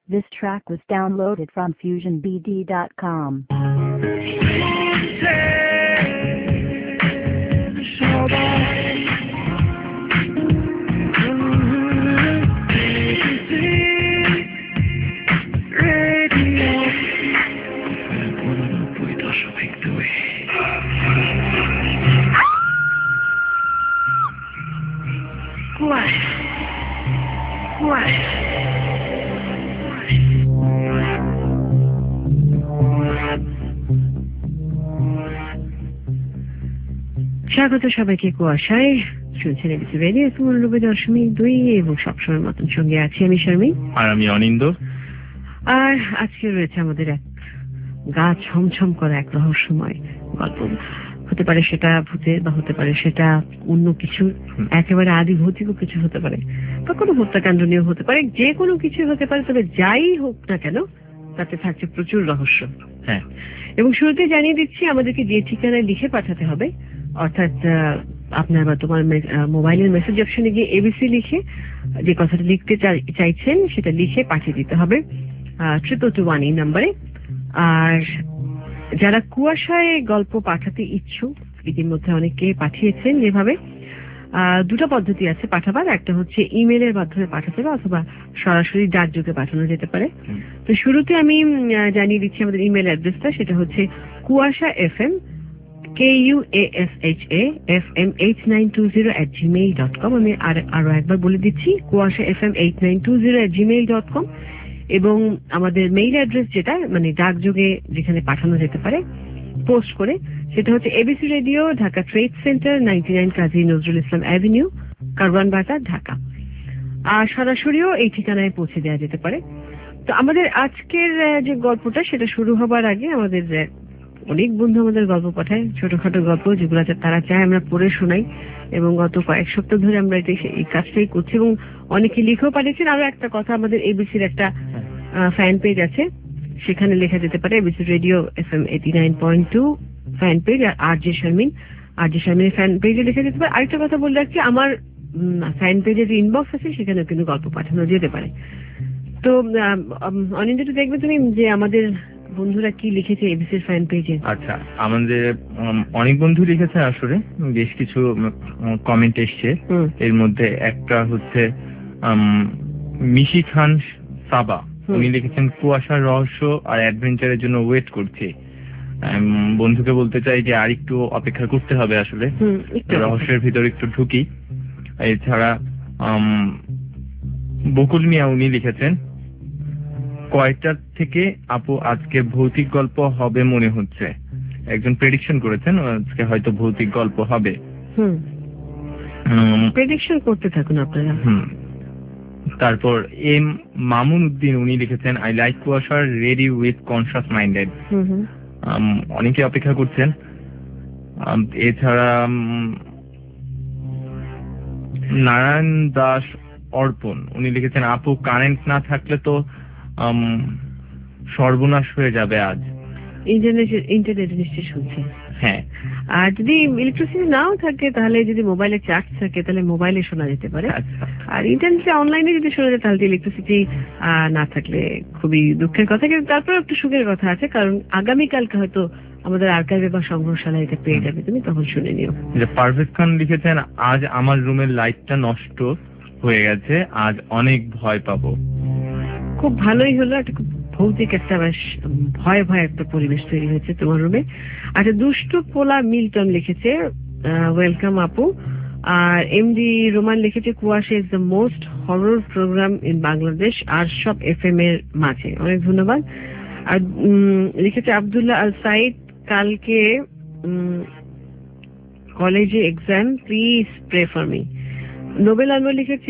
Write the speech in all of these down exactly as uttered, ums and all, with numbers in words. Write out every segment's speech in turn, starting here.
This track was downloaded from fusion b d dot com. What? What? স্বাগত সবাইকে কুয়াশায়। শুনছেন এবিসি রেডিও নব্বই দশমিক দুই এবং সবসময় মতন সঙ্গে আছি আমি শারমিন আর আমি অনিন্দ। আর আজকে রয়েছে আমাদের এক গা ছমছম করা এক রহস্যময় গল্প। হতে পারে সেটা ভূতের, বা হতে পারে সেটা অন্য কিছু একেবারে আদি ভৌতিক কিছু হতে পারে, বা কোনো হত্যাকাণ্ড নিয়ে হতে পারে, যে কোনো কিছু হতে পারে। তবে যাই হোক না কেন তাতে থাকছে প্রচুর রহস্য। হ্যাঁ, এবং শুরুতে জানিয়ে দিচ্ছি আমাদেরকে যে ঠিকানায় লিখে পাঠাতে হবে, অর্থাৎ আপনার বা তোমার মোবাইলের মেসেজ অপশনে গিয়ে এবিসি লিখে যে কথাটা লিখতে চাইছেন সেটা লিখে পাঠিয়ে দিতে হবে ট্রিপল টু ওয়ান এই নাম্বারে। আর যারা কুয়াশায় গল্প পাঠাতে ইচ্ছুক, ইতিমধ্যে অনেকে পাঠিয়েছেন যেভাবে, দুটো পদ্ধতি আছে পাঠাবার। একটা হচ্ছে ইমেলের মাধ্যমে পাঠাতে হবে, অথবা সরাসরি ডাকযোগে পাঠানো যেতে পারে। তো শুরুতে আমি জানিয়ে দিচ্ছি আমাদের ইমেল অ্যাড্রেসটা, সেটা হচ্ছে Kuasha F M K U A S H A F M eight nine two zero at Gmail dot com. আমি আরো একবার বলে দিচ্ছি, Kuasha F M eight nine two zero at Gmail dot com. এবং আমাদের মেইল অ্যাড্রেস যেটা মানে ডাকযোগে যেখানে পাঠানো যেতে পারে পোস্ট করে, সেটা হচ্ছে ABC radio, Dhaka trade centre, ninety nine Kazi Nazrul Islam avenue, Karwan Bazar, Dhaka. আর সরাসরিও এই ঠিকানায় পৌঁছে দেওয়া যেতে পারে। তো আমাদের আজকের যে গল্পটা সেটা শুরু হবার আগে আমাদের অনেক বন্ধু আমাদের গল্প পাঠায়, ছোটখাটো গল্প যেগুলো তারা চায় আমরা পড়ে শোনাই। এবং গত কয়েক সপ্তাহ ধরে আমরা এটা এই কাজটাই করছি এবং অনেকে লিখেও পাঠিয়েছেন। আরো একটা কথা, আমাদের এবিসির একটা ফ্যান পেজ আছে, সেখানে লেখা যেতে পারে ABC radio F M eighty nine point two fan page, আর R J Sharmin R J শারমিনের ফ্যান পেজে লেখা যেতে পারে। আরেকটা কথা বলে রাখছি, আমার ফ্যান পেজে যে ইনবক্স আছে সেখানেও কিন্তু গল্প পাঠানো যেতে পারে। তো অনিন্দ, একটু দেখবে তুমি যে আমাদের বন্ধুরা কি লিখেছে এবিসির ফ্যান পেজে। আচ্ছা, আমাদের অনেক বন্ধু লিখেছে, আসলে বেশ কিছু কমেন্ট এসছে। এর মধ্যে একটা হচ্ছে মিশি খান সাবা, উনি লিখেছেন কুয়াশার রহস্য আর অ্যাডভেঞ্চারের জন্য ওয়েট করছি। বন্ধুকে বলতে চাই যে আর একটু অপেক্ষা করতে হবে, আসলে রহস্যের ভিতর একটু ঢুকি। এছাড়া বকুল মিয়া, উনি লিখেছেন কয়টার থেকে আপু আজকে ভৌতিক গল্প হবে মনে হচ্ছে। একজন প্রেডিকশন করেছেন আজকে হয়তো ভৌতিক গল্প হবে। প্রেডিকশন করতে থাকুন আপনারা। হুম তারপর এম মামুন উদ্দিন, উনি লিখেছেন আই লাইক কুয়াশার, রেডি উইথ কনসাস মাইন্ডেড। অনেকে অপেক্ষা করছেন। এছাড়া নারায়ণ দাস অর্পণ, উনি লিখেছেন আপু কারেন্ট না থাকলে তো সর্বনাশ হয়ে যাবে আজ। ইন্টারনেট ইন্টারনেট নিশ্চয়ই শুনছে। হ্যাঁ, আর যদি ইলেকট্রিসিটি নাও থাকে, তাহলে যদি মোবাইলে চার্জ থাকে তাহলে মোবাইলে শোনা যেতে পারে। আর ইন্টারনেটে অনলাইনে যদি শোনা যায় তাহলে ইলেকট্রিসিটি না থাকলে খুবই দুঃখের কথা। কিন্তু তারপর একটু সুখের কথা আছে, কারণ আগামীকালকে হয়তো আমাদের আর্কাইভে বা সংগ্রহশালায় এটা পেয়ে যাবে, তুমি তখন শুনে নিও। পারভেজ খান লিখেছেন আজ আমার রুমের লাইটটা নষ্ট হয়ে গেছে, আজ অনেক ভয় পাবো। খুব ভালোই হলো, একটা খুব ভৌতিক একটা বেশ ভয় ভয় একটা পরিবেশ তৈরি হয়েছে তোমার রুমে। আচ্ছা, দুষ্টু পোলা মিল্টন লিখেছে ওয়েলকাম আপু। আর এমডি রোমান লিখেছে Kuasha is the most horror programme in Bangladesh, আর সব এফ এম এর মাঝে। অনেক ধন্যবাদ। আর লিখেছে আব্দুল্লাহ আল সাইদ, কালকে কলেজে exam, please pray for me. Nobel Anwar লিখেছে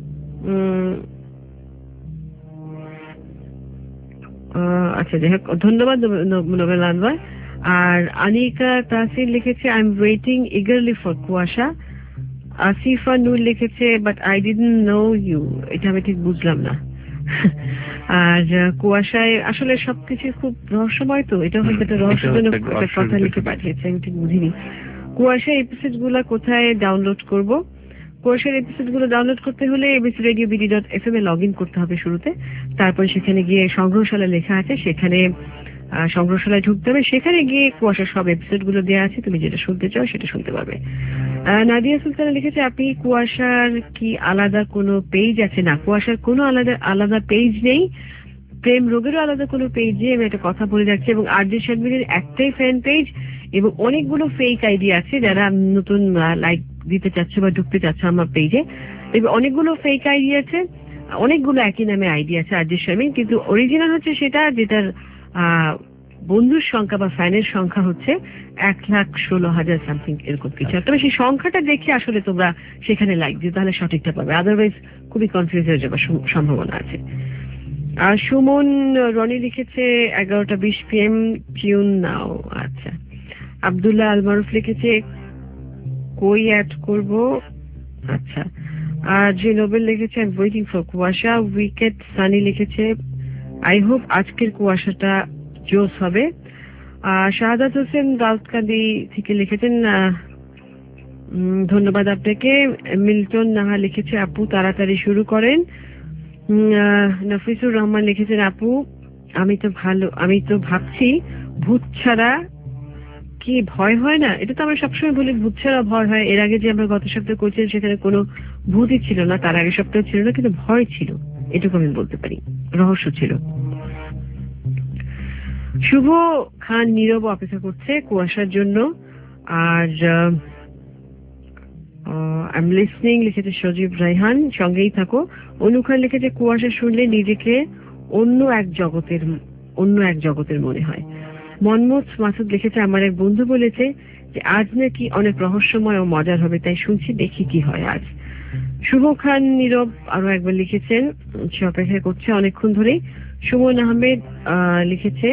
আচ্ছা যাই হোক, ধন্যবাদ নোবেল আনওয়ার। আর আনিকা তাসির লিখেছে I am waiting eagerly for Kuasha. Asifa Noor লিখেছে but I didn't know you, এটা আমি ঠিক বুঝলাম না। আর কুয়াশায় আসলে সবকিছু খুব রহস্যময়, তো এটা হয়তো একটা রহস্যজনক একটা কথা লিখে পাঠিয়েছে, আমি ঠিক বুঝিনি। কুয়াশা এপিসোড গুলা কোথায় ডাউনলোড করব? কোর্সের এপিসোড গুলো ডাউনলোড করতে হলে ABC radio BD dot F M এ লগ ইন করতে হবে শুরুতে। তারপরে সেখানে গিয়ে সংগ্রহশালা লেখা আছে, সেখানে সংগ্রহশালায় ঢুকতে হবে। সেখানে গিয়ে কুয়াশার সব এপিসোড গুলো দেওয়া আছে, তুমি যেটা শুনতে চাও সেটা শুনতে পারবে। নাদিয়া সুলতানা লিখেছে, আপনি কুয়াশার কি আলাদা কোনো পেজ আছে? না, কুয়াশার কোনো আলাদা আলাদা পেজ নেই, প্রেম রোগেরও আলাদা কোনো পেজ নেই। আমি একটা কথা বলে যাচ্ছি। এবং আরজে শারমিনের একটাই ফ্যান পেজ এবং অনেকগুলো ফেক আইডি আছে যারা নতুন লাইক দিতে চাচ্ছে বা ঢুকতে চাচ্ছে আমার পেজে। এবং অনেকগুলো ফেক আইডি আছে, অনেকগুলো একই নামে আইডি আছে আরজে শারমিন, কিন্তু অরিজিনাল হচ্ছে সেটা যেটার আহ বন্ধুর সংখ্যা বা ফ্যানের সংখ্যা হচ্ছে এক লাখ ষোলো হাজার সামথিং এরকম কিছু। তবে সেই সংখ্যাটা দেখে আসলে তোমরা সেখানে লাইক দিও, তাহলে সঠিকটা পাবে, আদারওয়াইজ খুবই কনফিউজ হয়ে যাবার সম্ভাবনা আছে। আর সুমন রনি লিখেছে এগারোটা বিশ পি এম টিউন নাও। আচ্ছা। আব্দুল্লাহ আল মারুফ লিখেছে কই অ্যাড করব। আচ্ছা। আর যে নোবেল লিখেছে I am waiting for Kuasha. Wicket Sunny লিখেছে আই হোপ আজকের কুয়াশাটা জোস হবে। শাহাদাত হোসেন দাউদকান্দি থেকে লিখেছেন ধন্যবাদ আপনাকে। মিল্টন নাহা লিখেছে আপু তাড়াতাড়ি শুরু করেন। নফিসুর রহমান লিখেছেন আপু আমি তো ভালো আমি তো ভাবছি ভূত ছাড়া কি ভয় হয় না? এটা তো আমরা সবসময় বলি ভূত ছাড়া ভয় হয়। এর আগে যে আমরা গত সপ্তাহে করছিলাম সেখানে কোনো ভূতই ছিল না, তার আগে সপ্তাহে ছিল না, কিন্তু ভয় ছিল, এটুকু আমি বলতে পারি, রহস্য ছিল। শুভ খান নীরব অপেক্ষা করছে কুয়াশার জন্য। আর আই এম লিসনিং লিখেছে সজীব রায়হান, সঙ্গেই থাকো। অনু খান লিখেছে কুয়াশা শুনলে নিজেকে অন্য এক জগতের অন্য এক জগতের মনে হয়। মনমোজ মাসুদ লিখেছে আমার এক বন্ধু বলেছে যে আজ নাকি অনেক রহস্যময় ও মজার হবে, তাই শুনছি, দেখি কি হয় আজ। শুভ খান নীরব আরো একবার লিখেছেন, সে অপেক্ষা করছে অনেকক্ষণ ধরেই। সুমন আহমেদ লিখেছে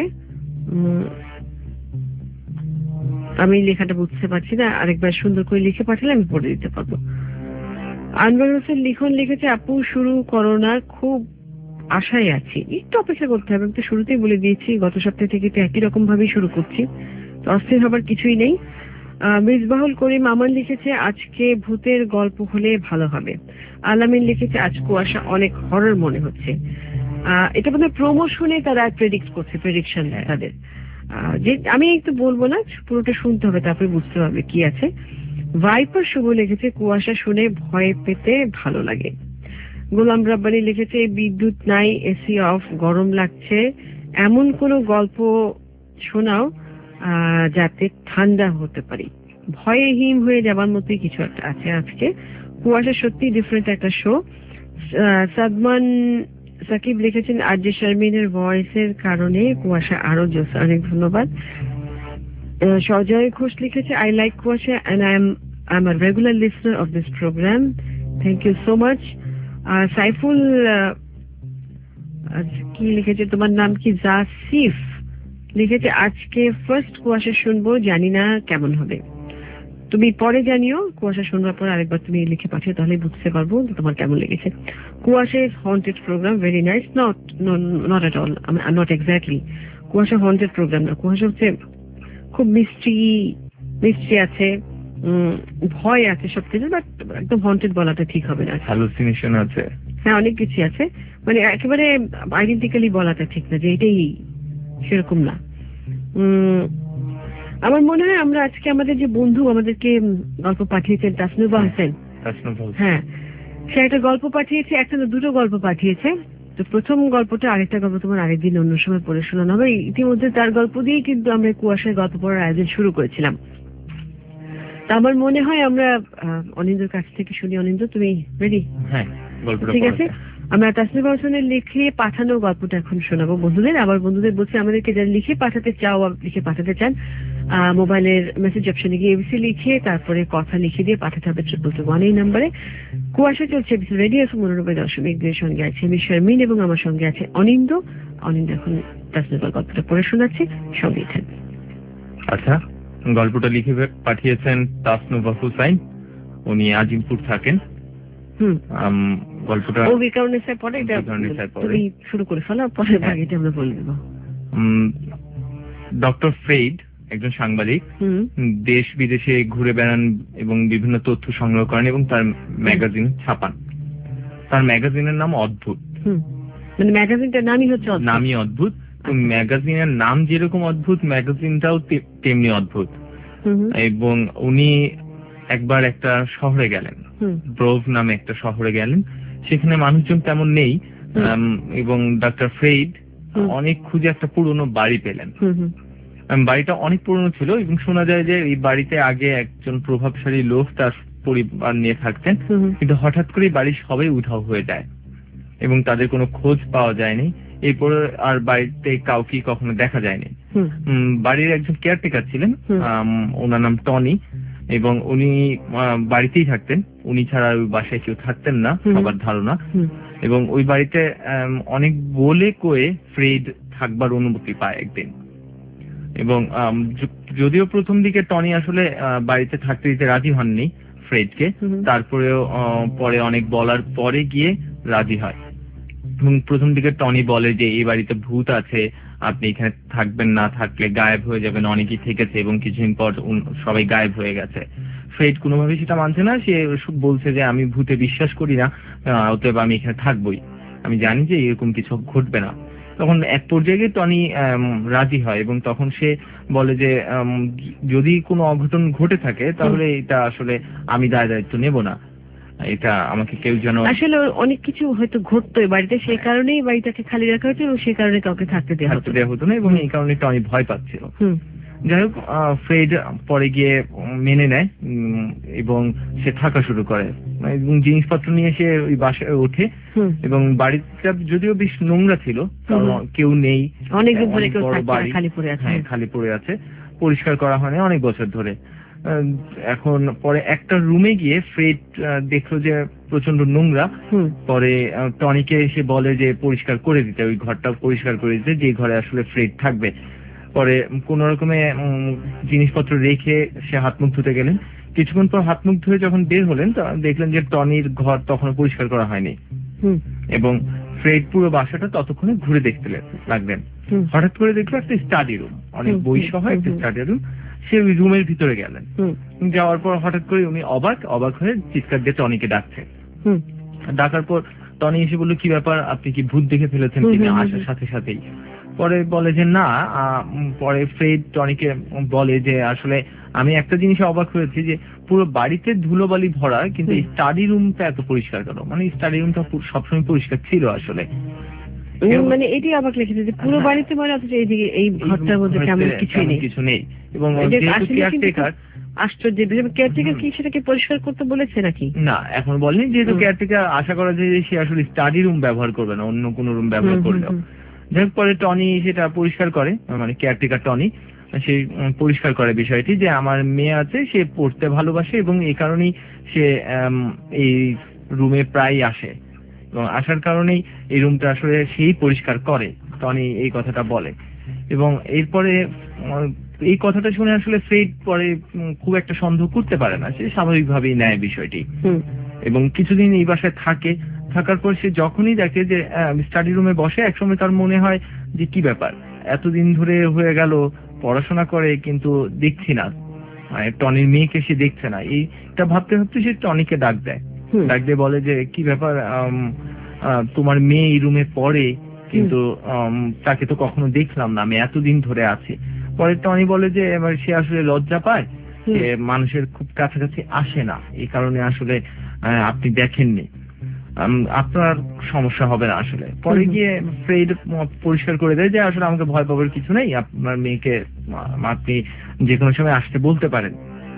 আমি লেখাটা বুঝতে পারছি না, আরেকবার সুন্দর করে লিখে পাঠালে আমি পড়ে দিতে পারবো। আনওয়ার হোসেন লিখন লিখেছে আপু শুরু করোনা, খুব আশায় আছি, একটু অপেক্ষা করতে হবে। আমি তো শুরুতেই বলে দিয়েছি গত সপ্তাহ থেকে তো একই রকম ভাবেই শুরু করছি, তো অস্থির হবার কিছুই নেই। মিসবাহুল করিম আমান লিখেছে আজকে ভূতের গল্প হলে ভালো হবে। আলামিন লিখেছে আজ কুয়াশা অনেক হরর মনে হচ্ছে। আহ এটা বোধহয় প্রমোশনে তারা প্রেডিক্ট করছে, প্রেডিকশন তাদের। যে আমি একটু বলবো না, পুরোটা শুনতে হবে তারপরে বুঝতে পারবে কি আছে। ভাইপার শুভ লিখেছে কুয়াশা শুনে ভয় পেতে ভালো লাগে। গোলাম রাব্বানি লিখেছে বিদ্যুৎ নাই, এসি অফ, গরম লাগছে, এমন কোন গল্প শোনাও যাতে ঠান্ডা হতে পারি, ভয়ে হিম হয়ে যাবার মতোই কিছু একটা আছে আজকে। কুয়াশা সত্যি ডিফারেন্ট একটা শো। সাদমান সাকিব লিখেছেন আরজে শারমিনের ভয়েসের কারণে কুয়াশা আরো জোস, অনেক ধন্যবাদ। সজয় ঘোষ লিখেছে I like Kuasha and I am I'm a regular listener of this program. Thank you so much. Saiful কি লিখেছে, তোমার নাম কি? জাসিফ লিখেছে আজকে ফার্স্ট কুয়াশা শুনবো, জানি না কেমন হবে। তুমি পরে জানিও, কুয়াশা শোনার পর আরেকবার তুমি লিখে পাঠিও, তাহলে বুঝতে পারবো তোমার কেমন লেগেছে। Kuasha is haunted programme, very nice. Not not at all, not exactly. Kuasha haunted programme না, কুয়াশা হচ্ছে খুব মিস্ট্রি মিস্ট্রি আছে, ভয় আছে সবকিছু, বাট একদম হন্টেড বলাটা ঠিক হবে না। হ্যালুসিনেশন আছে, হ্যাঁ অনেক কিছু আছে, মানে একেবারে আইডেন্টিক্যালি বলাটা ঠিক না যে এটাই, সেরকম না। আমার মনে হয় আমরা আজকে আমাদের যে বন্ধু আমাদেরকে গল্প পাঠিয়েছেন তাসনুবা হোসেন, হ্যাঁ সে একটা গল্প পাঠিয়েছে, একটা না দুটো গল্প পাঠিয়েছে। তো প্রথম গল্পটা, আরেকটা গল্প তোমার আরেকদিন অন্য সময় পড়ে শোনানো হবে। ইতিমধ্যে তার গল্প দিয়েই কিন্তু আমরা কুয়াশায় গল্প পড়ার আয়োজন শুরু করেছিলাম। তা আমার মনে হয় আমরা অনিন্দ্যর কাছ থেকে শুনি। অনিন্দ্য তুমি রেডি? হ্যাঁ, ঠিক আছে। আমরা তাসনিবা হোসেনের লিখে পাঠানো গল্পটা এখন শোনাবো বন্ধুদের। আবার বন্ধুদের বলছি আমাদেরকে যারা লিখে পাঠাতে চাও, লিখে পাঠাতে চান, মোবাইলের মেসেজ অপশনে গিয়ে এবিসি লিখে তারপরে কথা লিখে দিয়ে পাঠাতে হবে ট্রিপল টু ওয়ান এই নাম্বারে। কুয়াশা চলছে এবিসি রেডিও এফএম মনোনব্বই দশমিক দুই, সঙ্গে আছে আমি শারমিন এবং আমার সঙ্গে আছে অনিন্দ। অনিন্দ এখন তাসনিবার গল্পটা পড়ে শোনাচ্ছে, সঙ্গেই থাকবে। আচ্ছা, গল্পটা লিখে পাঠিয়েছেন তাসনুবা হুসাইন, উনি আজিমপুর থাকেন। হুম গল্পটা শুরু করে ফেলা, পরের ভাগটা আমরা বলে দেব। ডক্টর ফ্রেড একজন সাংবাদিক, হুম। দেশ বিদেশে ঘুরে বেড়ান এবং বিভিন্ন তথ্য সংগ্রহ করেন এবং তার ম্যাগাজিন ছাপান। তার ম্যাগাজিনের নাম অদ্ভুত। হুম। মানে ম্যাগাজিনটার নামই হচ্ছে অদ্ভুত। নামই অদ্ভুত। ম্যাগাজিনের নাম যেরকম অদ্ভুত, ম্যাগাজিনটাও তে- তেমনি অদ্ভুত। হুম হুম। এবং উনি একবার একটা শহরে গেলেন, হুম। ব্রোভ নামে একটা শহরে গেলেন। সেখানে মানুষজন তেমন নেই, হুম। আম, এবং ডাক্তার ফ্রেড হুম। অনেক খুঁজে একটা পুরনো বাড়ি পেলেন। হুম হুম। আম, বাড়িটা অনেক পুরনো ছিল এবং শোনা যায় যে এই বাড়িতে আগে একজন প্রভাবশালী লোক তার পরিবার নিয়ে থাকতেন, হুম হুম। কিন্তু হঠাৎ করে বাড়ির সবাই উধাও হয়ে যায় এবং তাদের কোনো খোঁজ পাওয়া যায়নি। এরপরে আর বাড়িতে কাউকে কখনো দেখা যায়নি। হুম। উম, বাড়ির একজন কেয়ারটেকার ছিলেন, হুম। আম, ওনার নাম টনি, এবং উনি আহ, বাড়িতেই থাকতেন। উনি ছাড়া ওই বাসায় কেউ থাকতেন না, হুম। সবার ধারণা। হুম। এবং ওই বাড়িতে আম, অনেক বলে কয়ে ফ্রেড থাকবার অনুমতি পায় একদিন। এবং আম, য- যদিও প্রথম দিকে টনি আসলে আহ, বাড়িতে থাকতে দিতে রাজি হননি ফ্রেডকে, হুম। তারপরেও আহ, পরে অনেক বলার পরে গিয়ে রাজি হয়। এবং প্রথম দিকে টনি বলে যে এই বাড়িতে ভূত আছে, আপনি এখানে থাকবেন না, থাকলে গায়েব হয়ে যাবেন। অনেকেই থেকেছে এবং কিছুদিন পর উন- সবাই গায়েব হয়ে গেছে। ফ্রেড কোনোভাবেই সেটা মানছে না। সে সু- বলছে যে আমি ভূতে বিশ্বাস করি না, আহ, অতএব আমি এখানে থাকবোই, আমি জানি যে এরকম কিছু ঘটবে না। তখন এক পর্যায়ে গিয়ে টনি আম, রাজি হয় এবং তখন সে বলে যে আম, যদি কোনো অঘটন ঘটে থাকে তাহলে এটা আসলে আমি দায় দায়িত্ব নেব না, এটা আমাকে কেউ যেন আসলে ওর অনেক কিছু হয়তো ঘটতো এই বাড়িতে, সেই কারণেই বাড়িটাকে খালি রাখা হয়েছে এবং সেই কারণে কাউকে থাকতে দেওয়া থাকতে হতো। দেওয়া হতো না এবং এই কারণে টনি ভয় পাচ্ছিল। হুম। যাই হোক, আহ, ফ্রেড পরে গিয়ে উম, মেনে নেয় উম, এবং সে থাকা শুরু করে এবং জিনিসপত্র নিয়ে সে ওই বাসায় ওঠে। হুম। এবং বাড়িটা যদিও বেশ নোংরা ছিল, কারণ হুম। কেউ নেই, অনেকদিন ধরে অনেক কেউ বড় থাকছে না, বাড়ি, খালি পড়ে আছে। হ্যাঁ খালি পড়ে আছে, পরিষ্কার করা হয়নি অনেক বছর ধরে। আহ, এখন পরে একটা রুমে গিয়ে ফ্রেড আহ, দেখলো যে প্রচন্ড নোংরা। হুম। পরে আহ, টনিকে এসে বলে যে পরিষ্কার করে দিতে, ওই ঘরটা পরিষ্কার করে দিতে যে ঘরে আসলে ফ্রেড থাকবে। পরে কোন রকমে উম, জিনিসপত্র রেখে সে হাত মুখ ধুতে গেলেন। কিছুক্ষণ পর হাত মুখ ধুয়ে যখন বের হলেন তখন দেখলেন যে টনির ঘর তখনও পরিষ্কার করা হয়নি। হুম। এবং ফ্রেড পুরো বাসাটা ততক্ষণে ঘুরে দেখতে লাগলেন। হুম। হঠাৎ করে দেখলো একটা স্টাডি রুম, অনেক হুম, বই হুম, সহ একটা হুম, স্টাডি রুম। সে ওই রুমের ভিতরে গেলেন। হুম। যাওয়ার পর হঠাৎ করে উনি অবাক অবাক হয়ে চিৎকার দিয়ে টনিকে ডাকছে। হুম। ডাকার পর টনি এসে বললো কি ব্যাপার, আপনি কি ভূত দেখে ফেলেছেন হুম, কিনা হুম, হুম, আসার হুম। সাথে সাথেই? পরে বলে যে না। আহ, উম, পরে ফ্রেড টনিকে বলে যে আসলে আমি একটা জিনিসে অবাক হয়েছি যে পুরো বাড়িতে ধুলোবালি ভরা, কিন্তু হুম। স্টাডি রুমটা এত পরিষ্কার কেন? মানে স্টাডি রুমটা পু- সবসময় পরিষ্কার ছিল আসলে। উম, মানে এটি অবাক লেগেছে যে পুরো হ্যাঁ। বাড়িতে মানে অথচ এইদিকে এই এই ঘরটার মধ্যে ঘরেতে তেমন কিছুই তেমন নেই। কিছু নেই এবং এটা যেহেতু আসলে কিন্তু কেয়ারটেকার, খুব আশ্চর্য। কেয়ারটেকার কি সেটাকে পরিষ্কার করতে বলেছে নাকি? না এখন বলেনি, যেহেতু হুম। কেয়ারটেকার আশা করা যায় যে সে আসলে স্টাডি রুম ব্যবহার করবে না, অন্য কোনো রুম ব্যবহার হুম, হুম, করলেও। হুম। যাই হোক, পরে টনি সেটা পরিষ্কার করে, মানে কেয়ারটেকার টনি সে উম, পরিষ্কার করে বিষয়টি যে আমার মেয়ে আছে, সে পড়তে ভালোবাসে এবং এই কারণেই সে আম, এই রুমে প্রায় আসে এবং আসার কারণেই এই রুমটা আসলে সেই পরিষ্কার করে। টনি এই কথাটা বলে এবং এরপরে উম, এই কথাটা শুনে আসলে ফ্রেড পরে উম, খুব একটা সন্দেহ করতে পারে না, সে স্বাভাবিকভাবেই নেয় বিষয়টি। হুম। এবং কিছুদিন এই বাসায় থাকে। থাকার পর সে যখনই দেখে যে স্টাডি রুমে বসে, একসময় তার মনে হয় যে কি ব্যাপার, এতদিন ধরে হয়ে গেল পড়াশোনা করে কিন্তু দেখছি না, মানে টনির মেয়েকে সে দেখছে না। এইটা ভাবতে ভাবতে সে টনিকে ডাক দেয়। হুম। ডাক দিয়ে বলে যে কি ব্যাপার, আম, আহ, তোমার মেয়ে এই রুমে পড়ে কিন্তু আম, তাকে তো কখনো দেখলাম না, আমি এতদিন ধরে আছি। পরে টনি বলে যে এবার সে আসলে লজ্জা পায়, সে মানুষের খুব কাছাকাছি আসে না, এই কারণে আসলে আহ, আপনি দেখেননি, আম, আপনার সমস্যা হবে না আসলে। পরে হুম। গিয়ে ফ্রেড পরিষ্কার করে দেয় যে আসলে আমাকে ভয় পাবার কিছু নেই, আপনার মেয়েকে আম, আপনি যে কোনো সময় আসতে বলতে পারেন।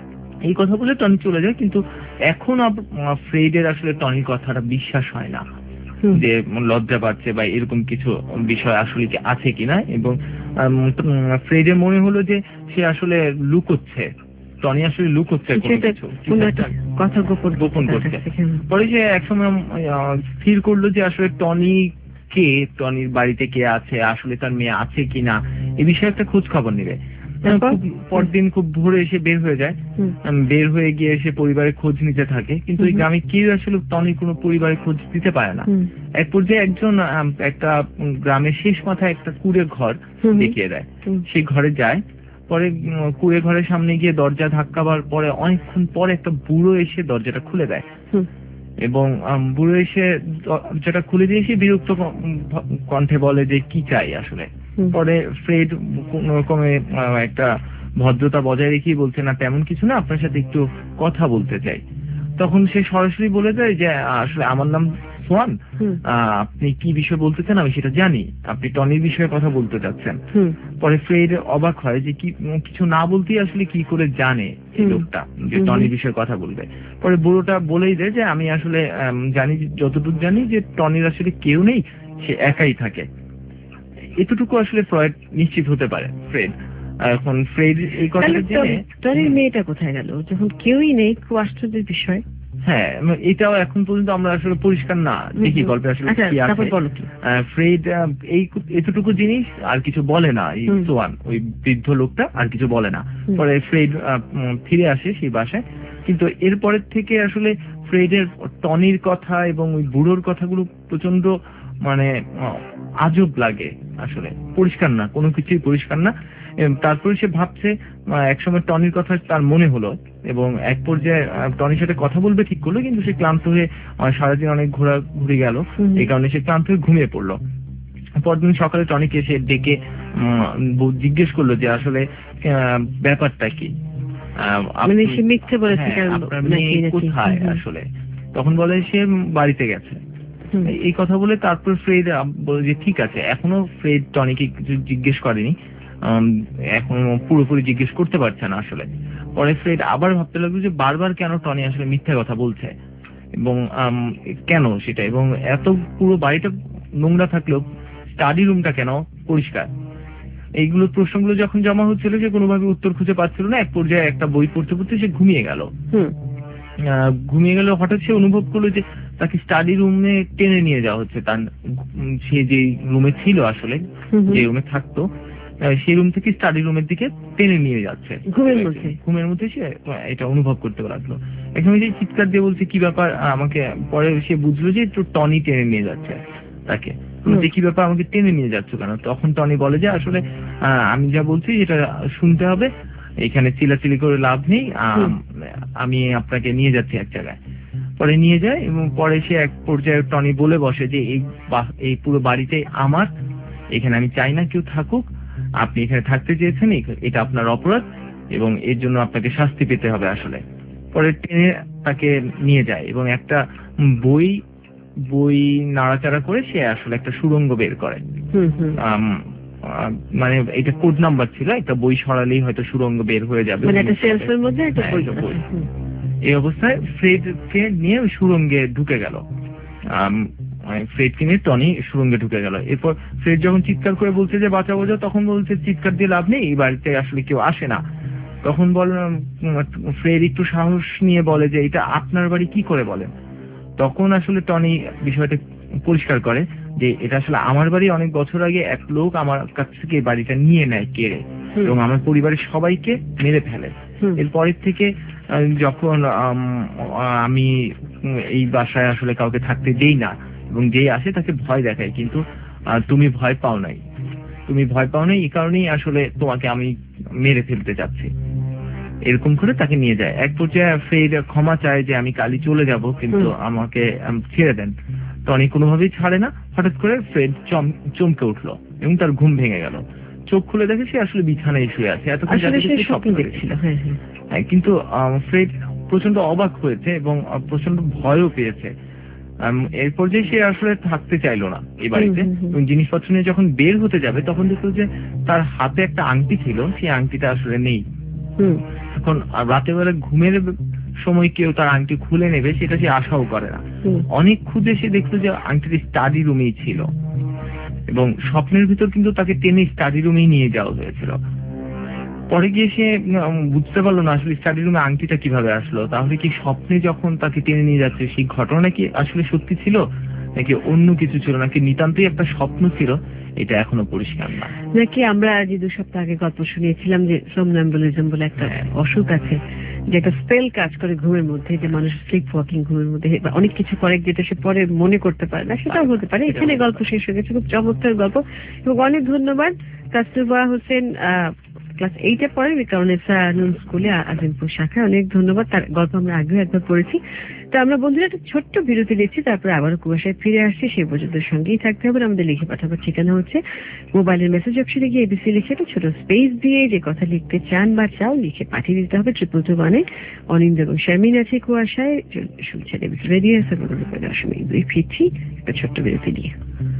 এই কথা বলে টনি চলে যায়। কিন্তু এখন আব- ফ্রেডের আসলে টনির কথাটা বিশ্বাস হয় না হুম। যে লজ্জা পাচ্ছে বা এরকম কিছু বিষয় আসলে কি আছে কিনা। এবং আম, ফ্রেডের মনে হলো যে সে আসলে লুকোচ্ছে, টনি আসলে লুকোচ্ছে কোনো সেটা কিছু, কিছু কোনো একটা একটা কথা গোপন গোপন তার করছে। কাছ থেকে। পরে সে একসময় আহ, স্থির করলো যে আসলে টনি কে, টনির বাড়িতে কে আছে, আসলে তার মেয়ে আছে কিনা এ বিষয়ে একটা খোঁজ খবর নেবে। তারপর? খুব পরদিন খুব ভোরে এসে বের হয়ে যায়। হুম। উম, বের হয়ে গিয়ে সে পরিবারের খোঁজ নিতে থাকে, কিন্তু ওই হুম। গ্রামে কেউ আসলে টনির কোনো পরিবারের খোঁজ দিতে পারে না। হুম। এক পর্যায়ে একজন আম, একটা উম, গ্রামের শেষ মাথায় একটা কুড়ে ঘর হুম। দেখিয়ে দেয়। হুম। সেই ঘরে যায়, পরে কুড়ে ঘরের সামনে গিয়ে দরজা ধাক্কাবার পরে অনেকক্ষণ পরে একটা বুড়ো এসে দরজাটা খুলে দেয় এবং বুড়ো এসে দরজাটা খুলে দিয়ে এসে বিরক্ত কণ্ঠে বলে যে কি চাই আসলে। পরে ফ্রেড কোন রকমে একটা ভদ্রতা বজায় রেখেই বলছে, না তেমন কিছু না, আপনার সাথে একটু কথা বলতে চাই। তখন সে সরাসরি বলে দেয় যে আসলে আমার নাম সোয়ান, আপনি কি বিষয় বলতে চান আমি সেটা জানি, আপনি টনির বিষয়ে কথা বলতে চাচ্ছেন। পরে ফ্রেড অবাক হয় যে কি কিছু না বলতেই আসলে কি করে জানে এই লোকটা যে টনির বিষয়ে কথা বলবে। পরে বুড়োটা বলেই দেয় যে আমি আসলে জানি, যতটুকু জানি যে টনির আসলে কেউ নেই, সে একাই থাকে। এতটুকু আসলে ফ্রয়েড নিশ্চিত হতে পারে ফ্রেড। এখন ফ্রেড এই কথাটা জেনে টনির মেয়েটা কোথায় গেল যখন কেউই নেই? খুব আশ্চর্যের বিষয়। হ্যাঁ, এটাও এখন পর্যন্ত আমরা আসলে পরিষ্কার না দেখি গল্পে আসলে কি আছে। ফ্রেড এই এতটুকু জিনিস আর কিছু বলে না, এই সোয়ান ওই বৃদ্ধ লোকটা আর কিছু বলে না। পরে ফ্রেড ফিরে আসে সেই বাসায়, কিন্তু এরপরের থেকে আসলে ফ্রেডের টনির কথা এবং ওই বুড়োর কথাগুলো প্রচন্ড মানে আজব লাগে, আসলে পরিষ্কার না, কোনো কিছুই পরিষ্কার না। তারপরে সে ভাবছে, একসময় টনির কথা তার মনে হলো এবং এক পর্যায়ে টনির সাথে কথা বলবে ঠিক করলো, কিন্তু সে ক্লান্ত হয়ে সারাদিন অনেক ঘোরা ঘুরে গেল, এই কারণে সে ক্লান্ত হয়ে ঘুমিয়ে পড়লো। পরদিন সকালে টনিকে সে ডেকে জিজ্ঞেস করলো যে আসলে ব্যাপারটা কি, আপনার মেয়ে কোথায় আসলে। তখন বলে সে বাড়িতে গেছে। এই কথা বলে তারপর ফ্রেড বলে যে ঠিক আছে। এখনো ফ্রেড টনিকে কিছু জিজ্ঞেস করেনি, এখন পুরোপুরি জিজ্ঞেস করতে পারছে না আসলে। পরে ফ্রেড আবার ভাবতে লাগলো যে বারবার কেন টনি আসলে মিথ্যা কথা বলছে এবং কেন সেটা, এবং এত পুরো বাড়িটা নোংরা থাকলেও স্টাডি রুমটা কেন পরিষ্কার। এইগুলো প্রশ্নগুলো যখন জমা হচ্ছিল সে কোনোভাবে উত্তর খুঁজে পাচ্ছিল না। এক পর্যায়ে একটা বই পড়তে পড়তে সে ঘুমিয়ে গেল। ঘুমিয়ে গেল হঠাৎ সে অনুভব করলো যে তাকে স্টাডি রুমে টেনে নিয়ে যাওয়া হচ্ছে। তার সে যে রুমে ছিল আসলে, যে রুমে থাকতো, সেই রুম থেকে স্টাডি রুমের দিকে টেনে নিয়ে যাচ্ছে ঘুমের মধ্যে। ঘুমের মধ্যে সে এটা অনুভব করতে লাগলো। এখন যে চিৎকার দিয়ে বলছে কি ব্যাপার আমাকে। পরে সে বুঝলো যে একটু টনি টেনে নিয়ে যাচ্ছে তাকে, যে কি ব্যাপার আমাকে টেনে নিয়ে যাচ্ছ কেন। তখন টনি বলে যে আসলে আমি যা বলছি এটা শুনতে হবে, এখানে চিলাচিলি করে লাভ নেই, আমি আপনাকে নিয়ে যাচ্ছি এক জায়গায়। পরে নিয়ে যায় এবং পরে সে এক পর্যায়ে টনি বলে বসে যে এই এই পুরো বাড়িটাই আমার, এখানে আমি চাই না কেউ থাকুক, আপনি এখানে থাকতে চেয়েছেন, এটা আপনার অপরাধ এবং এর জন্য আপনাকে শাস্তি পেতে হবে আসলে। পরে টেনে তাকে নিয়ে যায় এবং একটা বই বই নাড়াচাড়া করে সে আসলে একটা সুড়ঙ্গ বের করে। মানে এটা কোড নাম্বার ছিল, একটা বই সরালেই হয়তো সুড়ঙ্গ বের হয়ে যাবে। এই অবস্থায় ফ্রেডকে নিয়ে ওই সুড়ঙ্গে ঢুকে গেল। ফ্রেডকে নিয়ে টনি সুড়ঙ্গে ঢুকে গেল। এরপর ফ্রেড যখন চিৎকার করে বলছে যে বাঁচাও বাঁচাও, তখন বলছে চিৎকার দিয়ে লাভ নেই, এই বাড়িতে আসলে কেউ আসে না। তখন বল ফ্রেড একটু সাহস নিয়ে বলে যে এটা আপনার বাড়ি কি করে বলেন। তখন আসলে টনি বিষয়টা পরিষ্কার করে যে এটা আসলে আমার বাড়ি, অনেক বছর আগে এক লোক আমার কাছ থেকে এই বাড়িটা নিয়ে নেয় কেড়ে এবং আমার পরিবারের সবাইকে মেরে ফেলে। এরপরের থেকে যখন আমি এই বাসায় আসলে কাউকে থাকতে দেই না এবং যেই আসে তাকে ভয় দেখাই, কিন্তু তুমি ভয় পাও নাই, তুমি ভয় পাও নাই এই কারণেই আসলে তোমাকে আমি মেরে ফেলতে চাচ্ছি। এরকম করে তাকে নিয়ে যায়। এক পর্যায়ে ফ্রেড ক্ষমা চায় যে আমি কালই চলে যাব, কিন্তু আমাকে ছেড়ে দেন। টনি কোনোভাবেই ছাড়ে না। হঠাৎ করে ফ্রেড চমকে উঠলো এবং তার ঘুম ভেঙে গেল। চোখ খুলে দেখে সে আসলে বিছানায় শুয়ে আছে। এতক্ষণ স্বপ্ন দেখছিল, কিন্তু ফ্রেড প্রচন্ড অবাক হয়েছে এবং প্রচন্ড ভয়ও পেয়েছে। এরপর যে সে আসলে থাকতে চাইলো না এই বাড়িতে এবং জিনিসপত্র নিয়ে যখন বের হতে যাবে তখন দেখলো যে তার হাতে একটা আংটি ছিল, সেই আংটিটা আসলে নেই। এখন রাতের বেলা ঘুমের সময় কেউ তার আংটি খুলে নেবে সেটা সে আশাও করে না। অনেক খুঁজে সে দেখলো যে আংটিটি স্টাডি রুমেই ছিল এবং স্বপ্নের ভিতর কিন্তু তাকে টেনে স্টাডি রুমেই নিয়ে যাওয়া হয়েছিল। পরে গিয়ে সে বুঝতে পারলো না আসলে স্টাডি রুমে আংটিটা কিভাবে আসলো। তাহলে কি স্বপ্নে যখন তাকে টেনে নিয়ে যাচ্ছে সেই ঘটনা কি আসলে সত্যি ছিল নাকি অন্য কিছু ছিল, নাকি নিতান্তই একটা স্বপ্ন ছিল, এটা এখনো পরিষ্কার না। নাকি আমরা যে দু সপ্তাহ আগে গল্প শুনিয়েছিলাম যে সোমনাম্বুলিজম বলে একটা অসুখ আছে, যেটা স্পেল কাজ করে ঘুমের মধ্যে, যে মানুষ স্লিপ ওয়াকিং ঘুমের মধ্যে অনেক কিছু করে যেটা সে পরে মনে করতে পারে না, সেটাও হতে পারে। এখানে গল্প শেষ হয়ে গেছে, খুব চমৎকার গল্প। এবং অনেক ধন্যবাদ কাস্তুরবা হোসেন ক্লাস এইটে পড়ে বিকারণেসা নুন স্কুলে আজিমপুর শাখায়। অনেক ধন্যবাদ, তার গল্প আমরা আগেও একবার পড়েছি। তো আমরা বন্ধুরা একটা ছোট্ট বিরতি দিচ্ছি, তারপরে আবারও কুয়াশায় ফিরে আসছি। সেই পর্যন্ত সঙ্গেই থাকতে হবে। আমাদের লিখে পাঠাবার ঠিকানা হচ্ছে মোবাইলের মেসেজ অপশনে গিয়ে এবিসি লিখে একটা ছোট স্পেস দিয়ে যে কথা লিখতে চান বা চাও লিখে পাঠিয়ে দিতে হবে ট্রিপল টু ওয়ানে। অনিন্দ এবং শারমিন আছে কুয়াশায়, শুনছেন এবিসি রেডিও দশমিক দুই। ফিরছি একটা ছোট্ট বিরতি দিয়ে।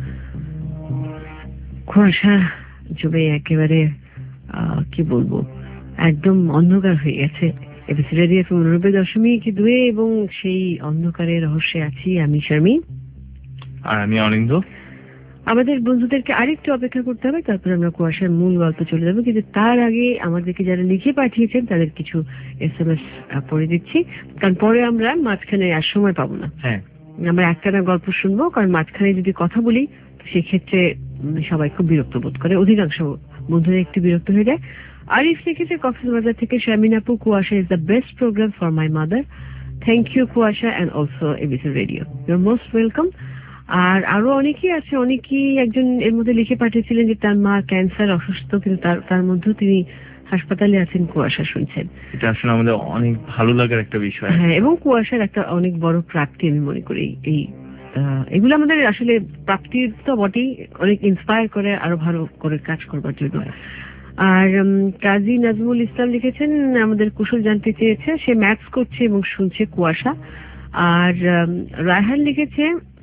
কুয়াশা জমে একেবারে আহ কি বলবো, একদম অন্ধকার হয়ে গেছে। এবিসি রেডিও নব্বই দশমিক দুই এবং সেই অন্ধকারের রহস্যে আছি আমি শারমিন আর আমি অনিন্দ। আমাদের বন্ধুদেরকে আরেকটু অপেক্ষা করতে হবে, তারপর আমরা কুয়াশার মূল গল্প চলে যাবো। কিন্তু তার আগে আমাদেরকে যারা লিখে পাঠিয়েছেন তাদের কিছু এস এম এস পড়ে দিচ্ছি, কারণ পরে আমরা মাঝখানে আর সময় পাবো না। হ্যাঁ, আমরা একটানা গল্প শুনবো, কারণ মাঝখানে যদি কথা বলি সেক্ষেত্রে সবাই খুব বিরক্ত বোধ করে, অধিকাংশ বন্ধুরা একটু বিরক্ত হয়ে যায়। আরিফ লিখেছে কক্সবাজার থেকে, শারমিন আপু Kuasha is the best programme for my mother. Thank you Kuasha and also ABC radio, you are most welcome. আর আরো অনেকেই আছে, অনেকেই একজন এর মধ্যে লিখে পাঠিয়েছিলেন যে তার মা ক্যান্সার অসুস্থ, কিন্তু তার তার মধ্যেও তিনি হাসপাতালে আছেন, কুয়াশা শুনছেন। এটা আসলে আমাদের অনেক ভালো লাগার একটা বিষয়। হ্যাঁ, এবং কুয়াশার একটা অনেক বড় প্রাপ্তি আমি মনে করি। এই এগুলো আমাদের আসলে প্রাপ্তির তো বটেই, অনেক ইন্সপায়ার করে আরো ভালো করে কাজ করবার জন্য। আর কাজী নাজমুল ইসলাম লিখেছেন আমাদের কুশল জানতে চেয়েছে, সে ম্যাথস করছে এবং শুনছে কুয়াশা। আর রায়হান লিখেছে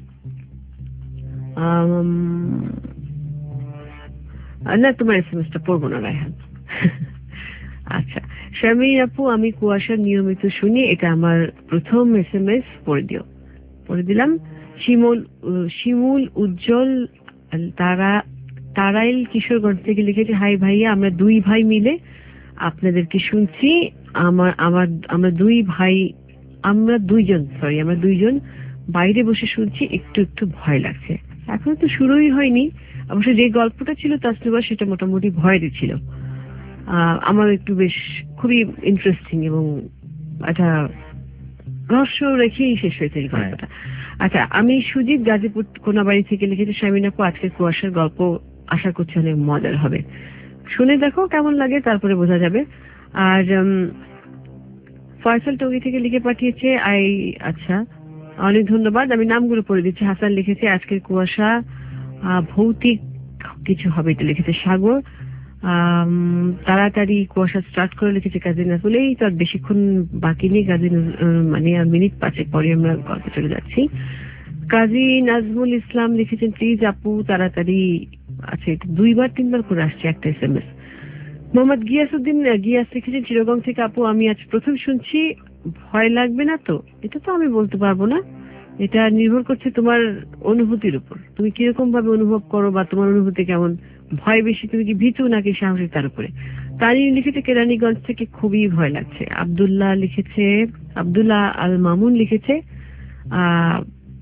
না, তোমার এস এম এস টা পড়বো না রায়হান। আচ্ছা, শারমিন আপু আমি কুয়াশার নিয়মিত শুনি, এটা আমার প্রথম এস এম এস, পড়ে দিও। পড়ে দিলাম। শিমুল শিমুল উজ্জ্বল তারা তারাইল কিশোরগঞ্জ থেকে লিখেছে, হাই ভাইয়া, আমরা দুই ভাই মিলে আপনাদেরকে শুনছি। আমার আমার আমরা দুই ভাই আমরা দুইজন সরি আমরা দুইজন বাইরে বসে শুনছি, একটু একটু ভয় লাগছে। এখন তো শুরুই হয়নি, অবশ্য যে গল্পটা ছিল তাসলিমা সেটা মোটামুটি ভয় দিচ্ছিল। আহ আমার একটু বেশ খুবই ইন্টারেস্টিং এবং একটা রহস্য রেখেই শেষ হয়েছে এই গল্পটা। আচ্ছা, আমি সুজিত গাজীপুর কোনাবাড়ি থেকে লিখেছি, শারমিন আপু আজকে কুয়াশার গল্প আশা করছি অনেক মজার হবে, শুনে দেখো কেমন লাগে, তারপরে বোঝা যাবে। আর ফয়সাল টঙ্গী থেকে লিখে পাঠিয়েছে আই আচ্ছা অনেক ধন্যবাদ, আমি নামগুলো পড়ে দিচ্ছি। হাসান লিখেছে আজকের কুয়াশা ভৌতিক কিছু হবে, এটা লিখেছে সাগর। তাড়াতাড়ি কুয়াশা স্টার্ট করে লিখেছে কাজী নাজমুল। এই তো আর বেশিক্ষণ বাকি নেই, কাজী মানে আর মিনিট পাঁচেক পরে আমরা গল্প চলে যাচ্ছি। কাজী নাজমুল ইসলাম লিখেছেন প্লিজ আপু তাড়াতাড়ি, আচ্ছা দুইবার তিনবার করে আসছে একটা S M S. Mohammad Giasuddin Gias লিখেছেন চিরগং থেকে, আপু আমি আজ প্রথম শুনছি, ভয় লাগবে না তো? এটা তো আমি বলতে পারবো না, এটা নির্ভর করছে তোমার অনুভূতির উপর, তুমি কিরকম ভাবে অনুভব করো বা তোমার অনুভূতি কেমন, ভয় বেশি, তুমি কি ভীতু নাকি সাহসী, তার উপরে। তারিন লিখেছে কেরানীগঞ্জ থেকে, খুবই ভয় লাগছে। আব্দুল্লাহ লিখেছে আব্দুল্লাহ আল মামুন লিখেছে আহ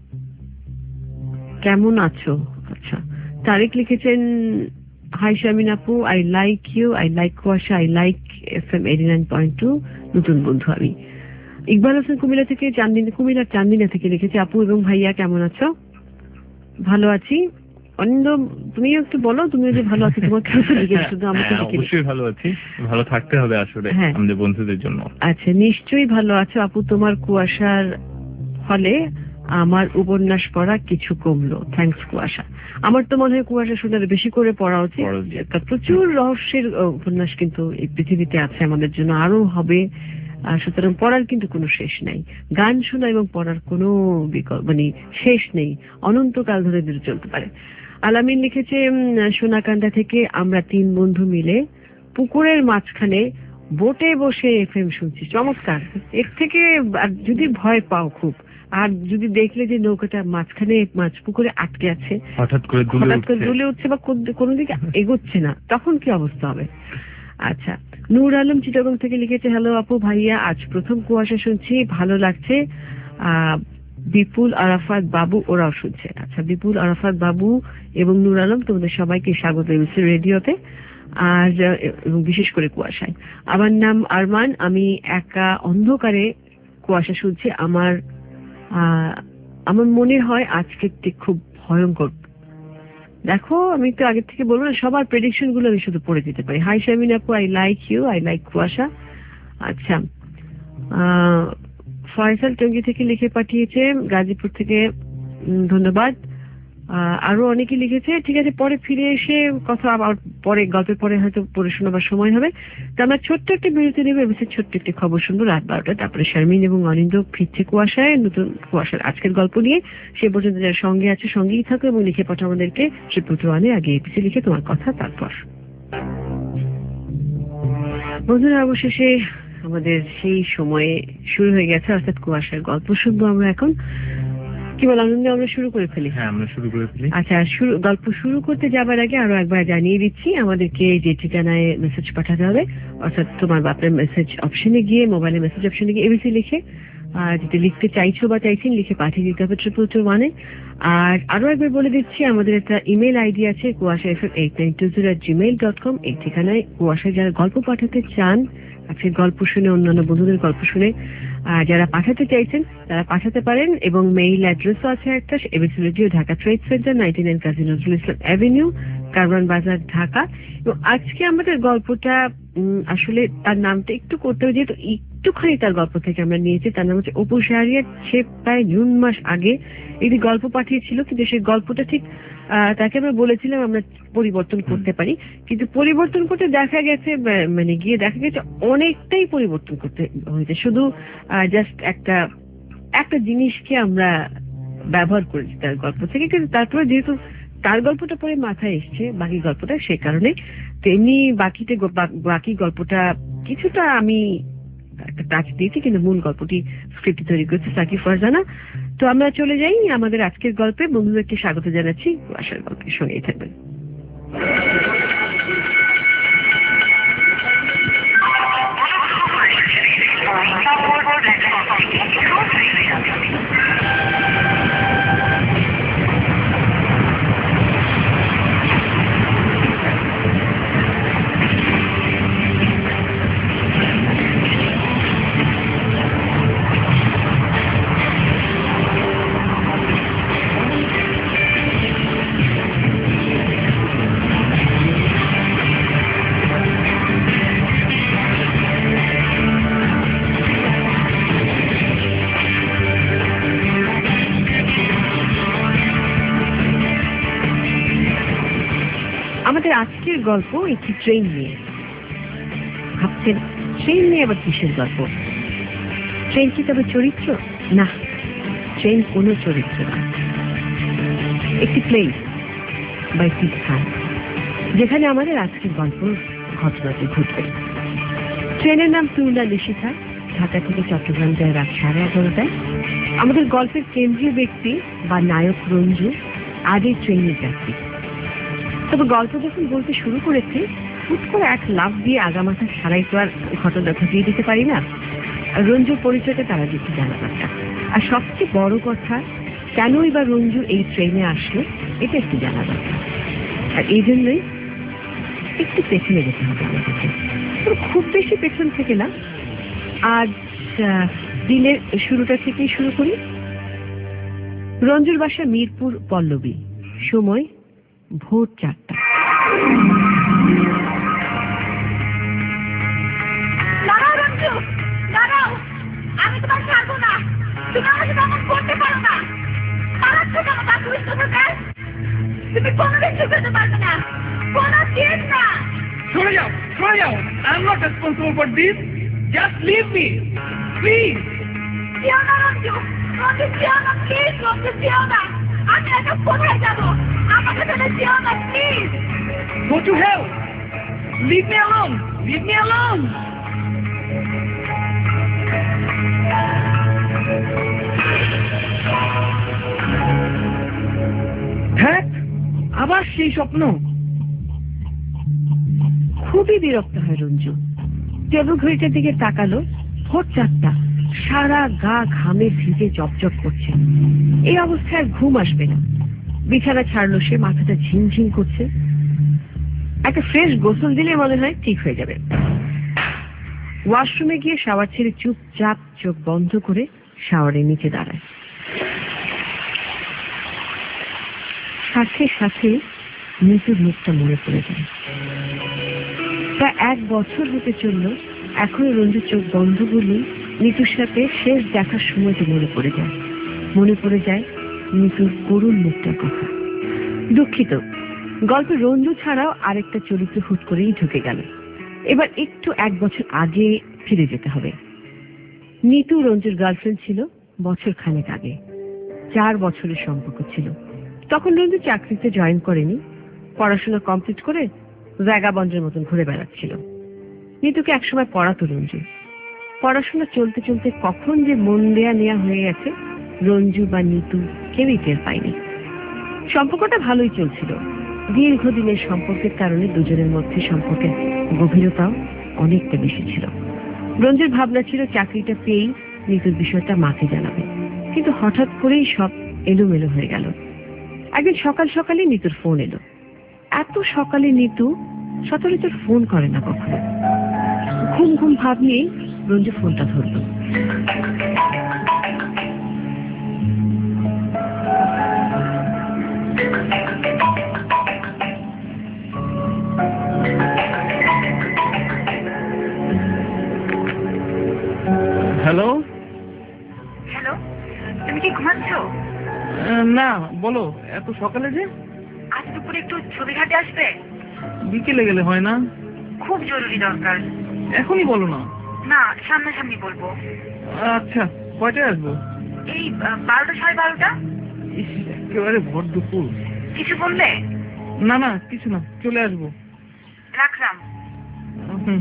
কেমন আছো। আচ্ছা, তারেক লিখেছেন হাই শারমিন আপু, I like you, I like Kuasha, I like F M eighty nine point two, নতুন বন্ধু আমি। ইকবাল হোসেন কুমিল্লা থেকে চান্দিনা কুমিল্লার চান্দিনা থেকে লিখেছে আপু এবং ভাইয়া কেমন আছো? ভালো আছি। অনিন্দ তুমিও একটু বলো, তুমিও যে ভালো আছো, তোমার কেমন লিখেছো? শুধু আমাকে অবশ্যই ভালো আছি, ভালো থাকতে হবে আসলে আমাদের বন্ধুদের জন্য। আচ্ছা, নিশ্চয়ই ভালো আছো আপু, তোমার কুয়াশার ফলে আমার উপন্যাস পড়া কিছু কমলো, থ্যাংকস কুয়াশা। আমার তো মনে হয় কুয়াশা শুনে বেশি করে পড়া উচিত, প্রচুর রহস্যের উপন্যাস কিন্তু এই পৃথিবীতে আছে, আমাদের জন্য আরো হবে। সুতরাং পড়ার কিন্তু কোনো শেষ নাই, গান শোনা এবং পড়ার কোনো বিকল্প মানে শেষ নেই, অনন্তকাল ধরে চলতে পারে। আলামিন লিখেছে সোনাকান্দা থেকে, আমরা তিন বন্ধু মিলে পুকুরের মাঝখানে বোটে বসে এফএম শুনছি, চমৎকার। এর থেকে যদি ভয় পাও খুব, আর যদি দেখলে যে নৌকাটা মাঝখানে মাছ পুকুরে আটকে আছে, হঠাৎ করে দুলে উঠছে বা কোনো দিকে এগোচ্ছে না, তখন কি অবস্থা হবে। আচ্ছা, নূর আলম চিটাগং থেকে লিখেছে হ্যালো আপু ভাইয়া, আজ প্রথম কুয়াশা শুনছি, ভালো লাগছে। আহ বিপুল আরাফাত বাবু ওরাও শুনছে। আচ্ছা, বিপুল আরাফাত বাবু এবং নূর আলম তোমাদের সবাইকে স্বাগত এবিসি রেডিওতে, আর এবং বিশেষ করে কুয়াশায়। আমার নাম আরমান, আমি একা অন্ধকারে কুয়াশা শুনছি। আমার আহ আমার মনে হয় আজকের খুব ভয়ঙ্কর দেখো আমি তো আগে থেকে বলবো না, সবার প্রেডিকশন গুলো আমি শুধু পড়ে দিতে পারি। হাই শারমিন আপু, I like you, I like Kuasha. আচ্ছা, আহ, ফয়সাল টঙ্গী থেকে লিখে পাঠিয়েছে, গাজীপুর থেকে উম, ধন্যবাদ। আহ, আরো অনেকে লিখেছে। ঠিক আছে, পরে ফিরে এসে কথা আবার পরে, গল্পের পরে হয়তো পড়ে শোনাবার সময় হবে। তো আমরা ছোট্ট একটি বিরতি নেবো, এবার ছোট্ট একটি খবর শুনবো রাত বারোটা। তারপরে শারমিন এবং অনিন্দ ফিরছে কুয়াশায়, নতুন কুয়াশার আজকের গল্প নিয়ে। সে পর্যন্ত যারা সঙ্গে আছে সঙ্গেই থাকো এবং লিখে পাঠাও আমাদেরকে শ্রীপুত্র আনে আগে এপিসি লিখে তোমার কথা। তারপর বন্ধুরা, অবশেষে আমাদের সেই সময়ে শুরু হয়ে গেছে, অর্থাৎ কুয়াশার গল্প শুনবো আমরা এখন। কি বল আনন্দে, আমরা শুরু করে ফেলি? হ্যাঁ, আমরা শুরু করে ফেলি। আচ্ছা, শুরু গল্প শুরু করতে যাবার আগে আরো একবার জানিয়ে দিচ্ছি, আমাদেরকে যে ঠিকানায় মেসেজ পাঠাতে হবে, অর্থাৎ তোমার বাপের মেসেজ অপশনে গিয়ে, মোবাইলে মেসেজ অপশনে গিয়ে এবিসি লিখে আর যেটা লিখতে চাইছো বা চাইছেন লিখে পাঠিয়ে দিতে হবে ট্রিপল টু ওয়ানে। আর আরো একবার বলে দিচ্ছি, আমাদের একটা ইমেল আইডি আছে, Kuasha F M eight nine two zero Gmail dot com. এই ঠিকানায় কুয়াশায় যারা গল্প পাঠাতে চান, আজকের গল্প শুনে, অন্যান্য বন্ধুদের গল্প শুনে যারা পাঠাতে চাইছেন তারা পাঠাতে পারেন। এবং মেইল অ্যাড্রেসও আছে একটা, ABC radio, Dhaka trade centre, ninety nine Kazi Nazrul Islam avenue, Karwan Bazar, Dhaka. এবং আজকে আমাদের গল্পটা আসলে তার নামটা একটু করতে হবে, যেহেতু একটুখানি তার গল্প থেকে আমরা নিয়েছি। তার নাম হচ্ছে অপু শাহরিয়ার। সে প্রায় জুন মাস আগে একটি গল্প পাঠিয়েছিল, কিন্তু সেই গল্পটা ঠিক তাকে আমরা বলেছিলাম আমরা পরিবর্তন করতে পারি, কিন্তু পরিবর্তন করতে দেখা গেছে, মানে গিয়ে দেখা গেছে অনেকটাই পরিবর্তন করতে হয়েছে। শুধু জাস্ট একটা একটা জিনিসকে আমরা ব্যবহার করেছি তার গল্প থেকে, কিন্তু তারপরে যেহেতু তার গল্পটা পরে মাথায় এসছে বাকি গল্পটা, সে কারণে তেমনি বাকিতে বাকি গল্পটা কিছুটা আমি একটা টাচ দিয়েছি, কিন্তু মূল গল্পটি স্ক্রিপ্ট তৈরি করেছে সাকিব ফারজানা। তো আমরা চলে যাই আমাদের আজকের গল্পে। বন্ধুদেরকে স্বাগত জানাচ্ছি কুয়াশার গল্পের, সঙ্গেই থাকবেন। আমাদের আজকের গল্প একটি ট্রেন নিয়ে। ভাবছেন ট্রেন নিয়ে আবার কিসের গল্প? ট্রেন কি তবে চরিত্র? না, ট্রেন কোনো চরিত্র না, একটি প্লেস বা একটি স্থান যেখানে আমাদের আজকের গল্প ঘটনাটি ঘটবে। ট্রেনের নাম তুলা নিশিথা, ঢাকা থেকে চট্টগ্রাম যায় রাত সাড়ে এগারোটায়। আমাদের গল্পের কেন্দ্রীয় ব্যক্তি বা নায়ক রঞ্জু আজই ট্রেনের যাত্রী। তবে গল্প যখন বলতে শুরু করেছে, হুট করে এক লাফ দিয়ে আগামাথা সারাই তো আর ঘটনা ঘটিয়ে দিতে পারি না। রঞ্জুর পরিচয়টা তারা দিচ্ছে জানা দরকার। আর সবচেয়ে বড় কথা, কেনই বা রঞ্জু এই ট্রেনে আসলো এটা একটু জানা দরকার। আর এই জন্যই একটু পেছনে যেতে হবে আমাদেরকে, খুব বেশি পেছন থেকে না। আজ দিনের শুরুটা থেকেই শুরু করি। রঞ্জুর বাসা মিরপুর পল্লবী, সময় ভোর চারটা। দাঁড়াও রঞ্জু, দাঁড়াও, আমি তোমার ছাড়বো না। তুমি আমাকে তেমন করতে পারো না। পালাচ্ছ কেন? তুমি কোনোদিন শুকাতে পারবে না, কোনো দিন না। সরে যাও, সরে যাও। I am not responsible for this. Just leave me please. যেও না রঞ্জু, রঞ্জু যেও না প্লিজ, রঞ্জু যেও না। আমি একটা কোথায় যাবো? আমাকে ফেলে যেও না please. Go to hell. Leave me alone. Leave me alone. হ্যাঁ, আবার সেই স্বপ্ন। খুবই বিরক্ত হয় রঞ্জু। টেবিল ঘড়িটার দিকে তাকালো, ভোর চারটা, সারা গা ঘামে ভিজে জপজপ করছে। এই অবস্থায় ঘুম আসবে না। বিছানা ছাড়লো সে, মাথাটা ঝিমঝিম করছে। একটা ফ্রেশ গোসল দিলে মনে হয় ঠিক হয়ে যাবে। ওয়াশরুমে গিয়ে শাওয়ার ছেড়ে চুপচাপ চোখ বন্ধ করে শাওয়ারের নিচে দাঁড়ায়। সাথে সাথে নিতুর মুখটা মনে পড়ে যায়। প্রায় এক বছর হতে চলল, এখনো রঞ্জুর চোখ বন্ধ করলেই নিতুর সাথে শেষ দেখার সময়টি মনে পড়ে যায়। মনে পড়ে যায় নিতুর করুণ মুখটার কথা। দুঃখিত, গল্পে রঞ্জু ছাড়াও আরেকটা চরিত্র হুট করেই ঢুকে গেল। এবার একটু এক বছর আগে ফিরে যেতে হবে। নিতু রঞ্জুর গার্লফ্রেন্ড ছিল বছর খানেক আগে। চার বছরের সম্পর্ক ছিল। তখন রঞ্জু চাকরিতে জয়েন করেনি, পড়াশোনা কমপ্লিট করে জায়গাবন্দের মতন ঘুরে বেড়াচ্ছিল। নিতুকে একসময় পড়াতো রঞ্জু। পড়াশোনা চলতে চলতে কখন যে মন দেয়া নেয়া হয়ে গেছে রঞ্জু বা নিতু কেউই টের পায়নি। সম্পর্কটা ভালোই চলছিল। দীর্ঘদিনের সম্পর্কের কারণে দুজনের মধ্যে সম্পর্কের গভীরতাও অনেকটা বেশি ছিল। রঞ্জুর ভাবনা ছিল চাকরিটা পেয়েই নিতুর বিষয়টা মাকে জানাবে, কিন্তু হঠাৎ করেই সব এলোমেলো হয়ে গেল। একদিন সকাল সকালে নিতুর ফোন এলো। এত সকালে নিতু সচরাচর ফোন করে না কখনো। ঘুম ঘুম ভাব নিয়েই রঞ্জু ফোনটা ধরল। হ্যালো হ্যালো, তুমি কি ঘুমাচ্ছ? না, বলো। এত সকালে যে? আজ দুপুরে একটু ছবি ঘাটে আসবে? বিকেলে গেলে হয় না? খুব জরুরি দরকার। এখনই বলো না। না, সামনাসামনি বলবো। আচ্ছা, কয়টায় আসবো? এই বারোটা সাড়ে বারোটা। ইস, একেবারে ভর দুপুর। কিছু বললে? না না, কিছু না, চলে আসবো। রাখলাম। হুম।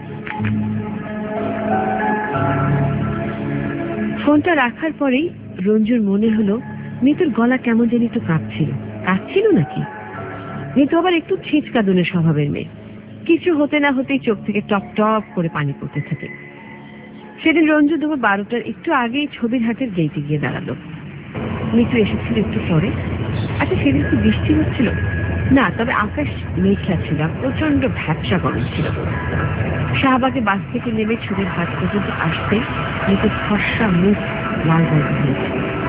ফোনটা রাখার পরেই রঞ্জুর মনে হলো নিতুর গলা কেমন যেন একটু কাঁপছিল। কাঁপছিল নাকি? নিতু আবার একটু ছিঁচকাদুনের স্বভাবের মেয়ে। কিছু হতে না হতেই চোখ থেকে টপ টপ করে পানি পড়তে থাকে। সেদিন রঞ্জু দুপুর বারোটার একটু আগেই ছবির হাটের গেইটে গিয়ে দাঁড়ালো। নিতু এসেছিল একটু পরে। আচ্ছা, সেদিন কি বৃষ্টি হচ্ছিল? না, তবে আকাশ মেঘলা ছিল, প্রচন্ড ভ্যাপসা গরম ছিল। শাহবাগে বাস থেকে নেমে ছবির হাট পর্যন্ত আসতে নিতুর ফর্সা মুখ লাল গল্প হয়েছে।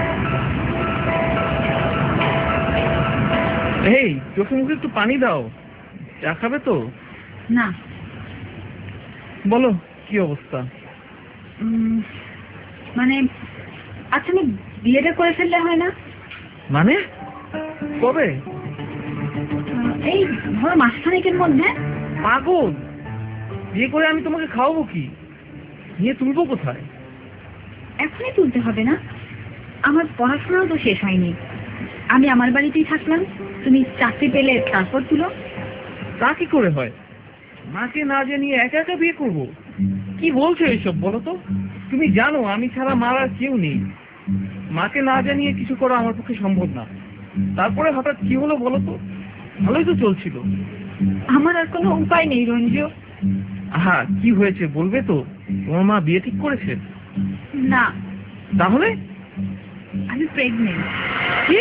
এই, চোখে মুখে একটু পানি দাও। চা খাবে তো? না। বলো, কি অবস্থা? মানে আচ্ছা, আমি বিয়েটা করে ফেললে হয় না? মানে কবে? এই ধরো মাসখানেকের মধ্যে। পাগল! বিয়ে করে আমি তোমাকে খাওয়াবো কি? নিয়ে তুলবো কোথায়? এখনই তুলতে হবে না, আমার পড়াশোনাও তো শেষ হয়নি। আমি আমার বাড়িতেই থাকলাম, তুমি চাকরি পেলে তারপর তুলো। তা কি করে হয়? মাকে না জানিয়ে একা একা বিয়ে করবো? কি বলছো এইসব, বলো তো? তুমি জানো আমি ছাড়া মার আর কেউ নেই। মাকে না জানিয়ে কিছু করা আমার পক্ষে সম্ভব না। তারপরে হঠাৎ কি হলো বলো তো? ভালোই তো চলছিল। আমার আর কোনো উপায় নেই রঞ্জু। হ্যাঁ, কি হয়েছে বলবে তো? তোমার মা বিয়ে ঠিক করেছে? না। তাহলে? আমি প্রেগনেন্ট। কি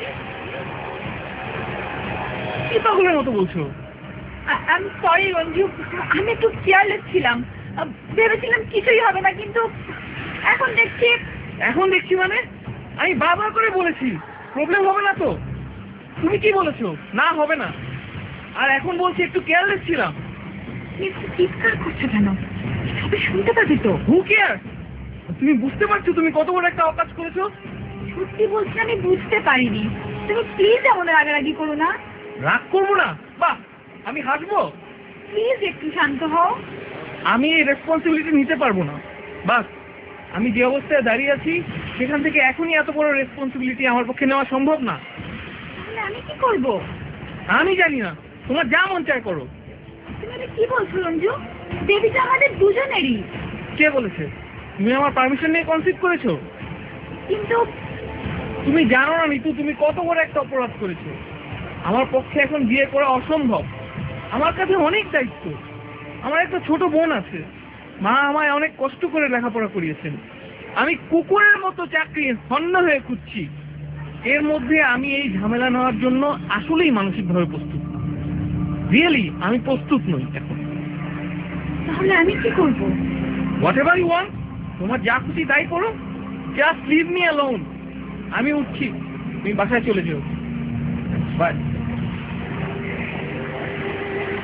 কি পাগলের মতো বলছো? আমি সরি রঞ্জু, আমি একটু কেয়ারলেস ছিলাম, ভেবেছিলাম কিছুই হবে না, কিন্তু এখন দেখছি। এখন দেখছি মানে? আমি বারবার করে বলেছি প্রবলেম হবে না তো। তুমি কি বলেছো? না হবে না। আর এখন বলছি একটু কেয়ারলেস ছিলাম। চিৎকার করছো কেন? সবাই শুনতে পাবে তো। Who care? তুমি বুঝতে পারছো তুমি কত বড় একটা অকাজ করেছো? সত্যি বলছি, আমি বুঝতে পারিনি। তুমি প্লিজ এমন রাগারাগি করো না। রাগ করবো না? বাহ, আমি হাসবো? প্লিজ একটু শান্ত হও। আমি এই রেসপন্সিবিলিটি নিতে পারবো না। বাস, আমি যে অবস্থায় দাঁড়িয়ে আছি সেখান থেকে এখনই এত বড় রেসপন্সিবিলিটি আমার পক্ষে নেওয়া সম্ভব না। তাহলে আমি কি করব? আমি জানি না, তোমার যা মন চায় করো। তুমি এটা কি বলছো রঞ্জু? বেবিটা আমাদের দুজনেরই। কে বলেছে? তুমি আমার পারমিশন নিয়ে কনসিভ করেছো? কিন্তু তুমি জানো না নিতু, তুমি কত বড় একটা অপরাধ করেছো। আমার পক্ষে এখন বিয়ে করা অসম্ভব। আমার কাছে অনেক দায়িত্ব। আমার একটা ছোট বোন আছে। মা আমায় অনেক কষ্ট করে লেখাপড়া করিয়েছেন। আমি কুকুরের মতো চাকরি হন্য হয়ে খুঁজছি। এর মধ্যে আমি এই ঝামেলা নেওয়ার জন্য আসলেই মানসিকভাবে প্রস্তুত। রিয়েলি আমি প্রস্তুত নই এখন। তাহলে আমি কি করব? হোয়াট এভার ইউ ওয়ান্ট, তোমার যা খুশি তাই করো। Just leave me alone. আমি উঠছি, তুমি বাসায় চলে যেও। বাই।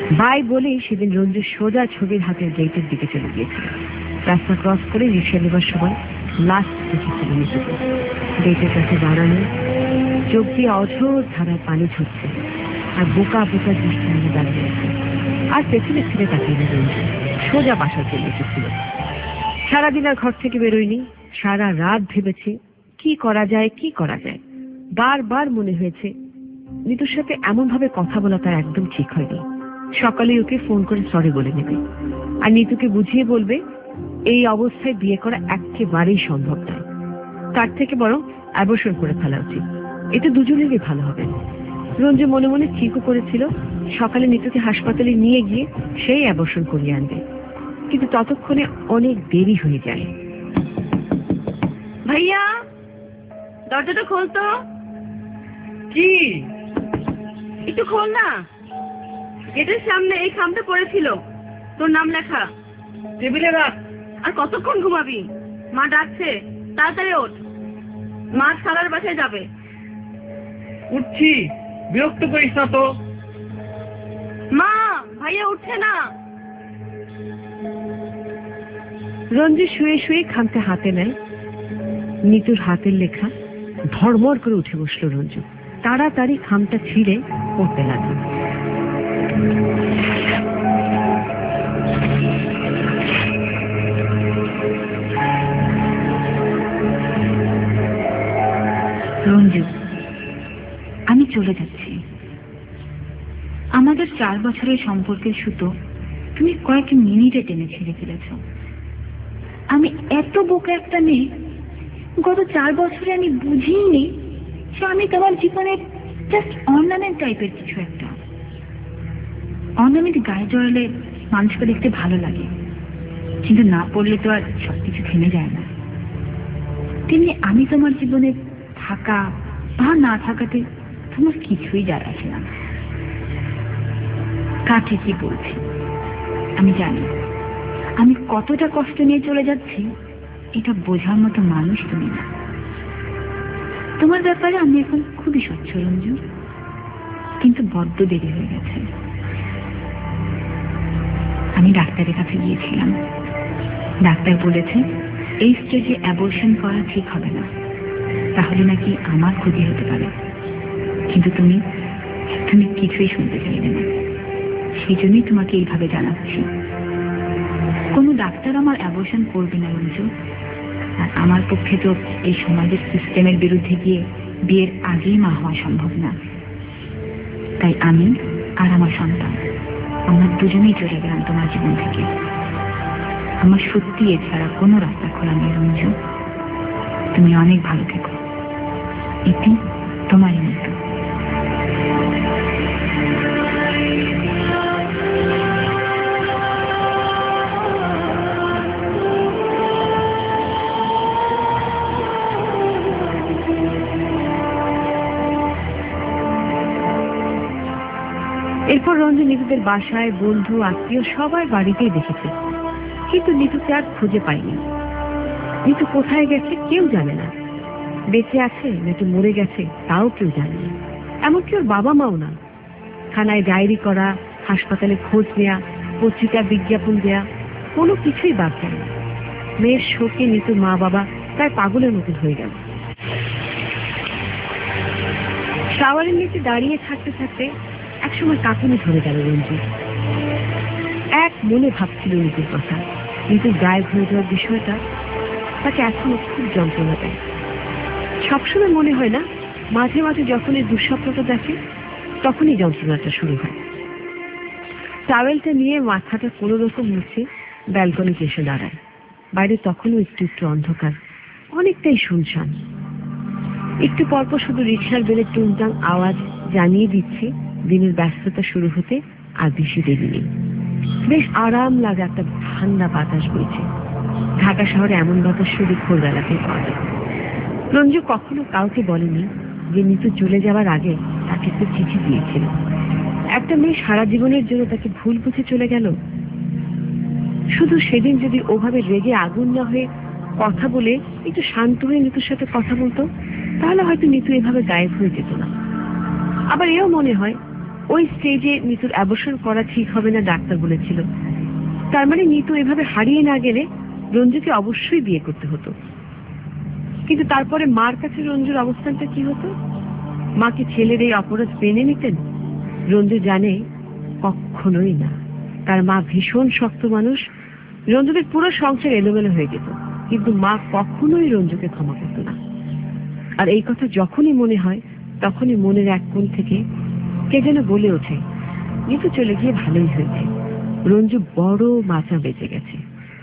বাই বলে সেদিন রঞ্জু সোজা ছবির হাতের গেটের দিকে চলে গিয়েছিল। রাস্তা ক্রস করে রিক্সা নেবার সময় লাস্ট দেখেছিল নিজেকে গেটের কাছে দাঁড়ানো, চোখ দিয়ে অঝোর ধারায় পানি ঝরছে, আর বোকা বোকা দৃষ্টি নিয়ে দাঁড়িয়ে আছে। আর পেছনে ফিরে তাকিয়ে না রঞ্জু, সোজা বাসা চলে এসেছিল। সারাদিন আর ঘর থেকে বেরোয়নি। সারা রাত ভেবেছে কি করা যায় কি করা যায়। বারবার মনে হয়েছে নিতুর সাথে এমন ভাবে কথা বলা তার একদম ঠিক হয়নি। সকালে ওকে ফোন করে সরি বলে নেবে, আর নিতুকে বুঝিয়ে বলবে এই অবস্থায় বিয়ে করা একেবারেই সম্ভব নয়, তার থেকে বরং অ্যাবর্শন করে ফেলা উচিত, এতে দুজনেরই ভালো হবে। রঞ্জু মনে মনে ঠিকও করেছিল সকালে নিতুকে হাসপাতালে নিয়ে গিয়ে সেই অ্যাবর্শন করিয়ে আনবে, কিন্তু ততক্ষণে অনেক দেরি হয়ে যায়। ভাইয়া, দরজাটা খোলতো। কি? একটু খোল না, গেটের সামনে এই খামটা পড়েছিল, তোর নাম লেখা। টেবিলে রাখ। আর কতক্ষণ ঘুমাবি? মা ডাকছে, তাড়াতাড়ি ওঠ, মা খালার বাসায় যাবে। উঠছি, বিরক্ত করিস না তো। মা, ভাইয়া উঠছে না। রঞ্জু শুয়ে শুয়ে খামটা হাতে নেয়, নিতুর হাতের লেখা। ধর্মর করে উঠে বসলো রঞ্জু, তাড়াতাড়ি খামটা ছিঁড়ে পড়তে লাগলো। রঞ্জু, আমি চলে যাচ্ছি। আমাদের চার বছরের সম্পর্কের সুতো তুমি কয়েক মিনিটে টেনে ছিঁড়ে ফেলেছ। আমি এত বোকা একটা মেয়ে, গত চার বছরে আমি বুঝিনি যে আমি তোমার জীবনের জাস্ট অর্নামেন্ট টাইপের কিছু একটা। অর্নামেন্ট গায়ে জড়ালে মানুষকে দেখতে ভালো লাগে, কিন্তু না পড়লে তো আর সবকিছু থেমে যায় না। তেমনি আমি তোমার জীবনে থাকা বা না থাকাতে তোমার কিছুই যায় আসে না। কাকে কি বলছি আমি জানি, আমি কতটা কষ্ট নিয়ে চলে যাচ্ছি এটা বোঝার মতো মানুষ তুমি না। তোমার ব্যাপারে আমি এখন খুবই স্বচ্ছ রঞ্জু, কিন্তু বড্ড দেরি হয়ে গেছে। আমি ডাক্তারের কাছে গিয়েছিলাম, ডাক্তার বলেছে এই স্টেজে অ্যাবর্শন করা ঠিক হবে না, তাহলে নাকি আমার ক্ষতি হতে পারে। কিন্তু তুমি তুমি কিছুই শুনতে চাইলে না, সেই জন্যই তোমাকে এইভাবে জানাচ্ছি। কোনো ডাক্তার আমার অ্যাবর্শন করবে না রঞ্জু, আর আমার পক্ষে তো এই সমাজের সিস্টেমের বিরুদ্ধে গিয়ে বিয়ের আগেই মা হওয়া সম্ভব না। তাই আমি আর আমার সন্তান আমরা দুজনেই চলে গেলাম তোমার জীবন থেকে। আমার সত্যি এছাড়া কোনো রাস্তা খোলা নেই রঞ্জু। তুমি অনেক ভালো থেকো, এটি তোমারই মতো। এরপর রঞ্জু নিতুদের বাসায় বন্ধু আত্মীয় সবার বাড়িতেই দেখেছে, কিন্তু নিতুকে আর খুঁজে পায়নি। নিতু কোথায় গেছে কেউ জানে না, বেঁচে আছে নাকি মরে গেছে তাও কেউ জানে না, এমনকি ওর বাবা মাও না। থানায় ডায়েরি করা, হাসপাতালে খোঁজ নেয়া, পত্রিকা বিজ্ঞাপন দেয়া, কোনো কিছুই বাদ যায় না। মেয়ের শোকে নিতুর মা বাবা তার পাগলের মতো হয়ে গেল। শাওয়ারের নিচে দাঁড়িয়ে থাকতে থাকতে একসময় কাঁপুনি ধরে গেল রঞ্জু। এক মনে ভাবছিল নিজের কথা, কিন্তু গায়েব হয়ে যাওয়ার বিষয়টা তাকে এখনো খুব যন্ত্রণা দেয়। সবসময় মনে হয় না, মাঝে মাঝে যখন এই দুঃস্বপ্নটা দেখে তখনই যন্ত্রণাটা শুরু হয়। টাওয়েলটা নিয়ে মাথাটা কোনো রকম মুছে ব্যালকনিতে এসে দাঁড়ায়। বাইরে তখনও একটু একটু অন্ধকার, অনেকটাই শুনশান। একটু পরপর শুধু রিক্সার বেলের টুংটাং আওয়াজ জানিয়ে দিচ্ছে দিনের ব্যস্ততা শুরু হতে আর বেশি দেরি নেই। বেশ আরাম লাগে, একটা ঠান্ডা বাতাস বইছে। ঢাকা শহরে এমন বাতাস শুধু ভোরবেলাতেই পাওয়া যায়। রঞ্জু কখনো কাউকে বলেনি যে নিতু চলে যাওয়ার আগে তাকে একটু চিঠি দিয়েছিল। একটা মেয়ে সারা জীবনের জন্য তাকে ভুল বুঝে চলে গেল। শুধু সেদিন যদি ওভাবে রেগে আগুন না হয়ে কথা বলে একটু শান্ত হয়ে নিতুর সাথে কথা বলতো, তাহলে হয়তো নিতু এভাবে গায়েব হয়ে যেত না। আবার এও মনে হয় ওই স্টেজে নিতুর অ্যাবর্শন করা ঠিক হবে না ডাক্তার বলেছিল। তার মানে নিতু এভাবে হারিয়ে না গেলে রঞ্জুকে অবশ্যই বিয়ে করতে হতো। কিন্তু তারপরে মার কাছে রঞ্জুর অবস্থানটা কি হতো? মা কি ছেলের এই অপরাধ মেনে নিতেন? রঞ্জু জানে কখনোই না। তার মা ভীষণ শক্ত মানুষ। রঞ্জুদের পুরো সংসার এলোমেলো হয়ে যেত, কিন্তু মা কখনোই রঞ্জুকে ক্ষমা করত না। আর এই কথা যখনই মনে হয় তখনই মনের এক কোণ থেকে কে যেন বলে ওঠে, নিতু চলে গিয়ে ভালোই হয়েছে, রঞ্জু বড় বাঁচা বেঁচে গেছে।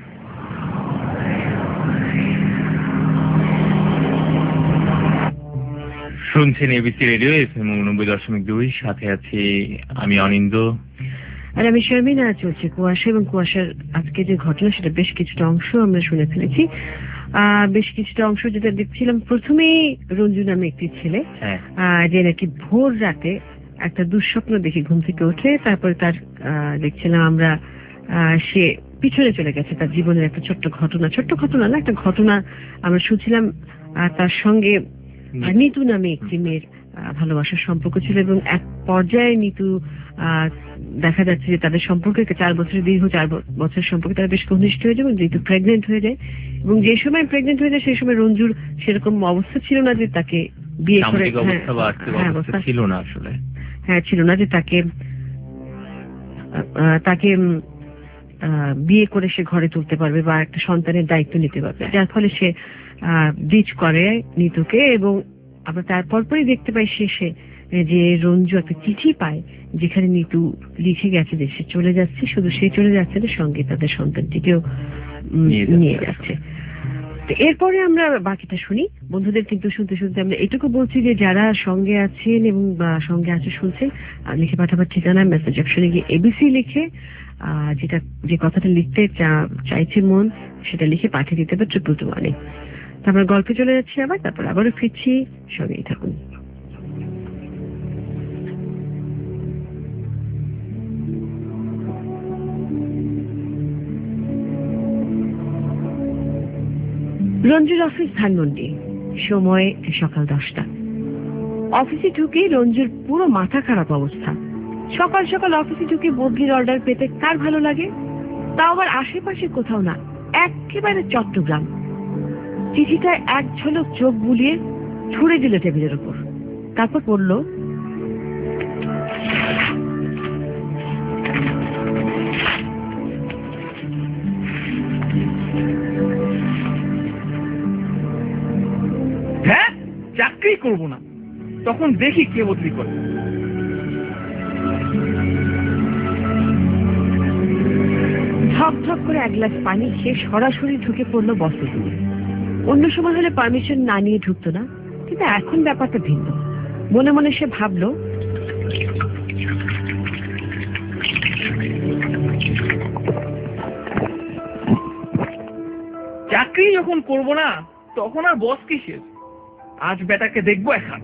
শুনছেন এবিসি রেডিও এফএম উননব্বই দশমিক দুই, সাথে আছি আমি অনিন্দ আর আমি শারমিনা। চলছে কুয়াশা, এবং কুয়াশার আজকে যে ঘটনা সেটা বেশ কিছুটা অংশ আমরা শুনে ফেলেছি। আহ বেশ কিছুটা অংশ যেটা দেখছিলাম, প্রথমেই রঞ্জু নামে একটি ছেলে আহ যে নাকি ভোর রাতে একটা দুঃস্বপ্ন দেখে ঘুম থেকে ওঠে। তারপরে তার আহ দেখছিলাম আমরা আহ সে পিছনে চলে গেছে, তার জীবনের একটা ছোট্ট ঘটনা, ছোট্ট ঘটনা না একটা ঘটনা আমরা শুনছিলাম। আর তার সঙ্গে নিতু নামে একটি মেয়ের ভালোবাসার সম্পর্ক ছিল, এবং এক পর্যায়ে নিতু আহ দেখা যাচ্ছে যে তাদের সম্পর্কে চার বছরের দীর্ঘ চার বছর সম্পর্কে তারা বেশ ঘনিষ্ঠ হয়ে যায়, এবং নিতু প্রেগনেন্ট হয়ে যায়। এবং যে সময় প্রেগনেন্ট হয়ে যায় সেই সময় রঞ্জুর সেরকম অবস্থা ছিল না যে তাকে বিয়ে করে, ছিল না আসলে, হ্যাঁ ছিল না যে তাকে তাকে বিয়ে করে সে ঘরে তুলতে পারবে বা একটা সন্তানের দায়িত্ব নিতে পারবে, যার ফলে সে ডিচ করে নিতুকে। এবং আমরা তারপর পরই দেখতে পাই শেষে যে রঞ্জু একটা চিঠি পায় যেখানে নিতু লিখে গেছে যে সে চলে যাচ্ছে, শুধু সে চলে যাচ্ছে না, সঙ্গে তাদের সন্তানটিকেও নিয়ে যাচ্ছে। তো এরপরে আমরা বাকিটা শুনি বন্ধুদের। কিন্তু শুনতে শুনতে আমরা এটুকু বলছি যে যারা সঙ্গে আছেন এবং সঙ্গে আছে শুনছেন, লিখে পাঠাবার ঠিকানা মেসেজ অপশনে গিয়ে এবিসি লিখে যেটা যে কথাটা লিখতে চাইছে মন সেটা লিখে পাঠিয়ে দিতে হবে ট্রিপল টু ওয়ানে। তারপর গল্পে চলে যাচ্ছি আবার, তারপর আবারও ফিরছি, সঙ্গেই থাকুন। রঞ্জুর অফিস ধানমন্ডি, সময় সকাল দশটা। অফিসে ঢুকে রঞ্জুর পুরো মাথা খারাপ অবস্থা। সকাল সকাল অফিসে ঢুকে বদলির অর্ডার পেতে কার ভালো লাগে? তাও আবার আশেপাশে কোথাও না, একেবারে চট্টগ্রাম। চিঠিটা এক ঝলক চোখ বুলিয়ে ছুড়ে দিল টেবিলের উপর, তারপর পড়ল, হ্যাঁ চাকরি করবো না, তখন দেখি কে বদলি করে। ঝকঝক করে এক গ্লাস পানি খেয়ে সরাসরি ঢুকে পড়লো বসে দিয়ে। অন্য সময় হলে পারমিশন না নিয়ে ঢুকতো না, কিন্তু এখন ব্যাপারটা ভিন্ন। মনে মনে সে ভাবলো, চাকরি যখন করবো না তখন আর বস কিসের, আজ বেটাকে দেখবো এখন।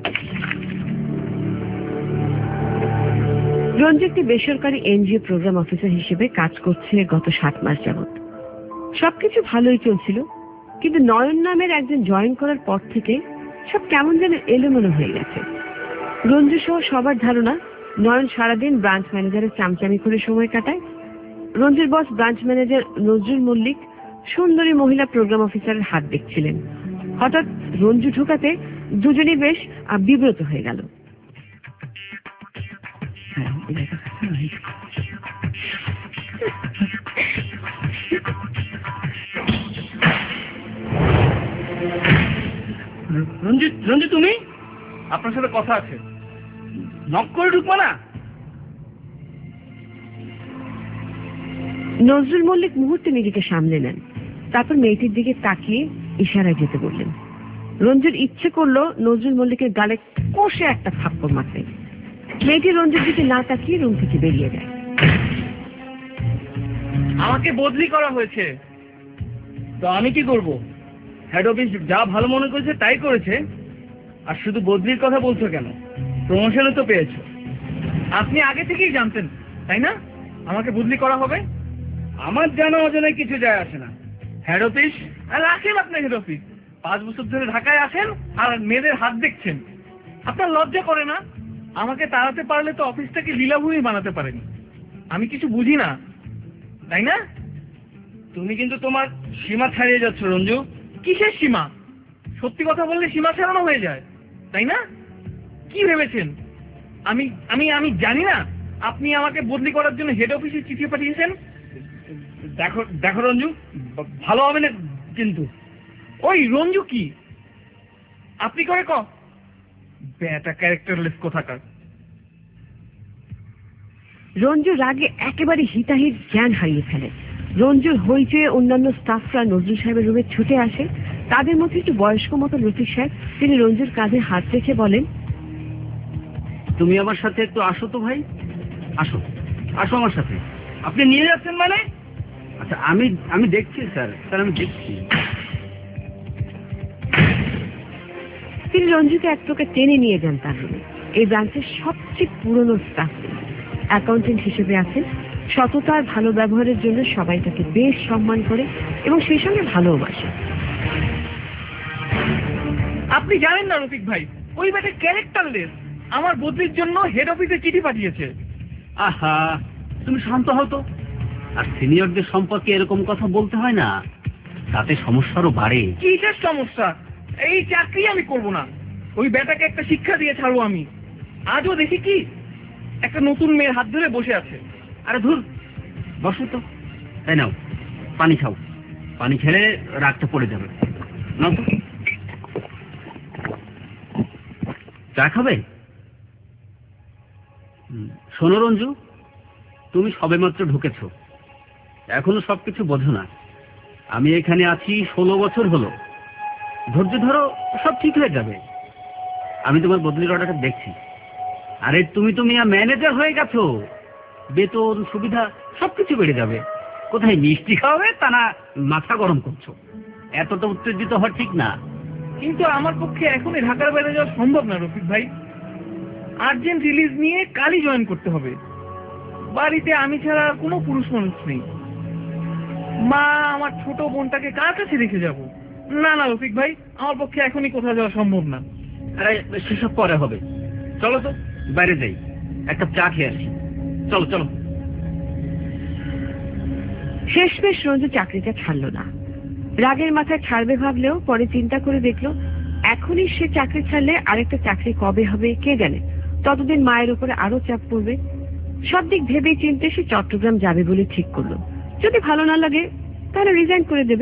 রঞ্জু একটি বেসরকারি এনজিও প্রোগ্রাম অফিসার হিসেবে কাজ করছে গত সাত মাস যাবত। সবকিছু ভালোই চলছিল, কিন্তু নয়ন নামের একজন জয়েন করার পর থেকে সব কেমন যেন এলোমেলো হয়ে গেছে। রঞ্জু সহ সবার ধারণা নয়ন সারাদিন ব্রাঞ্চ ম্যানেজারের চামচামি করে সময় কাটায়। রঞ্জুর boss branch manager Nazrul Mallick সুন্দরী মহিলা প্রোগ্রাম অফিসারের হাত দেখছিলেন। হঠাৎ রঞ্জু ঢোকাতে দুজনেই বেশ বিব্রত হয়ে গেল। রঞ্জিত, রঞ্জিত তুমি? আপনার সাথে কথা আছে, নক করে ঢুকবো না? নজরুল মল্লিক মুহূর্তে নিজেকে সামলে নেন, তারপর মেয়েটির দিকে তাকিয়ে ইশারায় যেতে বললেন। রঞ্জুর ইচ্ছে করলো নজরুল মল্লিকের গালে কষে একটা থাপ্পড় মারতে। মেয়েটি রঞ্জুর দিকে না তাকিয়ে রুম থেকে বেরিয়ে যায়। আমাকে বদলি করা হয়েছে, তো আমি কি করব? হেড অফিস যা ভালো মনে করেছে তাই করেছে। আর শুধু বদলির কথা বলছো কেন? প্রমোশনে তো পেয়েছো। আপনি আগে থেকেই জানতেন তাই না আমাকে বদলি করা হবে? আমার জানা অজানায় কিছু যায় আসে না। হেড অফিস আর আসেন, আপনার হেড অফিস পাঁচ বছর ধরে ঢাকায় আসেন আর মেয়েদের হাত দেখছেন, আপনার লজ্জা করে না? আমাকে তাড়াতে পারলে তো অফিসটাকে লীলাভূমি বানাতে পারেনি। আমি কিছু বুঝি না, তাই না? তুমি কিন্তু তোমার সীমা ছাড়িয়ে যাচ্ছ রঞ্জু। কিসের সীমা? সত্যি কথা বললে সীমা ছাড়ানো হয়ে যায়, তাই না? কি ভেবেছেন আমি আমি আমি জানি না আপনি আমাকে বদলি করার জন্য হেড অফিসে চিঠি পাঠিয়েছেন? দেখো দেখো রঞ্জু, ভালো হবে না কিন্তু। ওই রঞ্জু কি আপনি করে ক বেটা ক্যারেক্টারলেস কোথাকার। রঞ্জু রাগে একেবারে হিতাহিত জ্ঞান হারিয়ে ফেলে। রঞ্জুর হইচয়ে অন্যান্য স্টাফরা নজরুল সাহেবের রুমে ছুটে আসে। তাদের মধ্যে একটু বয়স্ক মতো রফিক সাহেব, তিনি রঞ্জুর কাঁধে হাত রেখে বলেন, তুমি আমার সাথে একটু আসো তো ভাই, আসো আসো আমার সাথে। আপনি নিয়ে যাচ্ছেন মানে? আচ্ছা আমি আমি দেখছি স্যার, স্যার আমি দেখছি। তিনি রঞ্জুকে এক প্রকার টেনে নিয়ে যান তার রুমে। এই ব্রাঞ্চের সবচেয়ে পুরনো স্টাফ, অ্যাকাউন্টেন্ট হিসেবে আছেন। সততা আর ভালো ব্যবহারের জন্য সবাই তাকে বেশ সম্মান করে এবং সেই সঙ্গে ভালোবাসে। আপনি জানেন না রফিক ভাই, ওই ব্যাটা ক্যারেক্টারলেস আমার বদলির জন্য হেড অফিসে চিঠি পাঠিয়েছে। আহা তুমি শান্ত হও তো। আর সিনিয়রদের সম্পর্কে এরকম কথা বলতে হয় না, তাতে সমস্যারও বাড়ে। কিসের সমস্যা? এই চাকরি আমি করব না। ওই ব্যাটাকে একটা শিক্ষা দিয়ে ছাড়বো আমি। আজও দেখি কি একটা নতুন মেয়ের হাত ধরে বসে আছে। আরে ধুর, বসো তো। তাই নাও পানি খাও, পানি খেলে রাগটা পড়ে যাবে। নাও তো। চা খাবে? শোনো রঞ্জু, তুমি সবেমাত্র ঢুকেছ, এখনো সবকিছু বোঝো না। আমি এখানে আছি ষোলো বছর হলো। ধৈর্য ধরো, সব ঠিক হয়ে যাবে। আমি তোমার বদলির অর্ডারটা দেখছি। আরে তুমি তুমি ম্যানেজার হয়ে গেছো, বেতন সুবিধা সবকিছু বেড়ে যাবে। কোথায় মিষ্টি খাওয়াবে তা না মাথা গরম করছো। এতটা উত্তেজিত হওয়া ঠিক না। কিন্তু আমার পক্ষে এখনই ঢাকার বাইরে যাওয়া সম্ভব না রফিক ভাই। আর্জেন্ট রিলিজ নিয়ে কালই জয়েন করতে হবে। বাড়িতে আমি ছাড়া আর কোনো পুরুষ মানুষ নেই। মা আমার ছোট বোনটাকে কার কাছে রেখে যাব? না না রফিক ভাই, আমার পক্ষে এখনই কোথাও যাওয়া সম্ভব না। আরে সেসব পরে হবে, চলো তো বাইরে যাই, একটা চা খেয়ে আসি। চলো চলো। শেষমেশ রঞ্জু চাকরিটা ছাড়ল না। রাগের মাথায় ছাড়বে ভাবলেও পরে চিন্তা করে দেখলো এখনই সে চাকরি ছাড়লে আরেকটা চাকরি কবে হবে কে জানে। ততদিন মায়ের উপরে আরো চাপ পড়বে। সব দিক ভেবেই চিন্তে সে চট্টগ্রাম যাবে বলে ঠিক করলো। যদি ভালো না লাগে তাহলে রিজাইন করে দেবে।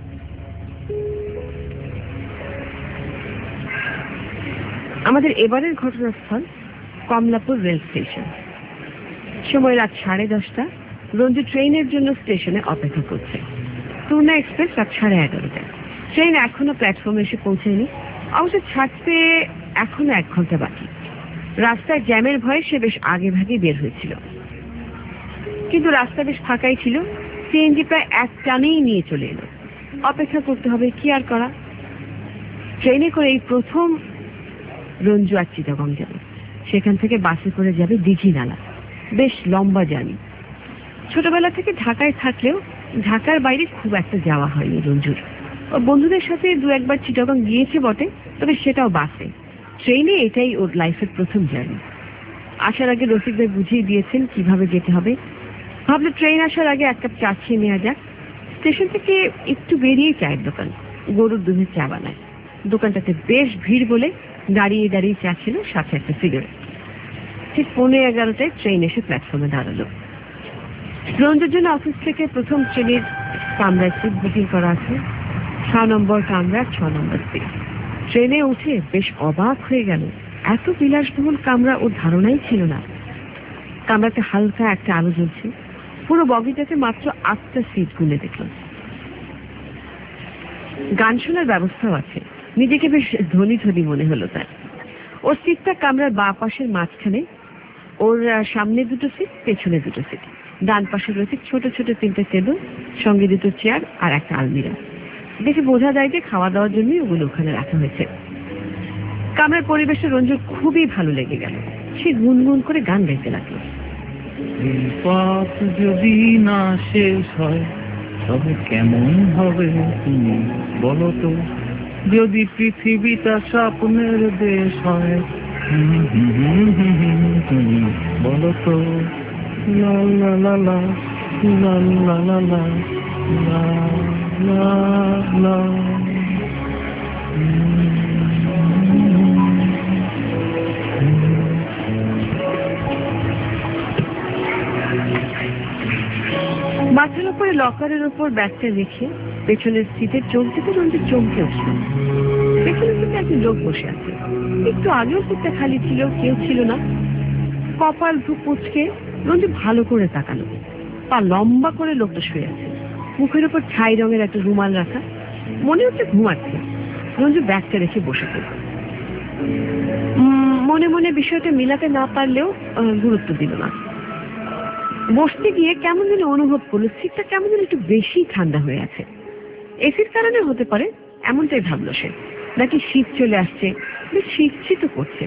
আমাদের এবারের ঘটনাস্থল কমলাপুর রেল স্টেশন। সময় রাত সাড়ে দশটা। রঞ্জু ট্রেনের জন্য স্টেশনে অপেক্ষা করছে। পূর্ণা এক্সপ্রেস রাত সাড়ে এগারোটায়। ট্রেন এখনো প্ল্যাটফর্মে এসে পৌঁছেনি। অবশ্য ছাড়তে এখনো এক ঘন্টা বাকি। রাস্তায় জ্যামের ভয়ে সে বেশ আগে ভাগে বের হয়েছিল, কিন্তু রাস্তা বেশ ফাঁকাই ছিল। সিএনজি প্রায় এক টানেই নিয়ে চলে এলো। অপেক্ষা করতে হবে, কি আর করা। ট্রেনে করে এই প্রথম রঞ্জু আর চিটাগং যাবে। সেখান থেকে বাসে করে যাবে দীঘিনালা। বেশ লম্বা জার্নি। ছোটবেলা থেকে ঢাকায় থাকলেও ঢাকার বাইরে খুব একটা যাওয়া হয়নি রঞ্জুর। ওর বন্ধুদের সাথে দু একবার চিটাগং গিয়েছে বটে, তবে সেটাও বাসে। ট্রেনে এটাই ওর লাইফের প্রথম জার্নি। আসার আগে রফিক ভাই বুঝিয়ে দিয়েছেন কিভাবে যেতে হবে। ভাবলে ট্রেন আসার আগে এক কাপ চা খেয়ে নেওয়া যাক। স্টেশন থেকে একটু বেরিয়ে চায়ের দোকান, গরুর দুধের চা বানায়। দোকানটাতে বেশ ভিড় বলে দাঁড়িয়ে দাঁড়িয়ে চা ছিল, সাথে একটা সিগারেট। ঠিক পৌনে এগারোটায় ট্রেন এসে প্ল্যাটফর্মে দাঁড়ালো। রঞ্জুর জন্য অফিস থেকে প্রথম ট্রেনের কামরার সিট বুকিং করা আছে। ছ নম্বর কামরা, ছ নম্বর সিট। ট্রেনে উঠে বেশ অবাক হয়ে গেল। এত বিলাসবহুল কামরা ওর ধারণাই ছিল না। কামরাতে হালকা একটা আলো জ্বলছে। পুরো বগিটাতে মাত্র আটটা সিট গুনে দেখল। গান শোনার ব্যবস্থাও আছে। নিজেকে বেশ ধনী ধনী মনে হলো তার। ওর সিটটা কামরার বাঁ পাশের মাঝখানে। ওর সামনে দুটো সিট, পেছনে দুটো সিট। ডান পাশে রয়েছে ছোট ছোট তিনটে টেবিল, সঙ্গে দুটো চেয়ার আর একটা আলমিরা। দেখে বোঝা যায় যে খাওয়া দাওয়ার জন্যই ওগুলো ওখানে রাখা হয়েছে। কামরার পরিবেশে রঞ্জুর খুবই ভালো লেগে গেল। সে গুনগুন করে গান গাইতে লাগলো। পথ যদি না শেষ হয় তবে কেমন হবে তুমি বলো তো? যদি পৃথিবীটা স্বপ্নের দেশ হয়, বলো তো লা লা লা লা লা লা লা লা লা লা লা। মাথার উপরে লকারের উপর ব্যাগটা রেখে পেছনের সিটে চোখ দিতে রঞ্জিত চমকে উঠল। পেছনের সিটে একজন লোক বসে আছে। একটু আগেও সিটটা খালি ছিল, কেউ ছিল না। কপাল ভ্রু কুঁচকে রঞ্জিত ভালো করে তাকালো। পা লম্বা করে লোকটা শুয়ে আছে, মুখের উপর ছাই রঙের একটা রুমাল রাখা, মনে হচ্ছে ঘুমাচ্ছে। রঞ্জিত ব্যাগটা রেখে বসে পড়ল। মনে মনে বিষয়টা মিলাতে না পারলেও গুরুত্ব দিল না। বসতে গিয়ে কেমন যেন অনুভব করলো সিটটা কেমন যেন একটু বেশি ঠান্ডা হয়ে আছে। এসির কারণে হতে পারে, এমনটাই ভাবলো সে। নাকি শীত চলে আসছে, বেশ শীত শীতও করছে।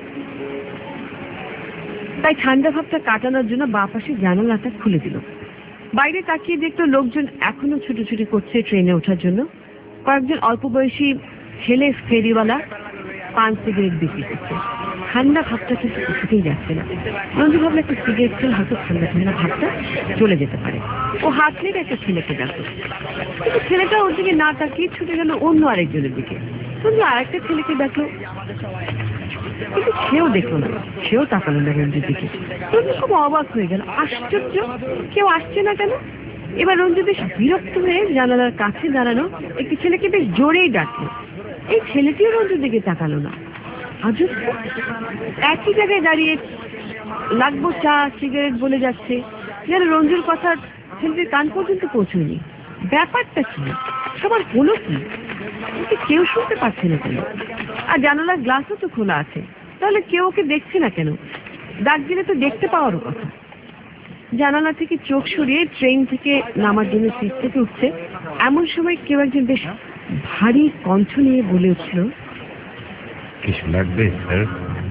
তাই ঠান্ডা ভাবটা কাটানোর জন্য বাঁ পাশে জানালাটা খুলে দিল। বাইরে তাকিয়ে দেখলো লোকজন এখনো ছুটোছুটি করছে ট্রেনে ওঠার জন্য। কয়েকজন অল্প বয়সী ছেলে ফেরিওয়ালা পান সিগারেট বিক্রি করছে। ঠান্ডা ভাবটা কিন্তু কিছুতেই যাচ্ছে না। রঞ্জু ভাবলে একটা সিগারেট খেলে হয়তো ঠান্ডা ঠান্ডা ভাবটা চলে যেতে পারে। ও হাত লেগে একটা ছেলেকে ডাকলো, কিন্তু ছেলেটা ওর দিকে না তাকিয়ে ছুটে গেল অন্য আরেকজনের দিকে। রঞ্জু আরেকটা ছেলেকে ডাকলো, কিন্তু সেও দেখলো না, সেও তাকালো না রঞ্জুর দিকে। রঞ্জু খুব অবাক হয়ে গেল, আশ্চর্য, কেউ আসছে না কেন? এবার রঞ্জু বেশ বিরক্ত হয়ে জানালার কাছে দাঁড়ানো একটি ছেলেকে বেশ জোরেই ডাকলো। এই ছেলেটিও রঞ্জুর দিকে তাকালো না। আজব, একই জায়গায় দাঁড়িয়ে লাগবো চা সিগারেট বলে যাচ্ছে, যেন রঞ্জুর কথা ছেলেটির কান পর্যন্ত পৌঁছয়নি। ব্যাপারটা কি? সবার হলো কি? কেউ শুনতে পাচ্ছে না কেন? আর জানালার গ্লাসও তো খোলা আছে, তাহলে কেউ ওকে দেখছে না কেন? ডাক দিলে তো দেখতে পাওয়ারও কথা। জানালা থেকে চোখ সরিয়ে ট্রেন থেকে নামার জন্য সিট থেকে উঠছে এমন সময় কেউ একজন বেশ ভারী কণ্ঠ নিয়ে বলে উঠল, কিছু লাগবে স্যার?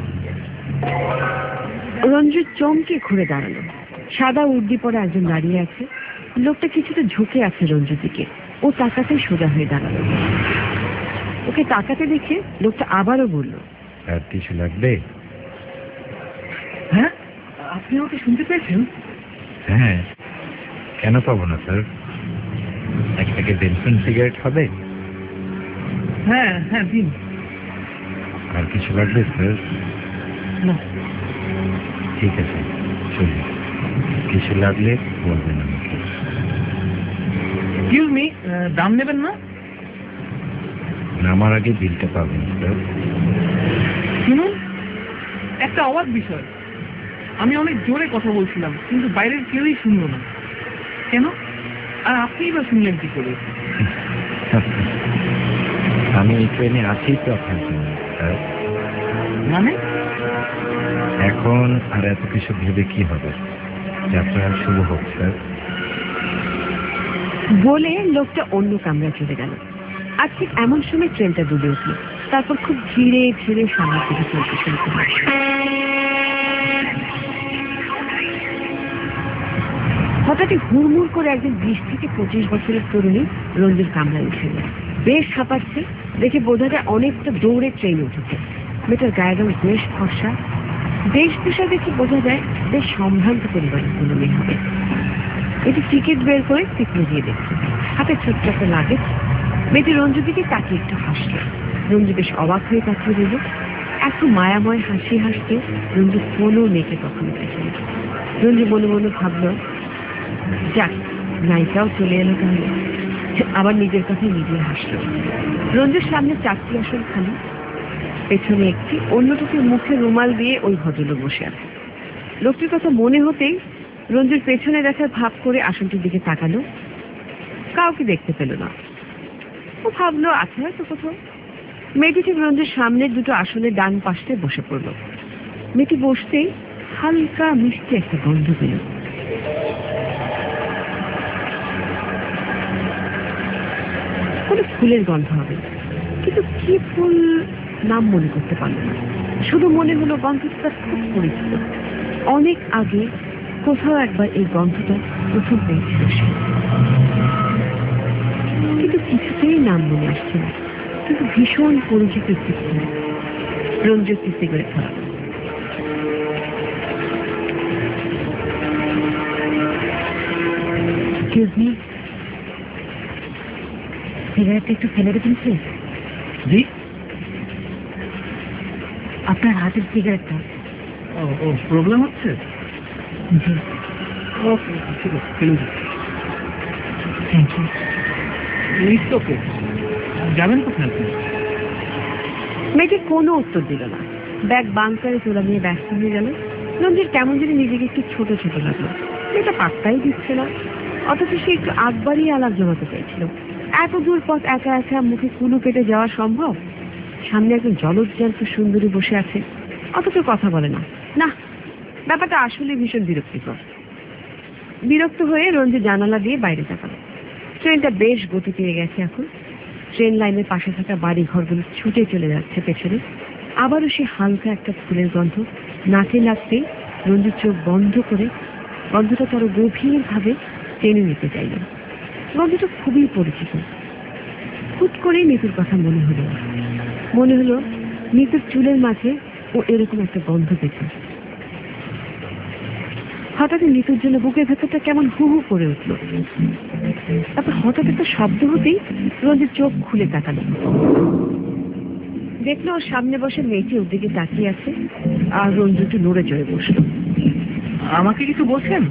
রঞ্জু চমকে ঘুরে দাঁড়ালো। সাদা উর্দি পরে একজন দাঁড়িয়ে আছে। লোকটা কিছুটা ঝুঁকে আছে রঞ্জুর দিকে। ও তাকাতে সোজা হয়ে দাঁড়ালো। ওকে তাকাতে দেখে লোকটা আবারও বলল, আর কিছু লাগবে? হ্যাঁ, আপনি ওকে শুনতে পেয়েছেন? হ্যাঁ, কেন পাবো না স্যার? এক প্যাকেট বেনসন সিগারেট হবে? হ্যাঁ হ্যাঁ দিন। আর কিছু লাগবে স্যার? না। ঠিক আছে, চলুন। কিছু লাগলে বলবেন আমাকে। এক্সকিউজ মি, দাম নেবেন না? নামার আগে বিলটা পাবেন স্যার। শুনুন, একটা অবাক বিষয়, আমি অনেক জোরে কথা বলছিলাম কিন্তু বাইরের কেউই শুনলো না। কেন? আর আপনিই বা শুনলেন কি করে? আমি এই ট্রেনে আছি তো আপনার জন্য স্যার। মানে? এখন আর এত কিছু ভেবে কি হবে? যাত্রা শুভ হোক স্যার। বলে লোকটা অন্য কামরায় চলে গেল। আর ঠিক এমন সময় ট্রেনটা ডুবে উঠল। তারপর খুব ধীরে ধীরে সামনের দিকে চলতে শুরু করল। হঠাৎই হুড়মুড় করে একজন বিশ থেকে পঁচিশ বছরের তরুণী রঞ্জুর কামরায় উঠে গেল। বেশ হাঁপাচ্ছে, দেখে বোঝা যায় অনেকটা দৌড়ে ট্রেনে উঠেছে। মেয়েটার গায়ের রং বেশ ফর্সা, বেশভূষা দেখে বোঝা যায় বেশ সম্ভ্রান্ত পরিবারের কোনো মেয়ে হবে। এটি টিকিট বের করে সিটে দিয়ে দেখছে, হাতে ছোট্ট একটা লাগেজ। মেয়েটি রঞ্জুর দিকে তাকিয়ে একটু হাসল। রঞ্জু বেশ অবাক হয়ে তাকিয়ে রইল। একটু মায়াময় হাসি হাসতে রঞ্জু ফোনও মেয়েকে কখনো দেখেন। রঞ্জু মনে মনে ভাবল, যাক, নায়িকাও চলে এলো তাহলে। আবার নিজের কথায় নিজে হাসল। রঞ্জুর সামনে চারটি আসন খালি, পেছনে একটি, অন্যটাকে মুখে রুমাল দিয়ে ওই ভদ্রলোক বসে আছে। লোকটির কথা মনে হতেই রঞ্জুর পেছনে দেখার ভাব করে আসনটির দিকে তাকালো। কাউকে দেখতে পেল না। ও ভাবলো আছে হয়তো কোথাও। মেয়েটি ঠিক রঞ্জুর সামনের দুটো আসনের ডান পাশে বসে পড়ল। মেয়েটি বসতেই হালকা মিষ্টি একটা গন্ধ পেল। কোনো ফুলের গন্ধ হবে, কিন্তু কি ফুল নাম মনে করতে পারলো না। শুধু মনে হলো গন্ধটা খুব পরিচিত। অনেক আগে কোথাও একবার এই গন্ধটা প্রথম পেয়েছিল সে, কিন্তু কিছুতেই নাম মনে আসছে না। কিন্তু ভীষণ পরিচিত একটি ফুল। রঞ্জু একটি সিগারেট ধরালো। এক্সকিউজ মি, সিগারেটটা একটু ফেলে দেবেন প্লিজ। জি। আপনার হাতের সিগারেটটা। ও ও প্রবলেম হচ্ছে? জি। ওকে ঠিক আছে, ফেলে দিচ্ছি। Thank you. It's okay. যাবেন কোথায় আপনি? মেয়েটি কোনো উত্তর দিল না, ব্যাগ বাংকারে তোলা নিয়ে ব্যস্ত হয়ে গেল। রঞ্জির কেমন যদি নিজেকে একটু ছোট ছোট লাগলো। মেয়েটা পাত্তাই দিচ্ছে না, অথচ সে একটু আগ বাড়িয়ে আলাপ জমাতে পেরেছিল। এত দূর পথ একা একা মুখে কুলু কেটে যাওয়া সম্ভব? সামনে একজন জলজ্জান্ত সুন্দরী বসে আছে, অথচ কথা বলে না। না, ব্যাপারটা আসলে ভীষণ বিরক্তিকর। বিরক্ত হয়ে রঞ্জি জানালা দিয়ে বাইরে তাকালো। ট্রেনটা বেশ গতি পেয়ে গেছে এখন। ট্রেন লাইনের পাশে থাকা বাড়ি ঘরগুলো ছুটে চলে যাচ্ছে পেছনে। আবারও সে হালকা একটা ফুলের গন্ধ নাকে লাগতে রঞ্জির চোখ বন্ধ করে গন্ধটা তারও গভীর ভাবে টেনে নিতে চাইল। গন্ধটা খুবই পরিচিত। হুট করেই নিতুর কথা মনে হলো। মনে হলো নিতুর চুলের মাঝে ও এরকম একটা গন্ধ পেত। হঠাৎ নিতুর জন্য বুকের ভেতরটা কেমন হু হু করে উঠল। তারপর হঠাৎ একটা শব্দ হতেই রঞ্জির চোখ খুলে তাকালো। দেখলো ওর সামনে বসে মেয়েটি ওর দিকে তাকিয়ে আছে, আর রঞ্জু একটু নড়ে চড়ে বসলো। আমাকে কিছু বলছেন?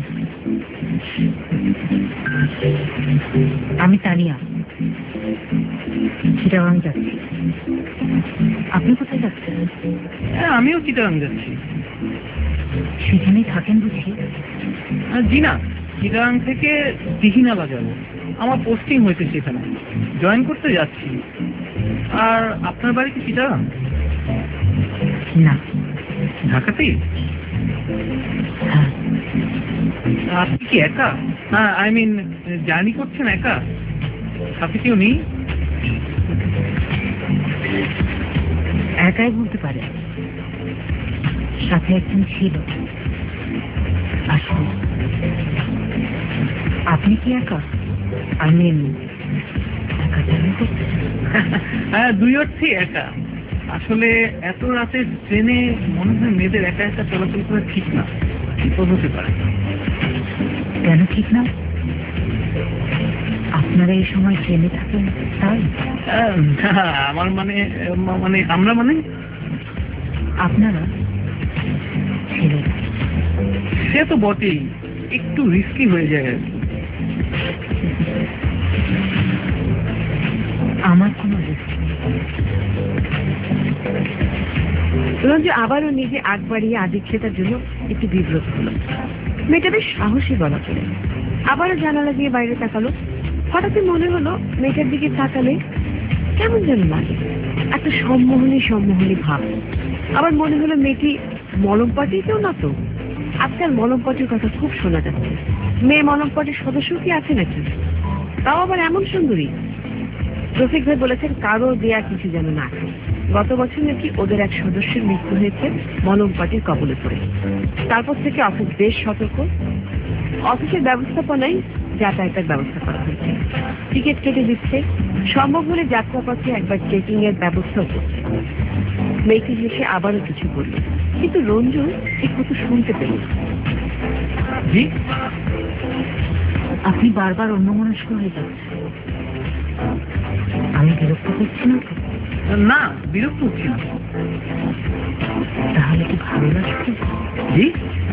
আমি তানিয়া, চিটাগাং যাচ্ছি। আপনি কোথায় যাচ্ছেন? হ্যাঁ, আমিও চিটাগাং যাচ্ছি। সেখানেই থাকেন বুঝি? জি না, চিটাগাং থেকে দিঘিনালা যাব। আমার পোস্টিং হয়েছে সেখানে, জয়েন করতে যাচ্ছি। আর আপনার বাড়ি কি চিটাগাং? না, ঢাকাতেই। হ্যাঁ। আপনি কি একা? হ্যাঁ, আই মিন জার্নি করছেন একা? সাথে কেউ নেই? একাই বলতে পারে, সাথে একজন ছিল। আসলে আপনি কি একা? আই মিন একা জার্নি করছেন? হ্যাঁ, দুই অর্থেই একা। আসলে এত রাতে ট্রেনে মনে হয় মেয়েদের একা একা চলাচল করা ঠিক না, বিপদ হতে পারে। কেন ঠিক না? আপনারা এই সময় ট্রেনে থাকেন তাই? আমার মানে মানে আমরা মানে আপনারা ছেলেরা। সে তো বটেই, একটু রিস্কি হয়ে যায় আর কি। আমার কোনো রিস্ক নেই। রঞ্জু আবারও নিজে আগ বাড়িয়ে আদিক্ষেতার জন্য একটু বিব্রত হলো। মেয়েটা বেশ সাহসী বলা চলে। আবারও জানালা দিয়ে বাইরে তাকালো। হঠাৎই মনে হলো মেয়েটার দিকে তাকালে কেমন যেন লাগে, একটা সম্মোহনী সম্মোহনী ভাব। আবার মনে হলো মেয়েটি মলম পার্টিতেও না তো। আজকাল মলম পার্টির কথা খুব শোনা যাচ্ছে। মেয়ে মলম পার্টির সদস্য কি আছে নাকি? তাও আবার এমন সুন্দরী। রফিক ভাই বলেছেন কারো দেয়া কিছু যেন না খায়। গত বছর নাকি ওদের এক সদস্যের মৃত্যু হয়েছে মলম পার্টির কবলে পড়ে। তারপর থেকে অফিস বেশ সতর্ক। অফিসের ব্যবস্থাপনায় যাতায়াতের ব্যবস্থা করা হয়েছে, টিকিট কেটে দিচ্ছে, সম্ভব হলে যাত্রাপথে একবার চেকিং এর ব্যবস্থাও করছে। মেয়েটি হেসে আবারও কিছু বলল, কিন্তু রঞ্জু ঠিক মতো শুনতে পেল। জি, আপনি বারবার অন্যমনস্ক হয়ে যাচ্ছেন। আমি বিরক্ত করছি না তো? না, বিরক্ত হচ্ছি না। তাহলে কি ভালো লাগছে? জি,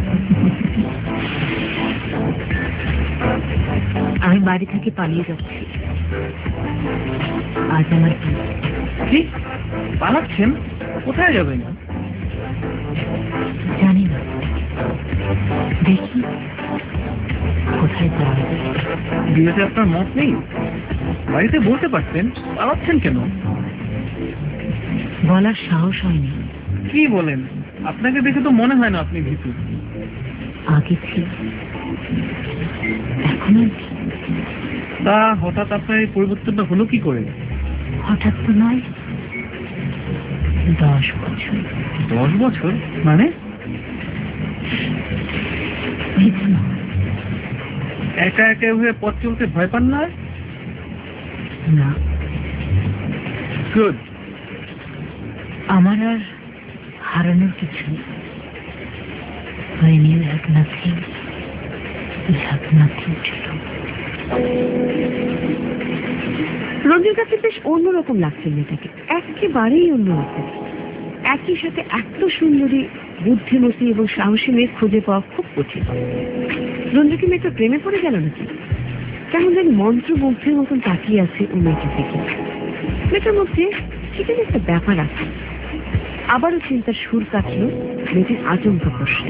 আমি বাড়ি থেকে পালিয়ে যাচ্ছি। আজ আমার কি? কি পালাচ্ছেন? কোথায় যাবেন? জানি না, দেখি কোথায় যাওয়া যায়। বিয়েতে আপনার মত নেই? বাড়িতে বলতে পারতেন, পালাচ্ছেন কেন? বলার সাহস হয়নি। কি বলেন? আপনাকে দেখে তো মনে হয় না আপনি ভীতু। আগে ছিল, এখন আর কি? তা হঠাৎ আপনার এই পরিবর্তনটা হলো কি করে? হঠাৎ তো নয়, দশ বছর। দশ বছর মানে? ভীতু না। একা একা হয়ে পথ চলতে ভয় পান না? না, গুড। আমার আর হারানোর কিছু নেই। When you have nothing, you have nothing to do. রঞ্জুর কাছে বেশ অন্যরকম লাগছে মেয়েটাকে, একেবারেই অন্যরকম। একই সাথে এত সুন্দরী, বুদ্ধিমতী এবং সাহসী মেয়ে খুঁজে পাওয়া খুব কঠিন। রঞ্জু কি মেয়েটা প্রেমে পড়ে গেল নাকি? কেমন যেন মন্ত্রমুগ্ধের মতন তাকিয়ে আছে ও মেয়েটা থেকে। মেয়েটার মধ্যে সেখানে একটা ব্যাপার আছে। আবারও চিন্তার সুর কাটল মেয়েটির আচমকা প্রশ্নে।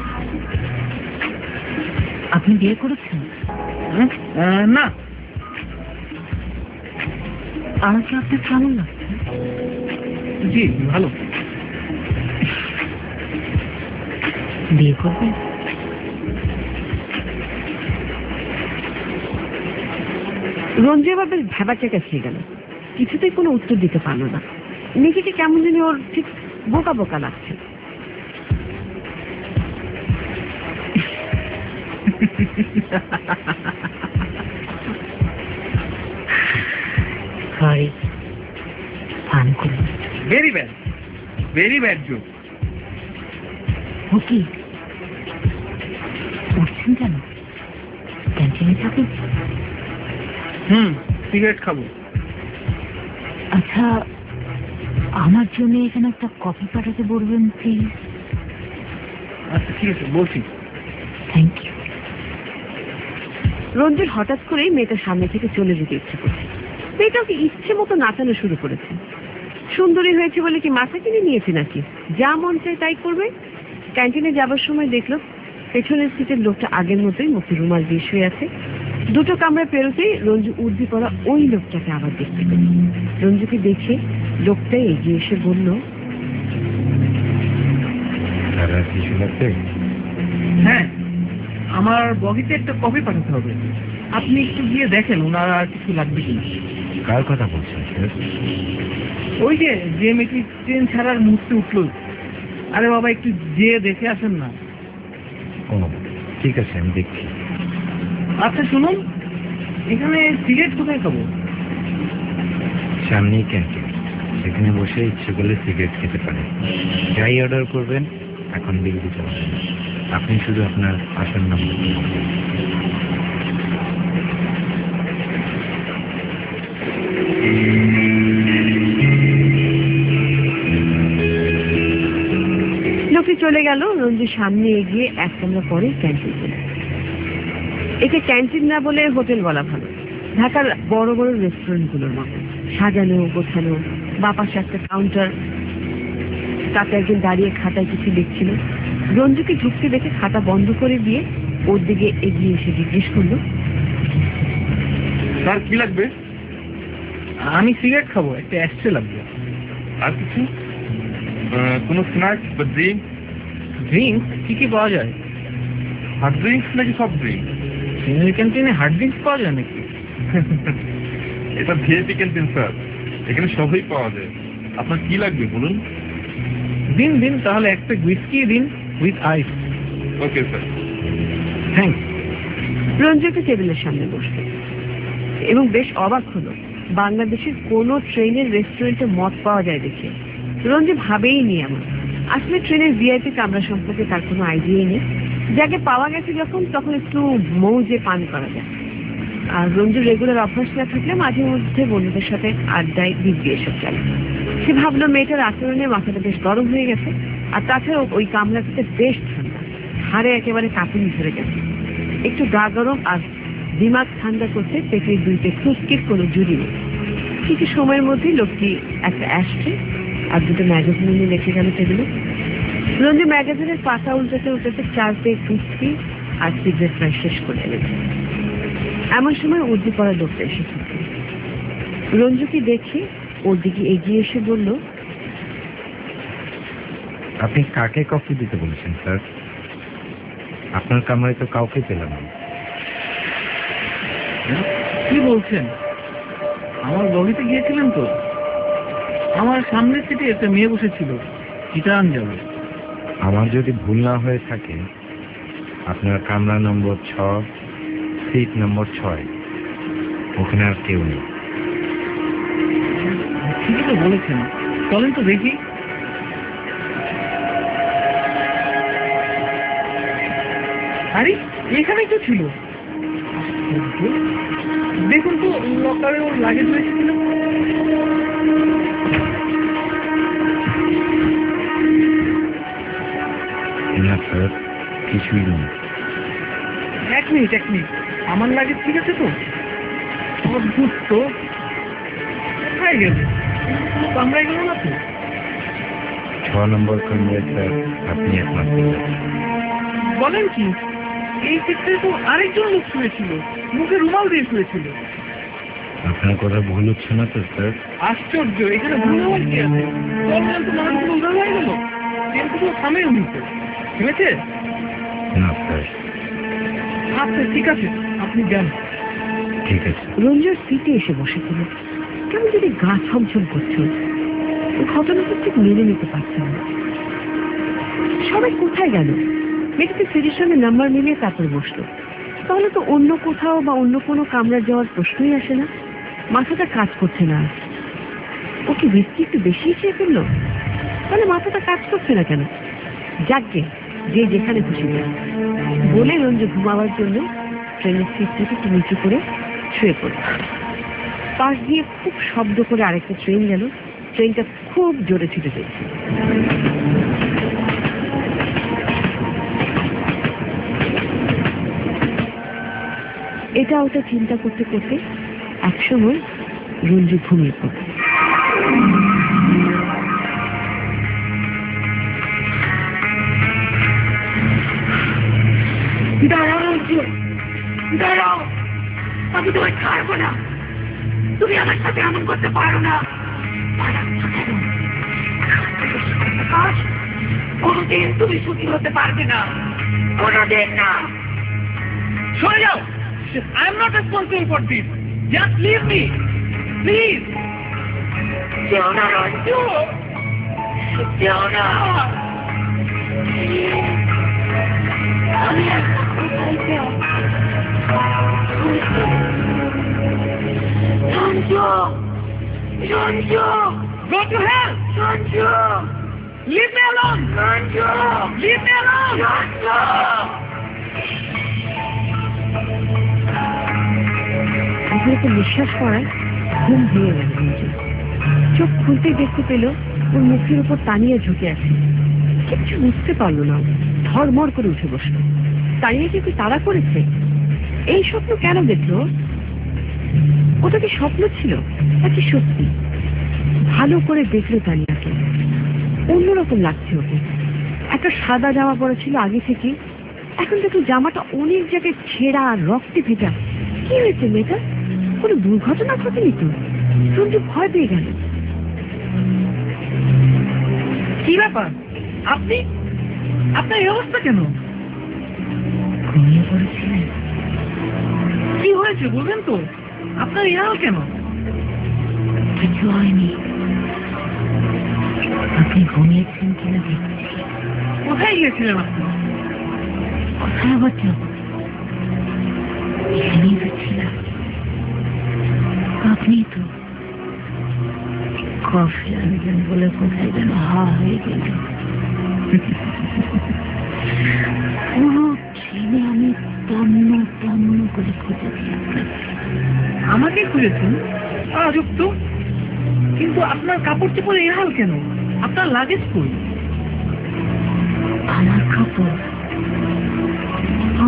আপনি বিয়ে করেছেন? না। আমাকে আপনার কেমন লাগছে? জি ভালো। বিয়ে করবেন? রঞ্জু এবার বেশ ভেবাচেকা খেয়ে গেল, কিছুতেই কোনো উত্তর দিতে পারলো না। নিজেকে কেমন জানি ওর ঠিক বোকা বোকা লাগছে। সরি, ফান করি। Very bad, very bad joke. ও কি উঠছেন কেন? ক্যান্টিনে থাকুন। হুম, সিগারেট খাবো। আচ্ছা, আমার জন্য এখানে একটা কফি পাঠাতে বলবেন প্লিজ। আচ্ছা ঠিক আছে, বলছি। Thank you. রঞ্জুর হঠাৎ করেই মেয়েটার সামনে থেকে চলে যেতে ইচ্ছে করছে। মেয়েটা ওকে ইচ্ছে মতো নাচানো শুরু করেছে। সুন্দরী হয়েছে বলে কি মাথা কিনে নিয়েছে নাকি? যা মন চায় তাই করবে। ক্যান্টিনে যাবার সময় দেখলো পেছনের সিটের লোকটা আগের মতোই মুখে রুমাল দিয়ে শুয়ে আছে। দুটো কামরা পেরোতেই রঞ্জু উর্দি পড়া ওই লোকটাকে আবার দেখতে পেল। রঞ্জুকে দেখে লোকটাই এগিয়ে এসে বলল, কিছু লাগবে? হ্যাঁ, আমার বগিতে একটা কফি পাঠাতে হবে। আপনি একটু গিয়ে দেখেন ওনার আর কিছু লাগবে কিনা। কার কথা বলছেন স্যার? ওই যে যে মেয়েটি ট্রেন ছাড়ার মুহূর্তে উঠলো। আরে বাবা, একটু যেয়ে দেখে আসেন না। ও ঠিক আছে, আমি দেখছি। আচ্ছা শুনুন, এখানে সিগারেট কোথায় খাবো? সামনেই ক্যান্টিন, সেখানে বসে ইচ্ছে করলে সিগারেট খেতে পারেন। যাই অর্ডার করবেন এখন বিল দিতে পারবেন। আপনি শুধু আপনার আসল নাম্বার দিন। লোকটি চলে গেল। রঞ্জুর সামনে এগিয়ে এক কামরা পরে ক্যান্টিন চলে। একে ক্যান্টিন না বলে হোটেল বলা ভালো। ঢাকার বড় বড় রেস্টুরেন্ট গুলোর মতো সাজানো গোছানো, বা পাশে একটা কাউন্টার, তাতে একজন দাঁড়িয়ে খাতায় কিছু লিখছিল। রঞ্জুকে ঢুকতে দেখে খাতা বন্ধ করে দিয়ে ওর দিকে এগিয়ে এসে জিজ্ঞেস করলো, স্যার কি লাগবে? আমি সিগারেট খাবো, একটা অ্যাস্ট্রে লাগবে। আর কিছু? কোনো স্ন্যাক্স বা ড্রিঙ্ক? ড্রিঙ্ক কি কি পাওয়া যায়? হার্ড ড্রিঙ্কস নাকি সফট ড্রিঙ্ক? সিনিয়র ক্যান্টিনে হার্ড ড্রিঙ্কস পাওয়া যায় নাকি? এটা ভিআইপি ক্যান্টিন স্যার, এখানে সবই পাওয়া যায়। আপনার কি লাগবে বলুন? দিন দিন তাহলে একটা হুইস্কি দিন with ice. Okay sir. Thanks. Ranju একটা টেবিলের সামনে বসলো এবং বেশ অবাক হলো বাংলাদেশের কোনো ট্রেনের রেস্টুরেন্টে মদ পাওয়া যায় দেখে। রঞ্জু ভাবেই নি এমন। আসলে ট্রেনের ভিআইপি কামরা সম্পর্কে তার কোনো আইডিয়াই নেই। যাকে পাওয়া গেছে যখন, তখন একটু মৌজে পান করা যায়। আর রঞ্জুর রেগুলার অভ্যাস না থাকলে মাঝে মধ্যে বন্ধুদের সাথে আড্ডায় দিব্যি এসব চলে। সে ভাবলো মেয়েটার আচরণে মাথাটা বেশ গরম হয়ে গেছে, আর তাছাড়াও ওই কামরাটাতে বেশ ঠান্ডা, হাড়ে একেবারে কাঁপুনি ধরে গেছে। একটু গা গরম আর দিমাগ ঠান্ডা করতে পেটের দুইতে খুশকির কোনো জুড়ি নেই। কিছু সময়ের মধ্যেই লোকটি একটা অ্যাস্ট্রে আর দুটো ম্যাগাজিন নিয়ে রেখে গেল টেবিলে। রঞ্জু ম্যাগাজিনের পাতা উল্টাতে উল্টাতে চার পেয়ে খুশকি আর সিগারেট প্রায় শেষ করে এনেছে। এমন সময় উর্দি পড়া লোকটা এসেছে। রঞ্জুকে দেখে ওর দিকে এগিয়ে এসে বলল, আপনি কাকে কফি দিতে বলেছেন স্যার? আপনার কামরায় তো কাউকে পেলাম না। কি বলছেন? আমার বগিতে গিয়েছিলেন তো? আমার সামনের সিটে একটা মেয়ে বসেছিল, চিটাগাং যাবে। আমার যদি ভুল না হয়ে থাকে, আপনার কামরা নম্বর ছ, সিট নম্বর ছয়, ওখানে আর কেউ নেই। ঠিকই তো বলেছেন, চলেন তো দেখি। আরে এখানেই তো ছিল। দেখুন তো লকারে ওর লাগেজ রয়েছে কিনা। না স্যার, কিছুই নেই। এক মিনিট এক মিনিট আমার লাগেজ ঠিক আছে তো? অদ্ভুত তো, কোথায় গেল? কামড়ায় গেল না তো? ছ নম্বর কামরায় স্যার, আপনি একমাত্র। বলেন কি, এই ক্ষেত্রে তো আরেকজন লোক শুয়েছিল, মুখে রুমাল দিয়ে শুয়েছিল। আপনার কথা ভুল হচ্ছে না তো স্যার? আশ্চর্য, এখানে ভুল হওয়ার কি আছে? চললেন তো মানুষগুলো উধাও হয়ে গেল। ট্রেন তো থামেও নিতে থেমেছে না স্যার। আচ্ছা ঠিক আছে, আপনি যান। ঠিক আছে। রঞ্জুর সিটে এসে বসেছিল, কেমন যদি গা ছমছম করছিল। ঘটনাটা ঠিক মেনে নিতে পারছিলাম না। সবাই কোথায় গেল? মেয়েটিতে সিটের সঙ্গে নাম্বার মিলিয়ে তারপর বসলো। তাহলে তো অন্য কোথাও বা অন্য কোনো কামরা যাওয়ার প্রশ্নই আসে না। মাথাটা কাজ করছে না। ও কি বৃষ্টি একটু বেশি খেয়ে ফেললো? তাহলে মাথাটা কাজ করছে না কেন? যাকগে, যে যেখানে খুশি যায় বলে রঞ্জু ঘুমাবার জন্য ট্রেনের সিট থেকে একটু নিচু করে শুয়ে পড়ল। পাশ দিয়ে খুব শব্দ করে আরেকটা ট্রেন গেল। ট্রেনটা খুব জোরে ছুটে চলছে। এটা ওটা চিন্তা করতে করতে একসময় রঞ্জু ঘুমিয়ে পড়ল। দাঁড়াও রঞ্জু, দাঁড়াও, আমি তোমায় ছাড়বো না। তুমি আমার সাথে এমন করতে পারো না। কোনদিন তুমি সুখী হতে পারবে না, কোনদিন না। সরে যাও, I am not responsible for this, just leave me please. যেও না রঞ্জু, যেও না। আমি একটা কোথায় যাও Ranju, Ranju, Go to hell! Ranju, Leave me alone! Ranju, Leave me alone! Ranju. ওগুলোকে নিঃশ্বাস করায় ঘুম ভেঙে গেল রঞ্জু। চোখ খুলতে দেখতে পেল ওর মুখের উপর তানিয়া ঝুঁকে আছে। কিছু বুঝতে পারলো না। ধর্মর করে উঠে বসলো। তানিয়াকে কি তাড়া করেছে? এই স্বপ্ন কেন দেখলো? ওটা কি স্বপ্ন ছিল নাকি সত্যি? ভালো করে দেখলো তানিয়াকে। অন্যরকম লাগছে ওকে। একটা সাদা জামা পরেছিল আগে থেকে, এখন দেখো জামাটা অনেক জায়গায় ছেঁড়া আর রক্তে ভেজা। কি হয়েছে মেয়েটা? কোনো দুর্ঘটনা ঘটেনি তো? রঞ্জু ভয় পেয়ে গেল। কি ব্যাপার? আপনি আপনার এই অবস্থা কেন? ঘুমিয়ে পড়েছিলেন? কি হয়েছে বলবেন তো? আপনার এই হাল কেন? কিছু হয়নি, আপনি ঘুমিয়েছেন কিনা দেখছি। কোথায় গিয়েছিলেন আপনি? কোথায় আবার যাব? এখানেই তো ছিলাম। আপনি তো কফি আনবেন বলে কোথায় যেন হা হয়ে গেল। পুরো ট্রেনে আমি তন্ন তন্ন করে খুঁজেছি আপনাকে। আমাকে খুঁজেছেন? আজব তো। কিন্তু আপনার কাপড় চোপড় এই হাল কেন? আপনার লাগেজ কই? আমার কাপড়? ও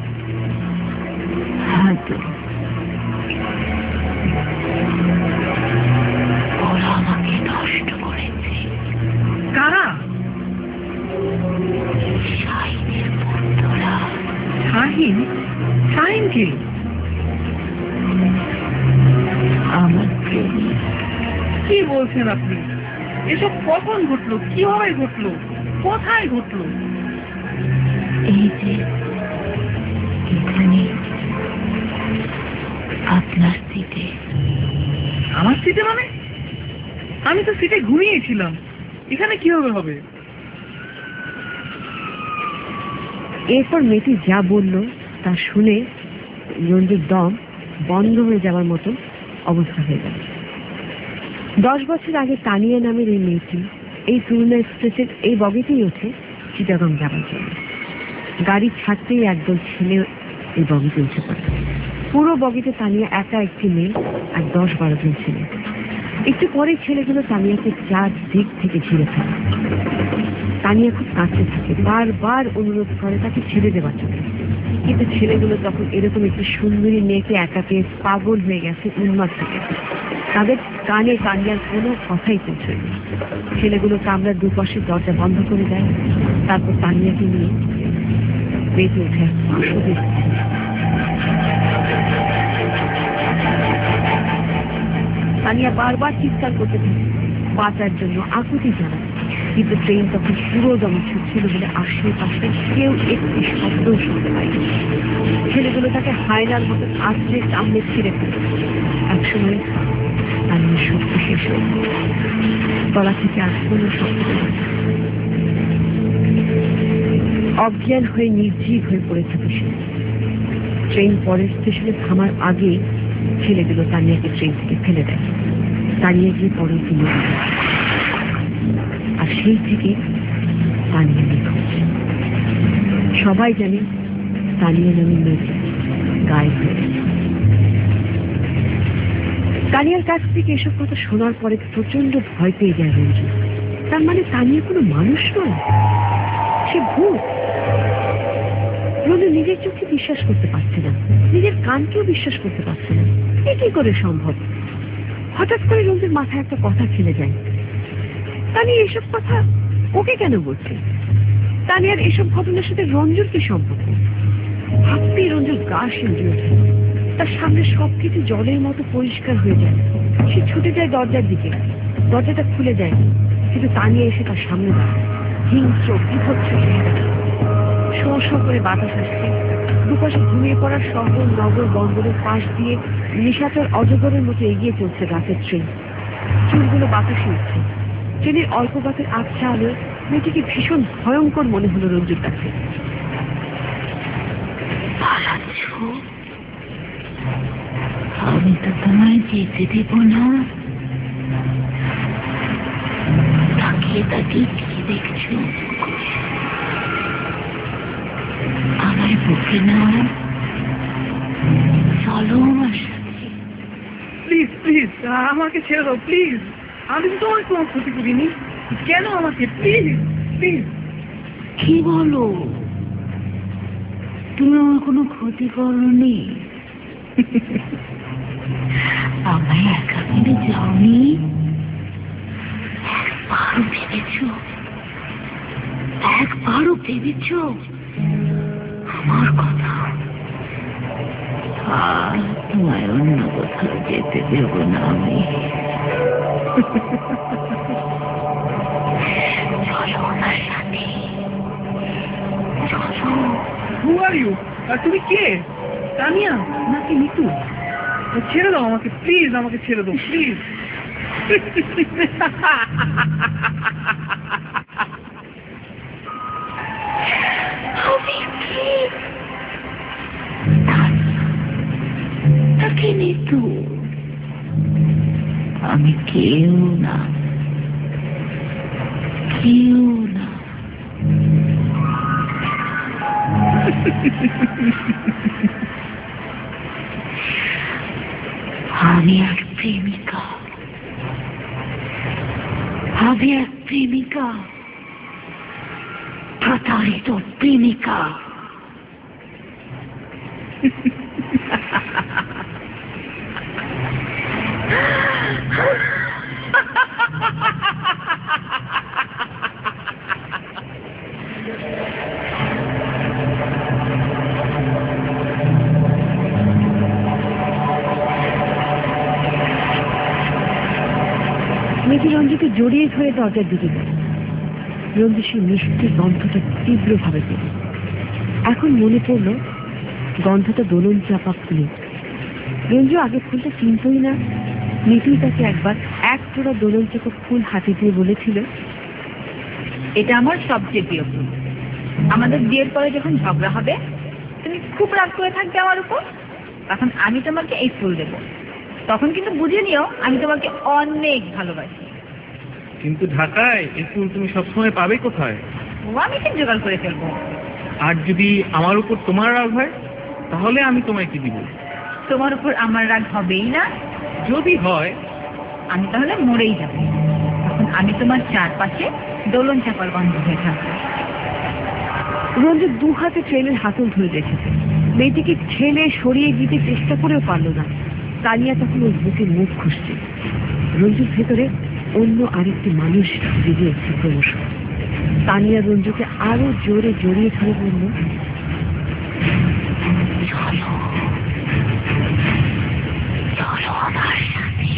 হ্যাঁ তো, ওরা আমাকে নষ্ট করেছে। কারা? শাহিনের বন্ধুরা। শাহিন? শাহিন কে? আমার প্রেমিক। কি বলছেন আপনি? এসব কখন ঘটলো? কিভাবে ঘটলো? কোথায় ঘটলো? এই যে এখানে আপনার সিটে। আমার সিটে মানে? আমি তো সিটে ঘুমিয়েছিলাম, এখানে কিভাবে হবে? এরপর মেয়েটি যা বলল তা শুনে রঞ্জুর দম বন্ধ হয়ে যাওয়ার মতো অবস্থা হয়ে গেল। দশ বছর আগে তানিয়া নামের এই মেয়েটি এই তুলনা এক্সপ্রেসের এই বগিতেই ওঠে চিটাগং যাবার জন্য। গাড়ি ছাড়তেই একদল ছেলে এই বগিতে উঠে পড়ে। পুরো বগিতে তানিয়া একা একটি মেয়ে আর দশ বারো জন ছেলে। একটু পরে ছেলেগুলো তানিয়াকে চার দিক থেকে ঘিরে ফেলে। তানিয়া খুব কাঁদতে থাকে, বারবার অনুরোধ করে তাকে ছেড়ে দেওয়ার জন্য, কিন্তু ছেলেগুলো তখন এরকম একটি সুন্দরী মেয়েকে একা পেয়ে পাগল হয়ে গেছে, উন্মাদ হয়ে গেছে। তাদের কানে তানিয়ার কোনো কথাই পৌঁছয় না। ছেলেগুলো কামরার দুপাশে দরজা বন্ধ করে দেয়, তারপর তানিয়াকে নিয়ে বেঁচে ওঠে আসলে। তানিয়া বারবার চিৎকার করতে থাকে, বাঁচার জন্য আকুতি জানায়, কিন্তু ট্রেন তখন পুরো দমে ছুটছিল বলে আশেপাশে কেউ একটি শব্দ শুনতে পায়নি। ছেলেগুলো তাকে হায়নার মতো আছড়ে কামড়ে ছিঁড়ে ফেলে। একসময় তানিয়ার শক্তি শেষ হয়ে গলা থেকে আর কোনো শব্দ নেই। অজ্ঞান হয়ে নির্জীব হয়ে পড়ে থাকে সে। ট্রেন পরের স্টেশনে থামার আগেই ছেলেগুলো তানিয়াকে ট্রেন থেকে ফেলে দেয়। তানিয়া গিয়ে পরে ফিরে, আর সেই থেকে তানিয়া নিখোঁজ। সবাই জানে তানিয়া নামে মেয়েটি গায়েব হয়ে গেছে। তানিয়ার কাছ থেকে এসব কথা শোনার পরে প্রচন্ড ভয় পেয়ে যায় রঞ্জু। তার মানে তানিয়া কোনো মানুষ নয়, সে ভূত। রঞ্জু নিজের চোখে বিশ্বাস করতে পারছে না, নিজের কানকেও বিশ্বাস করতে পারছে না। এ কি করে সম্ভব? হঠাৎ করে রঞ্জুর মাথায় একটা কথা খেলে যায়, তানিয়া এসব কথা ওকে কেন বলছে? তানিয়ার এসব ঘটনার সাথে রঞ্জুর কি সম্পর্ক? ভাবতেই রঞ্জুর গা শিউরে ওঠে। তার সামনে সবকিছু জলের মতো পরিষ্কার হয়ে যায়। সে ছুটে যায় দরজার দিকে, দরজাটা খুলে যায়, কিন্তু তানিয়া এসে তার সামনে দাঁড়ায়। হিংস্র বিভৎস চেহারা, শো শো করে বাতাস আসছে। দুপাশে ঘুমিয়ে পড়ার শহর, নগর, বন্দরের পাশ দিয়ে নিশাচর অজগরের মতো এগিয়ে চলছে রাতের ট্রেন। চুলগুলো বাতাসে উঠছে। ট্রেনের অল্প বাতের আবছা আলো মেয়েটিকে ভীষণ ভয়ঙ্কর মনে হলো রঞ্জুর কাছে। আমি তো তোমায় যেতে দেব না। তাকিয়ে তাকিয়ে কি দেখছো? আমায় বুকে নাও, চলো আমার সাথে। প্লিজ প্লিজ আমাকে ছেড়ে দাও প্লিজ। আমি তো তোমার কোনো ক্ষতি করিনি, কেন আমাকে? Please please. কি বলো? তুমি আমার কোনো ক্ষতি করনি? আমায় একা ফেলে যাওনি? একবারও ভেবেছ? একবারও ভেবেছ আমার কথা? আর তোমায় অন্য কোথাও যেতে দেব না আমি। চলো আমার সাথে, চলো। হু আর ইউ? আর তুমি কে? তানিয়া নাকি নিতু? ছেড়ে দাও আমাকে প্লিজ, আমাকে ছেড়ে দাও প্লিজ। তাকে নিতু আমি কেউ না, কেউ না। আমি এক প্রেমিকা, আমি এক প্রেমিকা, প্রতারিত প্রেমিকা। মেয়েটি রঞ্জুকে জড়িয়ে ধরে দরজার দিকে গেল। রঞ্জু সেই মিষ্টি গন্ধটা তীব্রভাবে পেল। এখন মনে পড়ল গন্ধটা দোলন চাপা ফুলে। রঞ্জু আগে ফুলটা চিনতই না। নিতুই তাকে একবার এক জোড়া দোলন চাপা ফুল হাতে দিয়ে বলেছিল, এটা আমার সবচেয়ে প্রিয় ফুল। আমাদের বিয়ের পরে যখন ঝগড়া হবে, তুমি খুব রাগ করে থাকবে আমার উপর, তখন আমি তোমাকে এই ফুল দেব। তখন কিন্তু বুঝে নিও আমি তোমাকে অনেক ভালোবাসি। কিন্তু ঢাকায় এই ফুল তুমি সবসময় পাবে কোথায়? ও আমি ঠিক জোগাড় করে ফেলবো। আর যদি আমার উপর তোমার রাগ হয়, তাহলে আমি তোমায় কি দিব? তোমার উপর আমার রাগ হবেই না? যদি হয় আমি তাহলে মরেই যাব। তখন আমি তোমার চারপাশে দোলন চাপার বন্ধ হয়ে থাকবো। রঞ্জু দু হাতে ট্রেনের হাতল ধরে রেখেছে। মেয়েটিকে ঠেলে সরিয়ে দিতে চেষ্টা করেও পারল না। তানিয়া তখন ওর বুকে মুখ খুঁজছে। রঞ্জুর ভেতরে অন্য আরেকটি মানুষ জেগে উঠছে ক্রমশ। তানিয়া রঞ্জুকে আরো জোরে জড়িয়ে ধরে বলল, চলো চলো আমার সাথে।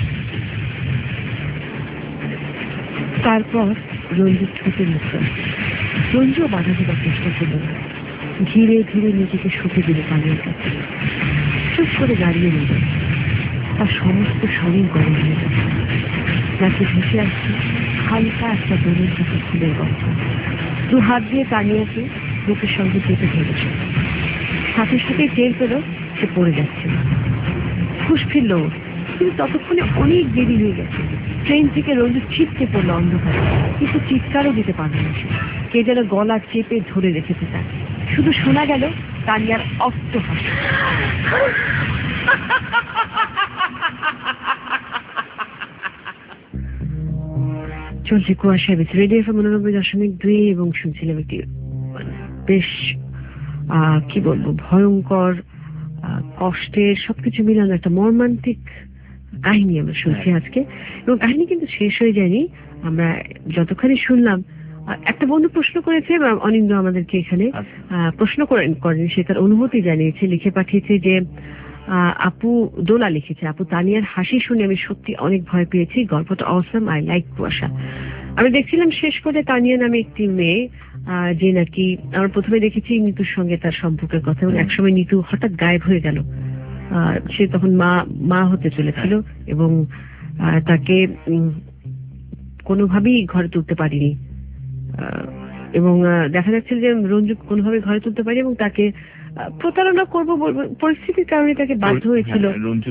তারপর রঞ্জু ঠোঁটে মুখ রাখছে। রঞ্জুও বাধা দেওয়ার চেষ্টা করল না। ধীরে ধীরে নিজেকে শুতে দিল তানিয়ার কাছে। চুপ করে দাঁড়িয়ে নিল। তার সমস্ত শরীর গরম হয়ে গেছে। নাকি ভেসে আসছে হালকা একটা দোলের কাছে ফুলের গন্ধ। দু হাত দিয়ে তানিয়াকে বুকের সঙ্গে চেপে ধরেছে। সাথে সাথে টের পেল সে পড়ে যাচ্ছে। হুঁশ ফিরল, কিন্তু ততক্ষণে অনেক দেরি হয়ে গেছে। ট্রেন থেকে রঞ্জু ছিটকে পড়লো অন্ধকারে, কিন্তু চিৎকারও দিতে পারল না সে। কে যেন গলা চেপে ধরে রেখেছে তার। শুধু শোনা গেল তানিয়ার অস্ত হাসি। চলছে কুয়াশা বেশ রেডিও এফএম উননব্বই দশমিক দুই এবং শুনছিলাম একটি বেশ আহ কি বলবো ভয়ঙ্কর কষ্টের সবকিছু মিলানো একটা মর্মান্তিক কাহিনী আমরা শুনছি আজকে। এবং কাহিনী কিন্তু শেষ হয়ে যায়নি। আমরা যতখানি শুনলাম, একটা বন্ধু প্রশ্ন করেছে, অনিন্দ আমাদেরকে এখানে প্রশ্ন করেন করেন সে তার অনুভূতি জানিয়েছে, লিখে পাঠিয়েছে যে আপু দোলা লিখেছে, আপু তানিয়ার হাসি শুনে আমি সত্যি অনেক ভয় পেয়েছি। গল্পটা অসম, আই লাইক কুয়াশা। আমি দেখছিলাম শেষ করে তানিয়া নামে একটি মেয়ে যে নাকি আমরা প্রথমে দেখেছি নিতুর সঙ্গে তার সম্পর্কের কথা, এবং একসময় নিতু হঠাৎ গায়েব হয়ে গেল। সে তখন মা মা হতে চলেছিল এবং তাকে কোনোভাবেই ঘরে তুলতে পারিনি, এবং দেখা যাচ্ছিল যে রঞ্জু কোনোভাবে ঘরে তুলতে পারি এবং তাকে প্রতারণা করবো পরিস্থিতির কারণে তাকে বাধ্য হয়েছিল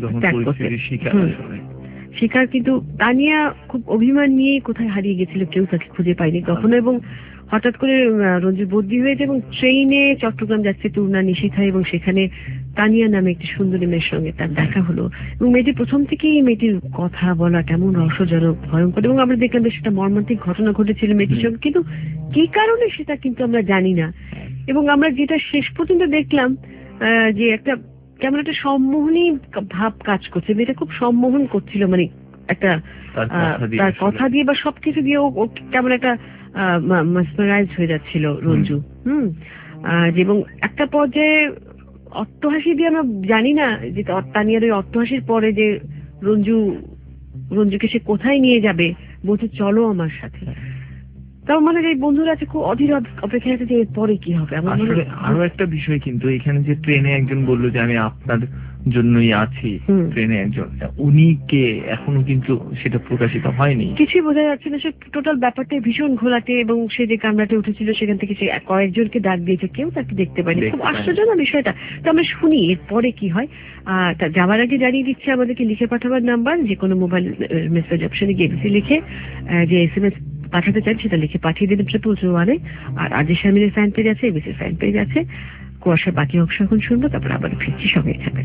শিকার। কিন্তু তানিয়া খুব অভিমান নিয়ে কোথায় হারিয়ে গেছিল, কেউ তাকে খুঁজে পায়নি কখনো। এবং হঠাৎ করে রঞ্জু বদলি হয়েছে এবং ট্রেনে চট্টগ্রাম যাচ্ছে টুর্না নিশিখায়, এবং সেখানে তানিয়া নামে একটি সুন্দরী মেয়ের সঙ্গে তার দেখা হলো। এবং মেয়েটি প্রথম থেকেই মেয়েটির কথা বলা কেমন রহস্যজনক, ভয়ঙ্কর, এবং আমরা দেখলাম যে সেটা মর্মান্তিক ঘটনা ঘটেছিল মেয়েটির সঙ্গে, কিন্তু কি কারণে সেটা কিন্তু আমরা জানি না। এবং আমরা যেটা শেষ পর্যন্ত দেখলাম যে একটা কেমন একটা সম্মোহনী ভাব কাজ করছে, মেয়েটা খুব সম্মোহন করছিল, মানে একটা তার কথা দিয়ে বা সবকিছু দিয়ে ও কেমন একটা মাসমারাইজ হয়ে যাচ্ছিল রঞ্জু। হম এবং একটা পর্যায়ে অট্টহাসি দিয়ে আমরা জানি না যে তানিয়ার ওই অট্টহাসির পরে যে রঞ্জু রঞ্জুকে সে কোথায় নিয়ে যাবে, বলছে চলো আমার সাথে। তার মানে এই বন্ধুরা আছে খুব অধীর অপেক্ষা আছে যে এরপরে কি হবে। আসলে আরো একটা বিষয় কিন্তু এখানে যে ট্রেনে একজন বললো যে আমি আপনার জন্যই আছি, ট্রেনে একজন, উনি কে এখনো কিন্তু সেটা প্রকাশিত হয়নি, কিছুই বোঝা যাচ্ছে না। সে টোটাল ব্যাপারটা ভীষণ ঘোলাটে, এবং সে যে কামরাতে উঠেছিল সেখান থেকে সে কয়েকজনকে ডাক দিয়েছে, কেউ তাকে দেখতে পায়নি। খুব আশ্চর্য না বিষয়টা। তো আমরা শুনি এরপরে কি হয়। আহ যাওয়ার আগে জানিয়ে দিচ্ছে আমাদেরকে লিখে পাঠাবার নাম্বার, যে কোনো মোবাইল মেসেজ অপশনে গিয়ে এবিসি লিখে যে এস এম এস পাঠাতে চান সেটা লিখে পাঠিয়ে দিন ট্রিপল জিরো ওয়ানে। আর আজ শামিনের ফ্যান পেজ আছে, এবিসির ফ্যান পেজ আছে। কুয়াশার বাকি অংশ এখন শুনবো, তারপর আবার ফিরছি, সঙ্গে থাকবেন।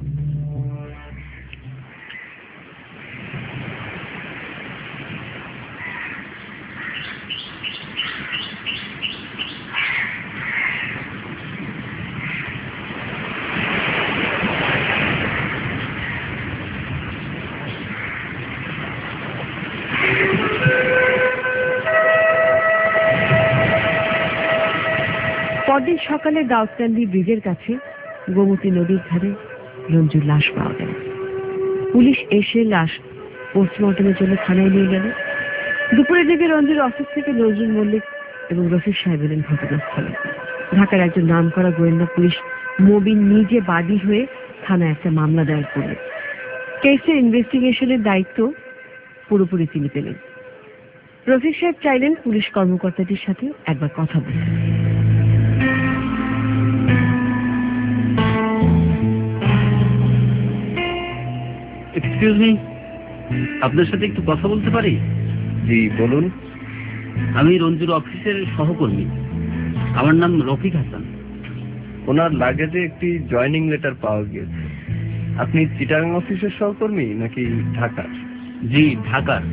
পরদিন সকালে দাউদকান্দি ব্রিজের কাছে গোমতী নদীর ধারে রঞ্জুর লাশ পাওয়া গেল। পুলিশ এসে লাশ পোস্টমর্টমের জন্য থানায় নিয়ে গেল। দুপুরের দিকে রঞ্জুর অফিস থেকে নজরুল মল্লিক এবং রফিক সাহেব এলেন ঘটনাস্থলে। ঢাকার একজন নামকরা গোয়েন্দা পুলিশ মবিন নিজে বাদী হয়ে থানায় একটা মামলা দায়ের করলেন। কেসের ইনভেস্টিগেশনের দায়িত্ব পুরোপুরি তিনি পেলেন। রফিক সাহেব চাইলেন পুলিশ কর্মকর্তাটির সাথে একবার কথা বলতে। এক্সকিউজ মি, আপনার সাথে একটু কথা বলতে পারি? জি বলুন। আমি রঞ্জুর অফিসের সহকর্মী, আমার নাম রফিক হাসান। ওনার লাগেজে একটি জয়েনিং লেটার পাওয়া গিয়েছে। আপনি চিটাগাং অফিসের সহকর্মী নাকি ঢাকার? জি, ঢাকার।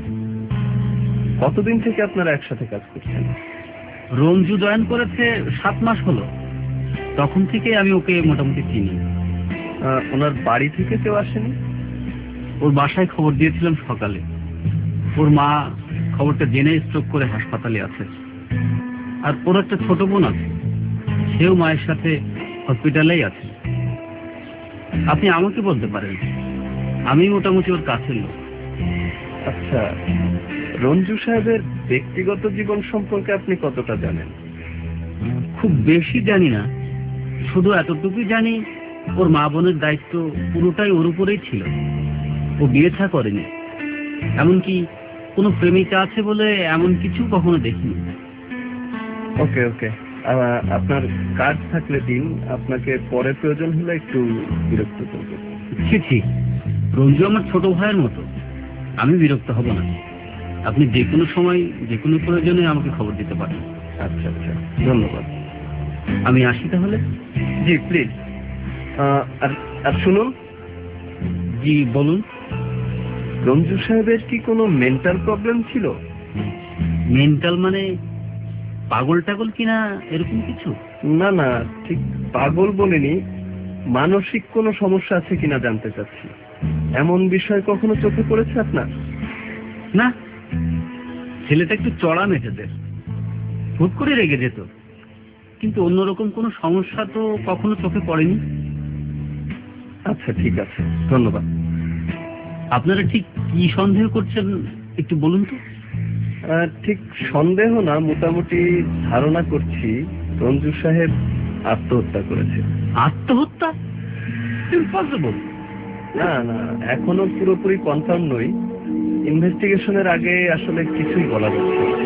কতদিন থেকে আপনারা একসাথে কাজ করছেন? রঞ্জু জয়েন করেছে সাত মাস হলো, তখন থেকে আমি ওকে মোটামুটি চিনি। আহ, ওনার বাড়ি থেকে কেউ আসেনি? ওর বাসায় খবর দিয়েছিলাম সকালে। ওর মা খবরটা জেনে স্ট্রোক করে হাসপাতালে আছে, আর ওর একটা ছোট বোন আছে, সেও মায়ের সাথে হসপিটালেই আছে। আপনি আমাকে বলতে পারেন, আমি মোটামুটি ওর কাছের লোক। আচ্ছা, রঞ্জু সাহেবের ব্যক্তিগত জীবন সম্পর্কে আপনি কতটা জানেন? খুব বেশি জানি না, শুধু এতটুকুই জানি ওর মা বোনের দায়িত্ব পুরোটাই ওর উপরেই ছিল। ও বিয়ে থা করেনি, এমনকি কোনো প্রেমিকা আছে বলে এমন কিছু কখনো দেখিনি। ওকে ওকে, আপনার কার্ড থাকলে দিন, আপনাকে পরে প্রয়োজন হলে একটু বিরক্ত করবো। ছি ছি, রঞ্জু আমার ছোট ভাইয়ের মতো, আমি বিরক্ত হব না। আপনি যে কোনো সময় যে কোনো প্রয়োজনে আমাকে খবর দিতে পারেন। আচ্ছা আচ্ছা, ধন্যবাদ। আমি আসি তাহলে। জি প্লিজ। আর আর শুনুন। জি বলুন। রঞ্জু সাহেবের কি কোনো মেন্টাল প্রবলেম ছিল? মেন্টাল মানে পাগল টাগল কিনা এরকম কিছু? না না, ঠিক পাগল বলিনি, মানসিক কোনো সমস্যা আছে কিনা জানতে চাচ্ছি। এমন বিষয় কখনো চোখে পড়েছে আপনার? না, ছেলেটা একটু চড়া মেজাজের, হুট করে রেগে যেত, কিন্তু অন্যরকম কোনো সমস্যা তো কখনো চোখে পড়েনি। আচ্ছা ঠিক আছে, ধন্যবাদ। আপনারা ঠিক কি সন্দেহ করছেন একটু বলুন তো। আহ, ঠিক সন্দেহ না, মোটামুটি ধারণা করছি রঞ্জু সাহেব আত্মহত্যা করেছে। আত্মহত্যা? ইম্পসিবল। না না, এখনো পুরোপুরি কনফার্ম নই, ইনভেস্টিগেশনের আগে আসলে কিছুই বলা যাচ্ছে না।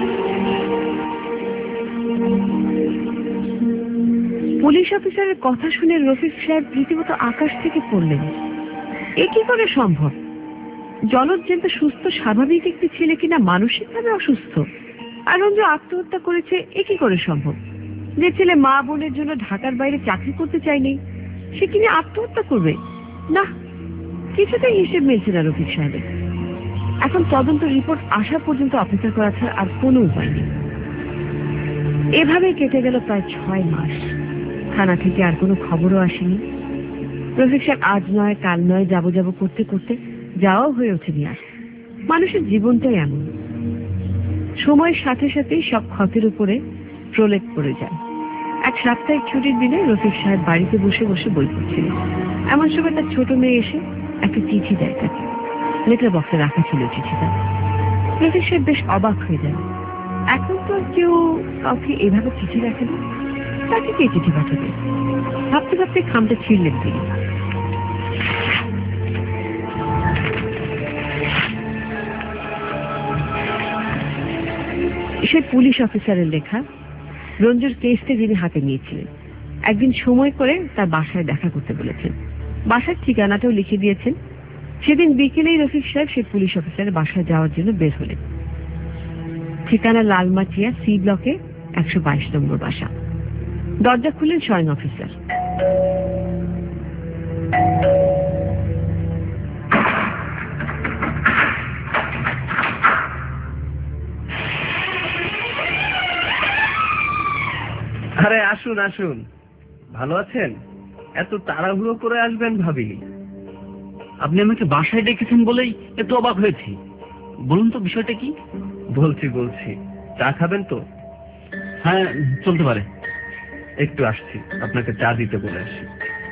পুলিশ অফিসারের কথা শুনে রফিক সাহেব রীতিমতো আকাশ থেকে পড়লেন। এ কি করে সম্ভব? জলজ্যান্ত সুস্থ স্বাভাবিক একটি ছেলে কিনা মানসিকভাবে অসুস্থ, আর রঞ্জু আত্মহত্যা করেছে, এ কি করে সম্ভব? যে ছেলে মা বোনের জন্য ঢাকার বাইরে চাকরি করতে চায়নি, সে কিনা আত্মহত্যা করবে? না, কিছুতেই হিসেব মিলছে না রফিক সাহেবের। এখন তদন্ত রিপোর্ট আসা পর্যন্ত অপেক্ষা করা ছাড়া আর কোনো উপায় নেই। এভাবেই কেটে গেল প্রায় ছয় মাস। থানা থেকে আর কোনো খবরও আসেনি। রফিক সাহেব আজ নয় কাল নয় যাবো যাবো করতে করতে যাওয়াও হয়ে ওঠেনি আর। মানুষের জীবনটাই এমন, সময়ের সাথে সাথেই সব ক্ষতের উপরে প্রলেপ পড়ে যায়। এক সাপ্তাহিক ছুটির দিনে রফিক সাহেব বাড়িতে বসে বসে বই পড়ছিলেন। এমন সময় তার ছোট মেয়ে এসে একটা চিঠি দেয় তাকে। লেটার বক্সে রাখা ছিল চিঠিটা। রফিক সাহেব বেশ অবাক হয়ে যান। এখন তো কেউ কাউকে এভাবে চিঠি রাখে না, তাকে কে চিঠি পাঠাবে? ভাবতে ভাবতে খামটা ছিঁড়লেন তিনি। সে পুলিশ অফিসারের লেখা। রঞ্জুর কেসটা যিনি হাতে নিয়েছিলেন, একদিন সময় করে তার বাসায় দেখা করতে বলেছেন। বাসার ঠিকানাটাও লিখে দিয়েছেন। সেদিন বিকেলেই রফিক সাহেব সে পুলিশ অফিসারের বাসায় যাওয়ার জন্য বের হলেন। ঠিকানা লালমাটিয়া সি ব্লকে একশো বাইশ নম্বর বাসা। দরজা খুললেন স্বয়ং অফিসার। আরে আসুন আসুন, ভালো আছেন? এত তাড়াহুড়ো করে আসবেন ভাবিনি। আপনি আমাকে বাসায় ডেকেছেন বলেই এত অবাক হয়েছি। বলুন তো বিষয়টা কি? বলছি বলছি, চা খাবেন তো? হ্যাঁ, চলতে পারে। একটু আসছি, আপনাকে চা দিতে বলে আসি।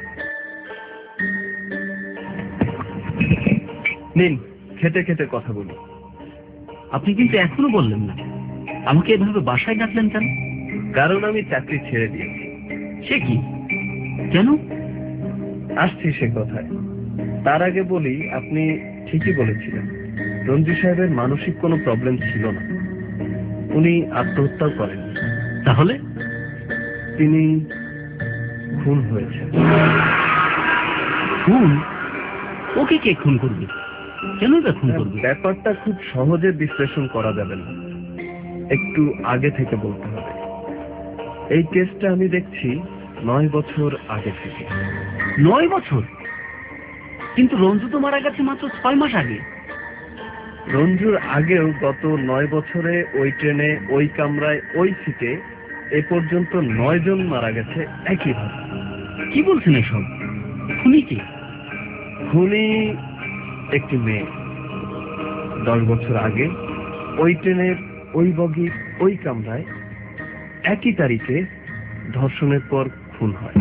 নিন, খেতে খেতে কথা বলি। আপনি কিন্তু এখনো বললেন না, আমাকে এভাবে বাসায় ডাকলেন কেন? কারণ আমি চাকরি ছেড়ে দিয়েছি। সে কি? কেন? আসছি সে কথায়। তার আগে বলি, আপনি ঠিকই বলেছিলেন, রঞ্জু সাহেবের মানসিক কোনো প্রবলেম ছিল না। উনি আত্মহত্যাও করেননি। তাহলে তিনি খুন হয়েছেন। খুন? ওকে কে খুন করবে? কেন এটা খুন করবে? ব্যাপারটা খুব সহজে বিশ্লেষণ করা যাবে না, একটু আগে থেকে বলতে হবে। এই কেসটা আমি দেখছি নয় বছর আগে থেকে। নয় বছর? কিন্তু রঞ্জু তো মারা গেছে মাত্র ছয় মাস আগে। রঞ্জুর আগেও গত নয় বছরে ওই ট্রেনে, ওই কামরায়, ওই সিটে এ পর্যন্ত নয় জন মারা গেছে একইভাবে। কি বলছেন এসব? খুনি কি? খুনি একটি মেয়ে। দশ বছর আগে ওই ট্রেনের, ওই বগি, ওই কামরায় একই তারিখে ধর্ষণের পর খুন হয়।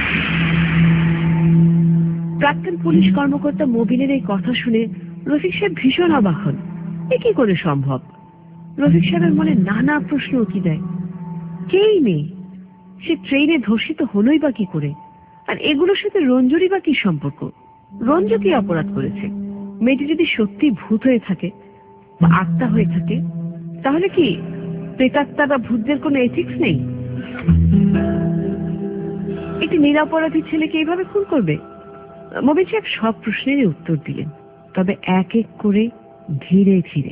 প্রাক্তন পুলিশ কর্মকর্তা মবিনের এই কথা শুনে রফিক সাহেব ভীষণ অবাক হন। এ কি করে সম্ভব? রফিক সাহেবের মনে নানা প্রশ্ন উকি দেয়। কেই নেই, সে ট্রেনে ধর্ষিত হলোই বা কি করে? আর এগুলোর সাথে রঞ্জুরই বা কি সম্পর্ক? রঞ্জু কি অপরাধ করেছে? মেয়েটি যদি সত্যি ভূত হয়ে থাকে বা আত্মা হয়ে থাকে, তাহলে কি প্রেতাত্মা বা ভূতদের কোনো এথিক্স নেই? একটি নিরপরাধী ছেলেকে এইভাবে খুন করবে? মবিন সাহেব সব প্রশ্নেরই উত্তর দিলেন, তবে এক এক করে, ধীরে ধীরে।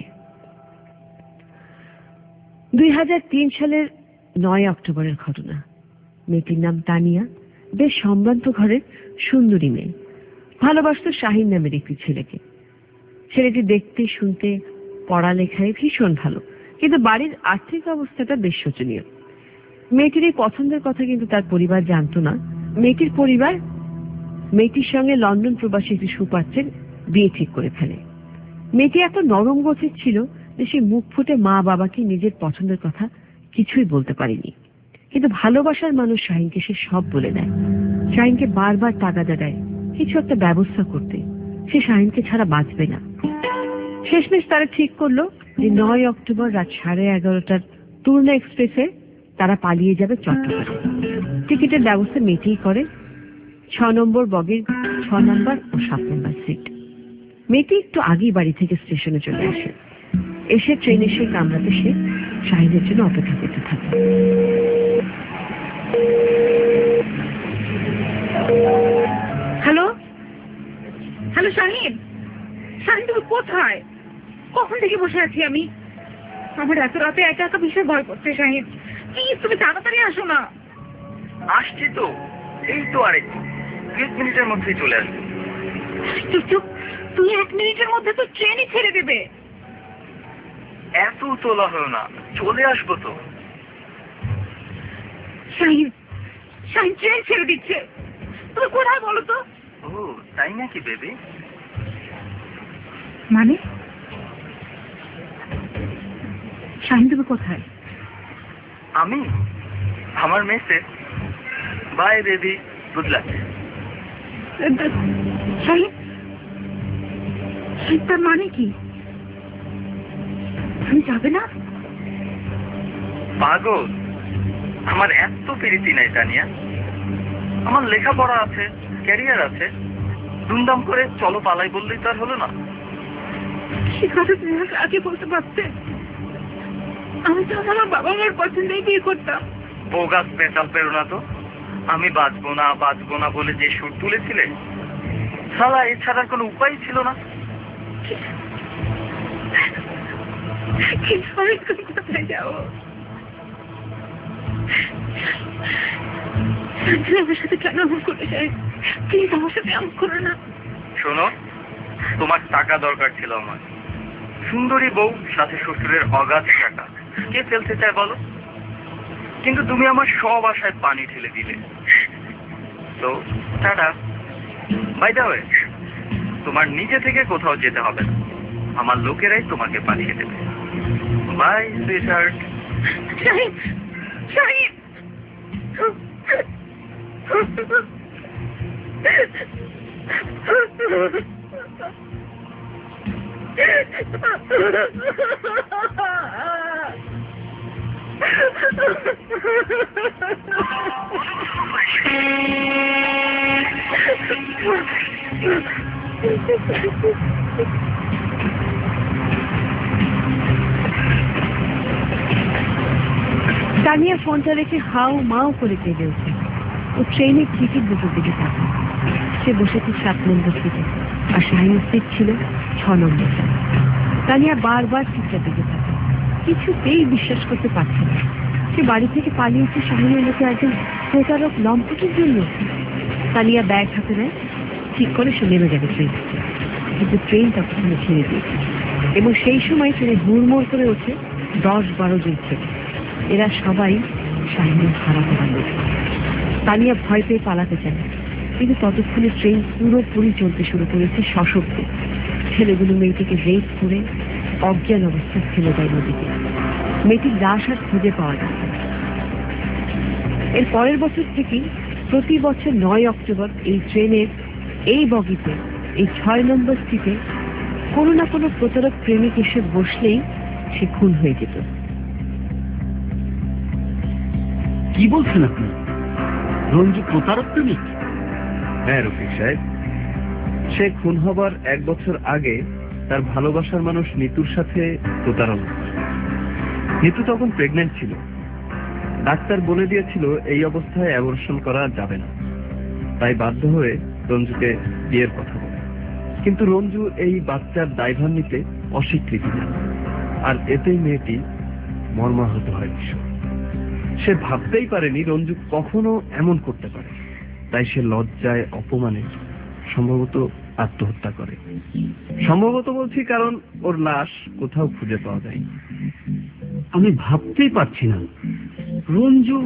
দুই হাজার তিন সালের নয় অক্টোবরের ঘটনা। মেয়েটির নাম তানিয়া, বেশ সম্ভ্রান্ত ঘরের সুন্দরী মেয়ে। ভালোবাসত শাহিন নামের একটি ছেলেকে। ছেলেটি দেখতে, শুনতে, পড়ালেখায় ভীষণ ভালো, কিন্তু বাড়ির আর্থিক অবস্থাটা বেশ শোচনীয়। মেয়েটির এই পছন্দের কথা কিন্তু তার পরিবার জানত না। মেয়েটির পরিবার মেয়েটির সঙ্গে লন্ডন প্রবাসী একটি সুপাত্রের বিয়ে ঠিক করে ফেলে। মেয়েটি এত নরম গোছের ছিল যে সে মুখ ফুটে মা বাবাকে নিজের পছন্দের কথা কিছুই বলতে পারেনি। কিন্তু ভালোবাসার মানুষ শাহিনকে সে সব বলে দেয়। শাহিনকে বারবার তাগাদা দেয় কিছু একটা ব্যবস্থা করতে। সে শাহিনকে ছাড়া বাঁচবে না। শেষমেশ তারা ঠিক করলো যে নয় অক্টোবর রাত সাড়ে এগারোটার তুর্না এক্সপ্রেসে তারা পালিয়ে যাবে চট্টগ্রামে। টিকিটের ব্যবস্থা মেয়েটিই করে। ছ নম্বর বগির ছ নম্বর ও সাত নম্বর সিট। মেয়েটি একটু আগেই বাড়ি থেকে স্টেশনে চলে আসে। এসে ট্রেনে সে কামরাতে সে শাহিনের জন্য অপেক্ষা করতে থাকে। হ্যালো হ্যালো শাহিন, শাহিন তুমি কোথায়? কখন থেকে বসে আছি আমি? আমার এত রাতে একা একা ভীষণ ভয় করছে শাহিন, প্লিজ তুমি তাড়াতাড়ি আসো না। আসছি তো, এই তো আরেকটু এক মিনিটের মধ্যেই চলে আসবে। চুপ চুপ, তুমি এক মিনিটের মধ্যে তো ট্রেনই ছেড়ে দেবে। এত তোলা হলো না, চলে আসবো তো। শাহিন, শাহিন ট্রেন ছেড়ে দিচ্ছে। তুমি কোথায় বলো তো? ও তাই নাকি বেবি? মানে শাহিন তুমি কোথায়? আমি আমার মেসে। Bye baby, good luck. Shahin, তার মানে কি? তুমি যাবে না? পাগল, আমার এত প্রীতি নাই তানিয়া। আমার লেখাপড়া আছে, ক্যারিয়ার আছে। দুমদাম করে চলো পালাই বললেই তো আর হলো না। কি কথা তুমি আমাকে আগে বলতে পারতে? আমি তো আমার বাবা মার পছন্দেই বিয়ে করতাম। বোগাস পেঁচাল পেরো না তো। আমি বাঁচবো না বাঁচবো না বলে যে সুর তুলেছিলে, সালা এছাড়ার কোনো উপায় ছিল না। কোথায় যাবো? আমার সাথে কেন এমন করে যায়? প্লিজ আমার সাথে এমন করো না। শোনো, তোমার টাকা দরকার ছিল আমার। সুন্দরী বউ, সাথে শ্বশুরের অগাধ টাকা, কে ফেলতে চায় বলো? কিন্তু তুমি আমার সব আশায় পানি ঢেলে দিলে। তো টাটা। বাই দ্য ওয়ে, তোমার নিজে থেকে কোথাও যেতে হবে না, আমার লোকেরাই তোমাকে পাঠিয়ে দেবে। Bye sweetheart. শাহিন, শাহিন, তানিয়া ফোনটা রেখে হাউ মাউ করে কেঁদে ওঠে। ও ট্রেনের টিকিট দুটোর দিকে তাকায়। সে বসেছে সাত নম্বর সিটে, আর শাহিনের সিট ছিল ছ নম্বর। তানিয়া বারবার সিটটা দিকে তাকায়, কিছুতেই বিশ্বাস করতে পারছে না সে বাড়ি থেকে পালিয়েছে শাহিনের লোকে একজন প্রতারক লম্পটের জন্য। তানিয়া ব্যাগ হাতে নেয়, ঠিক করে সে নেমে যাবে ট্রেন থেকে, কিন্তু ট্রেন ততক্ষণে ছেড়ে দিয়েছে এবং সেই সময় ট্রেনে হুড়মুড় করে ওঠে দশ বারো জন ছেলে। এরা সবাই শাহিনের ভাড়া করা লোক। তানিয়া ভয় পেয়ে পালাতে চায়, কিন্তু ততক্ষণে ট্রেন পুরোপুরি চলতে শুরু করেছে সশব্দে। ছেলেগুলো মেয়েটিকে রেপ করে অজ্ঞান অবস্থায় ফেলে দেয় নদীতে। মেয়েটির লাশ আর খুঁজে পাওয়া যায় না। এর পরের বছর থেকেই প্রতি বছর নয় অক্টোবর এই ট্রেনের এই বগিতে, এই ছয় নম্বর সিটে কোনো না কোনো প্রতারক প্রেমিক এসে বসলেই সে খুন হয়ে যেত। কি বলছেন আপনি? রঞ্জু প্রতারক প্রেমিক? হ্যাঁ রফিক সাহেব, সে খুন হবার এক বছর আগে তার ভালোবাসার মানুষ নিতুর সাথে প্রতারণা করে। নিতু তখন প্রেগন্যান্ট ছিল। ডাক্তার বলে দিয়েছিল এই অবস্থায় অ্যাবর্শন করা যাবে না, তাই বাধ্য হয়ে রঞ্জুকে বিয়ের কথা বলে। কিন্তু রঞ্জু এই বাচ্চার দায়ভার নিতে অস্বীকৃতি দেয়, আর এতেই মেয়েটি মর্মাহত হয় ভীষণ। সে ভাবতেই পারেনি রঞ্জু কখনো এমন করতে পারে, তাই সে লজ্জায় অপমানে সম্ভবত আত্মহত্যা করে। সম্ভবত বলছি, কারণ ওর লাশ কোথাও খুঁজে পাওয়া যায়নি। আমি ভাবতেই পারছি না রঞ্জু।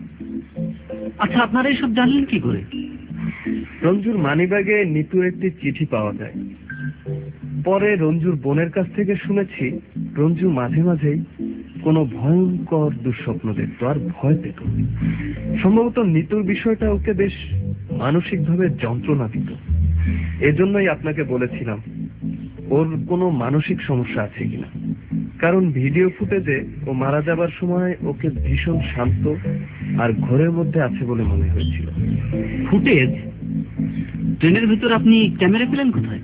আচ্ছা, আপনারা এসব জানলেন কি করে? রঞ্জুর মানিব্যাগে নিতুর একটি চিঠি পাওয়া যায়। পরে রঞ্জুর বোনের কাছ থেকে শুনেছি রঞ্জু মাঝে মাঝেই কোনো ভয়ঙ্কর দুঃস্বপ্ন দেখত আর ভয় পেত। সম্ভবত নিতুর বিষয়টা ওকে বেশ মানসিকভাবে যন্ত্রণা দিত। এজন্যই আপনাকে বলেছিলাম ওর কোনো মানসিক সমস্যা আছে কিনা, কারণ ভিডিও ফুটেজে ও মারা যাবার সময় ওকে ভীষণ শান্ত আর ঘরের মধ্যে আছে বলে মনে হয়েছিল। ফুটেজ? ট্রেনের ভিতর আপনি ক্যামেরা পেলেন কোথায়?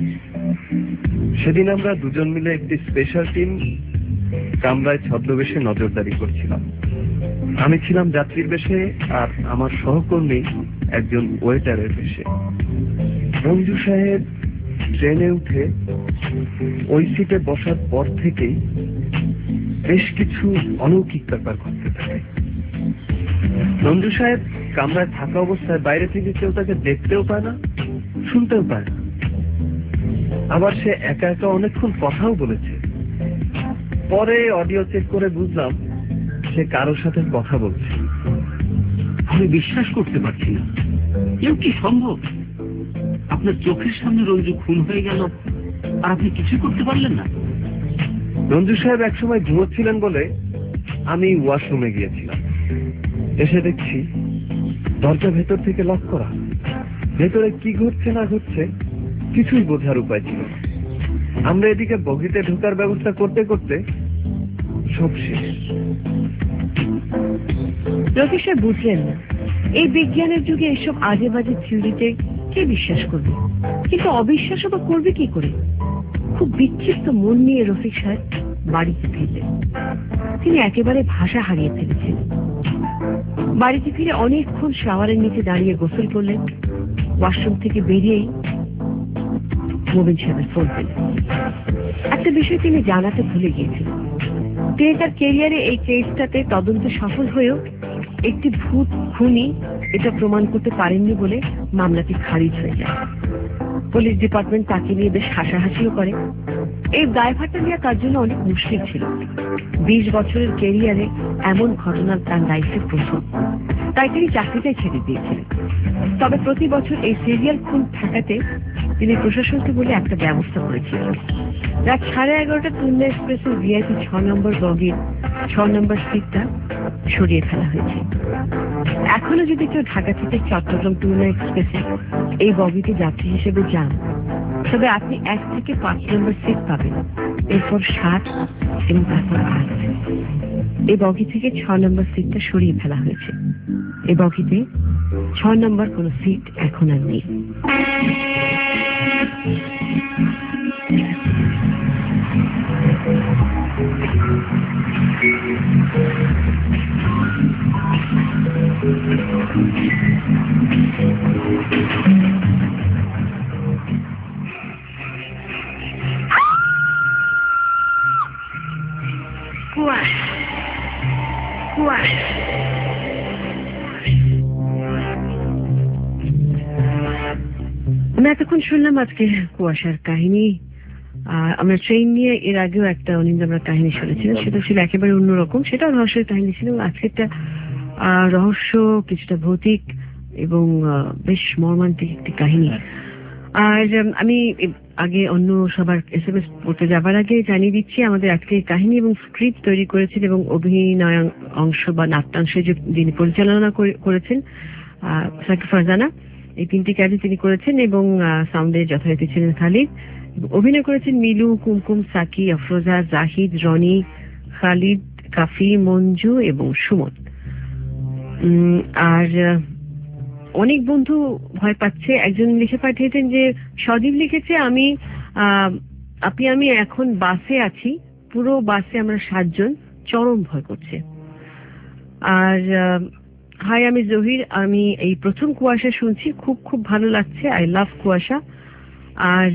সেদিন আমরা দুজন মিলে একটি স্পেশাল টিম কামরায় ছদ্মবেশে নজরদারি করছিলাম। আমি ছিলাম যাত্রীর বেশে আর আমার সহকর্মী একজন ওয়েটারের বেশে। রঞ্জু সাহেব ট্রেনে উঠে ওই সিটে বসার পর থেকেই বেশ কিছু অলৌকিক ব্যাপার ঘটতে থাকে। রঞ্জু সাহেব কামরায় থাকা অবস্থায় বাইরে থেকে কেউ তাকে দেখতেও পায় না, শুনতেও পায় না। আবার সে একা একা অনেকক্ষণ কথাও বলেছে। পরে অডিও চেক করে বুঝলাম সে কারোর সাথে কথা বলছে। আমি বিশ্বাস করতে পারছি না, কেউ কি সম্ভব? আপনার চোখের সামনে রঞ্জু খুন হয়ে গেল আর আপনি কিছু করতে পারলেন না? রঞ্জু সাহেব একসময় ঘুমোচ্ছিলেন বলে আমি ওয়াশরুমে গিয়েছিলাম। এসে দেখছি দরজা ভেতর থেকে লক করা। ভেতরে কি ঘটছে না ঘটছে কিছুই বোঝার উপায় ছিল না। আমরা এদিকে বগিতে ঢোকার ব্যবস্থা করতে করতে সব শেষ। রফিক সাহেব বুঝলেন না, এই বিজ্ঞানের যুগে এসব আজে বাজে থিওরিতে কে বিশ্বাস করবে, কিন্তু অবিশ্বাসও বা করবে কি করে? খুব বিক্ষিপ্ত মন নিয়ে রফিক সাহেব বাড়িতে ফিরলেন। তিনি একেবারে ভাষা হারিয়ে ফেলেছেন। বাড়িতে ফিরে অনেকক্ষণ শাওয়ারের নিচে দাঁড়িয়ে গোসল করলেন। ওয়াশরুম থেকে বেরিয়েই মোবিন সাহেবের ফোন পেলেন। একটা বিষয় তিনি জানাতে ভুলে গিয়েছিলেন। তিনি তার ক্যারিয়ারে এই কেসটাতে তদন্ত সফল হয়েও একটি ভূত খুনি এটা প্রমাণ করতে পারেননি বলে মামলাটি খারিজ হয়ে যায়। পুলিশ ডিপার্টমেন্ট তাকে নিয়ে বেশ হাসাহাসিও করে। এই দায়ভারটা নেওয়া তার জন্য অনেক মুশকিল ছিল। বিশ বছরের ক্যারিয়ারে এমন ঘটনা তার লাইফে প্রথম, তাই তিনি চাকরিটাই ছেড়ে দিয়েছিলেন। তবে প্রতি বছর এই সিরিয়াল খুন ঠেকাতে তিনি প্রশাসনকে বলে একটা ব্যবস্থা করেছিলেন। রাত সাড়ে এগারোটা তুলনা এক্সপ্রেসের ভিআইপি ছ নম্বর বগির ছ নম্বর সিটটা সরিয়ে ফেলা হয়েছে। এখনো যদি কেউ ঢাকা থেকে চট্টগ্রাম তুলনা এক্সপ্রেসে এই বগিতে যাত্রী হিসেবে যান, তবে আপনি এক থেকে পাঁচ নম্বর সিট পাবেন, এরপর সাত এবং তারপর আট। এই বগি থেকে ছ নম্বর সিটটা সরিয়ে ফেলা হয়েছে। এই বগিতে ছ নম্বর কোন সিট এখন আর নেই। আমরা এতক্ষণ শুনলাম আজকে কুয়াশার কাহিনী। আর আমরা ট্রেন নিয়ে এর আগেও একটা অনিন্দ আমরা কাহিনী শুনেছিলাম, সেটা ছিল একেবারে অন্যরকম, সেটাও রহস্যের কাহিনী ছিল। আজকে একটা আহ, রহস্য, কিছুটা ভৌতিক এবং আহ, বেশ মর্মান্তিক একটি কাহিনী। আর উম, আমি এ- আগে অন্য সবার এস এম এস পড়তে যাবার আগে জানিয়ে দিচ্ছি আমাদের আজকে কাহিনী এবং স্ক্রিপ্ট তৈরি করেছেন এবং অভিনয় অংশ বা নাট্যাংশে যে যিনি পরিচালনা করে- করেছেন আহ, সাকিব ফারজানা, এই তিনটি কাজই তিনি করেছেন এবং সাউন্ডে যথারীতি ছিলেন খালিদ। অভিনয় করেছেন মিলু, কুমকুম, সাকি, আফরোজা, জাহিদ, রনি, খালিদ, কাফি, মঞ্জু এবং সুমন। উম, আর আহ, অনেক বন্ধু ভয় পাচ্ছে। একজন লিখে পাঠিয়েছেন যে সজীব লিখেছে, আমি আহ, আপনি আমি এখন বাসে আছি, পুরো বাসে আমরা সাতজন, চরম ভয় করছে। আর আহ, হাই, আমি জহির, আমি এই প্রথম কুয়াশা শুনছি, খুব খুব ভালো লাগছে, আই লাভ কুয়াশা। আর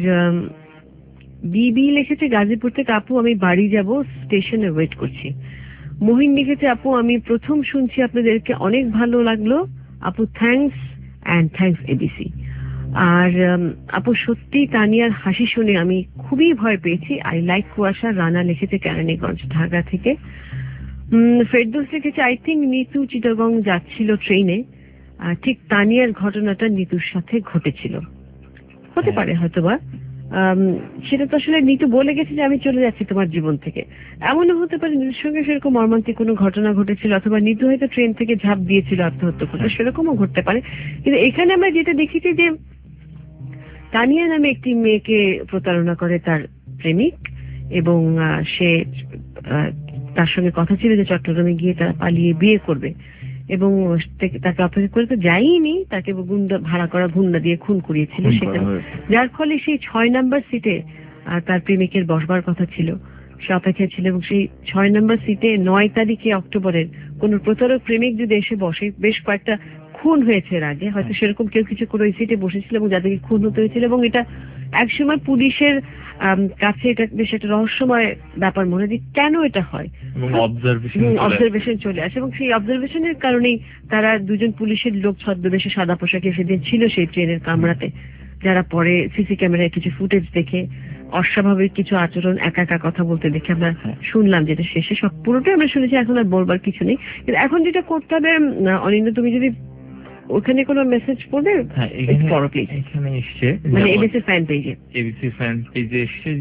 বিবি লিখেছে গাজীপুর থেকে, আপু আমি বাড়ি যাব, স্টেশনে ওয়েট করছি। মহিন লিখেছে, আপু আমি প্রথম শুনছি আপনাদেরকে, অনেক ভালো লাগলো আপু, থ্যাঙ্কস অ্যান্ড থ্যাঙ্কস এবিসি। আর উম, আপু সত্যি তানিয়ার হাসি শুনে আমি খুবই ভয় পেয়েছি, আই লাইক কুয়াশা। রানা লিখেছে কেরানীগঞ্জ ঢাকা থেকে। উম, ফেরদৌস লিখেছে, আই থিঙ্ক নিতু চিটাগং যাচ্ছিল ট্রেনে, আর ঠিক তানিয়ার ঘটনাটা নিতুর সাথে ঘটেছিল, হতে পারে হয়তোবা। আম, সেটা তো আসলে নিতু বলে গেছে যে আমি চলে যাচ্ছি তোমার জীবন থেকে, এমনও হতে পারে নিতুর সঙ্গে সেরকম মর্মান্তিক কোনো ঘটনা ঘটেছিল, অথবা নিতু হয়তো ট্রেন থেকে ঝাঁপ দিয়েছিল আত্মহত্যা করতে, সেরকমও ঘটতে পারে। কিন্তু এখানে আমরা যেটা দেখেছি যে তানিয়া নামে একটি মেয়েকে প্রতারণা করে তার প্রেমিক, এবং আহ, সে আহ, তার সঙ্গে কথা ছিল যে চট্টগ্রামে গিয়ে তারা পালিয়ে বিয়ে করবে, এবং তাকে- তাকে অপেক্ষা করে তো যায়নি, তাকে গুন্ডা ভাড়া করা গুন্ডা দিয়ে খুন করিয়েছিল খুন করা সেখানে, হয়েছে। যার ফলে সেই ছয় নাম্বার সিটে আহ, তার প্রেমিকের বসবার কথা ছিল, সে অপেক্ষায় ছিল, এবং সেই ছয় নাম্বার সিটে নয় তারিখে অক্টোবরের কোন প্রতারক প্রেমিক যদি এসে বসে, বেশ কয়েকটা খুন হয়েছে এর আগে, হয়তো সেরকম কেউ কিছু করে ওই সিটে বসেছিল এবং যাদেরকে খুন হতে হয়েছিল, এবং এটা একসময় পুলিশের আম, কাছে এটা বেশ একটা রহস্যময় ব্যাপার মনে হয়, কেন এটা হয়, এবং অবজারভেশন অবজারভেশন চলে আসে, এবং সেই অবজারভেশনের কারণেই তারা দুজন পুলিশের লোক ছদ্মবেশে সাদা পোশাকে সেদিন ছিল সেই ট্রেনের কামরাতে, যারা পরে সিসি ক্যামেরায় কিছু ফুটেজ দেখে অস্বাভাবিক কিছু আচরণ, একা একা কথা বলতে দেখে আমরা শুনলাম, যেটা শেষে সব পুরোটাই আমরা শুনেছি, এখন আর বলবার কিছু নেই। কিন্তু এখন যেটা করতে হবে, উম, অনিন্দ তুমি যদি ওখানে কোনো মেসেজ পড়বে, হ্যাঁ, একটু পড়ো প্লিজ, এখানে এসছে মানে এবিসি ফ্যান পেজে। এবিসি ফ্যান পেজে এসছে,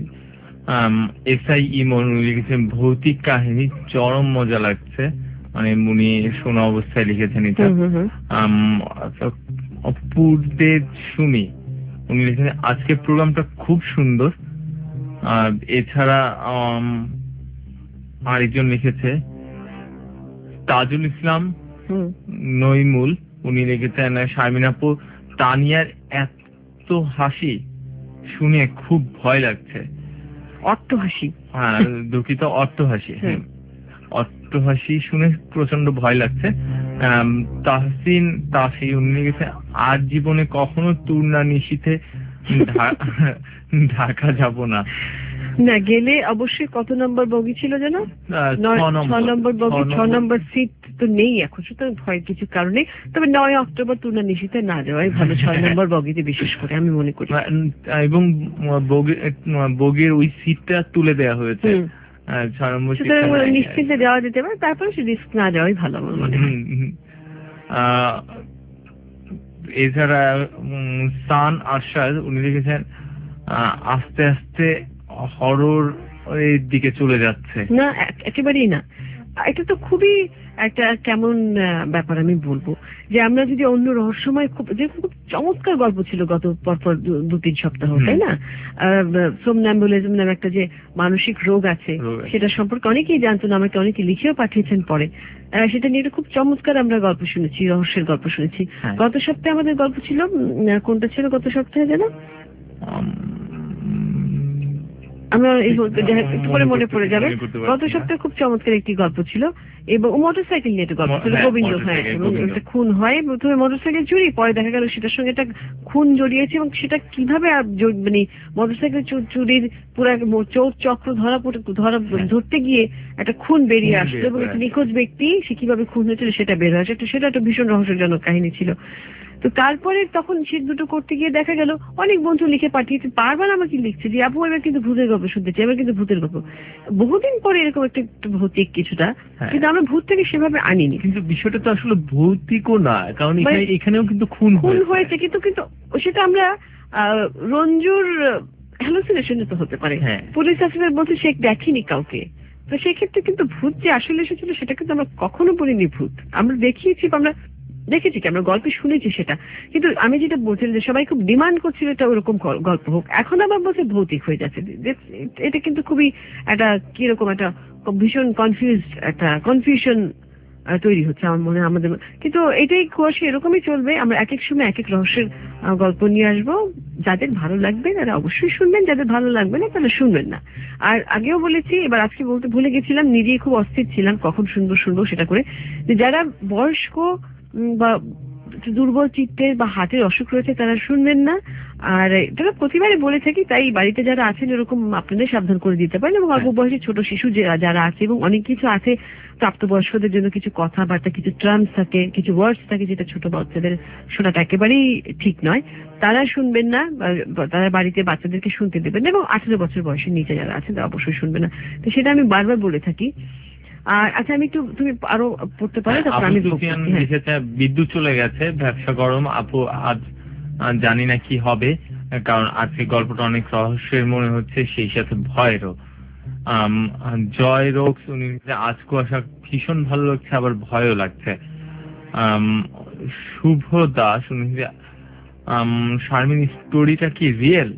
এস আই ইমন লিখেছেন, ভৌতিক কাহিনী চরম মজা লাগছে, মানে উনি শোনা অবস্থায় লিখেছেন এটা। হুম হুম হুম। আম, পূর্বের সুমি উনি লিখেছেন, আজকের প্রোগ্রামটা খুব সুন্দর। আর এছাড়া আম, আরেকজন লিখেছে তাজুল ইসলাম হুম। নইমুল, উনি লিখেছেন, শারমিনাপুর তানিয়ার এত হাসি শুনে খুব ভয় লাগছে। অট্টহাসি। হ্যাঁ, দুঃখিত, অট্টহাসি। হ্যাঁ, হুম। অট্টহাসি শুনে প্রচন্ড ভয় লাগছে। আম, তাহসিন তাসি উনি লিখেছে, আজ জীবনে কখনো তুর্না নিশীথে ঢা- ঢাকা যাব না। না, গেলে অবশ্যই কত নম্বর বগি ছিল যেন? আহ, নয়- ছ ছ নম্বর নম্বর বগি, ছ ছ নম্বর সিট তো নেই এখন, সুতরাং ভয় কিছু কারণে, তবে নয় অক্টোবর তুলনা নিশিতে না যাওয়াই ভালো, ছয় নম্বর বগিতে বিশেষ করে আমি মনে করি। আহ, এবং বগি- বগির ওই সিটটা তুলে দেওয়া হয়েছে। হুম। আহ, ছয় নম্বর সুতরাং সিটটা- নিশ্চিন্তে যাওয়া যেতে পারে, তারপরে সে রিস্ক না যাওয়াই ভালো আমার মনে হয়। হুম, হুম। আহ, এছাড়া উম, সান আরশাদ উনি লিখেছেন, আহ, আস্তে আস্তে হরর এর দিকে চলে যাচ্ছে। না, এক- একেবারেই না। এটা তো খুবই একটা কেমন আহ, ব্যাপার আমি বলবো, যে আমরা যদি অন্য রহস্যময়, খুব যে খুব চমৎকার গল্প ছিল গত পরপর দু- দু তিন সপ্তাহ, হুম। তাই না? সোমনাম্বুলিজম নামে একটা যে মানসিক রোগ আছে, রোগ আছে। সেটা সম্পর্কে অনেকেই জানতো না, আমাকে অনেকে লিখেও পাঠিয়েছেন পরে। আহ, সেটা নিয়ে একটা খুব চমৎকার আমরা গল্প শুনেছি, রহস্যের গল্প শুনেছি। হ্যাঁ। গত সপ্তাহে আমাদের গল্প ছিল, উম, আহ, কোনটা ছিল গত সপ্তাহে যেন? উম, আমরা এই যাই হোক, একটু পরে মনে পড়ে যাবে। মনে করতে পারছি গত না। সপ্তাহে খুব চমৎকার একটি গল্প ছিল, এবং মোটরসাইকেল নিয়ে একটা গল্প ছিল, হ্যাঁ, গোবিন্দ। হ্যাঁ, মোটরসাইকেল, এবং গোবিন্দ। একটা খুন হয়, প্রথমে মোটরসাইকেল চুরি, পরে দেখা গেল সেটার সঙ্গে একটা খুন জড়িয়েছে, এবং সেটা কিভাবে আর জ- মানে মোটরসাইকেল চু- চুরির পুরো এক ম- চোর চক্র ধরা পড়ে, ধরা হ্যাঁ। ধরতে গিয়ে একটা খুন বেরিয়ে খুন আসলো, বেরিয়ে এবং একটা আসে। নিখোঁজ ব্যক্তি সে কিভাবে খুন হয়েছিল সেটা বের হয়েছে, সেটা একটা ভীষণ রহস্যজনক কাহিনী ছিল। তো তারপরে তখন সে দুটো করতে গিয়ে দেখা গেল অনেক বন্ধু লিখে পাঠিয়েছে, বারবার আমাকে লিখছে যে আপু এবার কিন্তু ভূতের গল্প শুনতে চাই, এবার কিন্তু ভূতের গল্প। বহুদিন পরে এরকম একটা একটু ভৌতিক কিছুটা, হ্যাঁ। কিন্তু আমরা ভূত থেকে সেভাবে আনিনি। কিন্তু বিষয়টা তো আসলে ভৌতিকও না, কারণ এখানে মানে এখানেও কিন্তু খুন খুন হয়েছে। হয়েছে, কিন্তু কিন্তু সেটা আমরা আহ, রঞ্জুর হ্যালুসিনেশনে তো হতে পারে। হ্যাঁ। পুলিশ অফিসার বলছে সে দেখেনি কাউকে, তো সেক্ষেত্রে কিন্তু ভূত যে আসলে এসেছিল সেটা কিন্তু আমরা কখনো বলিনি ভূত, আমরা দেখিয়েছি বা আমরা দেখেছি কি আমরা গল্পে শুনেছি সেটা। কিন্তু আমি যেটা বলছিলাম যে সবাই খুব ডিমান্ড করছিল এটা ওরকম গল- গল্প হোক, এখন আবার বলছে ভৌতিক হয়ে যাচ্ছে। যে- এটা কিন্তু খুবই একটা কিরকম একটা ভীষণ কনফিউজ একটা কনফিউশন তৈরি হচ্ছে আমার মনে হয় আমাদের। কিন্তু এটাই কুয়াশা এরকমই চলবে, আমরা এক এক সময় এক এক রহস্যের আহ, গল্প নিয়ে আসবো। যাদের ভালো লাগবে তারা অবশ্যই শুনবেন, যাদের ভালো লাগবে না তারা শুনবেন না। আর আগেও বলেছি, এবার আজকে বলতে ভুলে গেছিলাম, নিজেই খুব অস্থির ছিলাম কখন শুনবো শুনবো সেটা করে, যে যারা বয়স্ক উম, বা একটু দুর্বল চিত্তের বা হাতের অসুখ রয়েছে তারা শুনবেন না। আর এটা প্রতিবারে বলে থাকি, তাই বাড়িতে যারা আছেন এরকম আপনাদের সাবধান করে দিতে পারেন। এবং অল্প বয়সী ছোট শিশু যে- যারা আছে, এবং অনেক কিছু আছে প্রাপ্তবয়স্কদের জন্য, কিছু কথাবার্তা, কিছু টার্মস থাকে, কিছু ওয়ার্ডস থাকে যেটা ছোট বাচ্চাদের শোনাটা একেবারেই ঠিক নয়, তারা শুনবেন না। বা- তারা বাড়িতে বাচ্চাদেরকে শুনতে দেবেন না, এবং আঠারো বছর বয়সের নিচে যারা আছেন তারা অবশ্যই শুনবেন না। তো সেটা আমি বারবার বলে থাকি। আর আচ্ছা, আমি একটু, তুমি আরো পড়তে পারো, তারপর আবু আমি সুফিয়ান বলছি। হ্যাঁ। লিখেছে বিদ্যুৎ চলে গেছে, ব্যবসা গরম আপু, আজ আহ, জানি না কি হবে, কারণ আজকে গল্পটা অনেক রহস্যের মনে হচ্ছে, সেই সাথে ভয়েরও। আম, জয় রোগস উনি লিখেছে, আজ কুয়াশা ভীষণ ভালো লাগছে, আবার ভয়ও লাগছে। আম, শুভ দাস উনি লিখেছে, আম, শারমিন স্টোরিটা কি রিয়েল?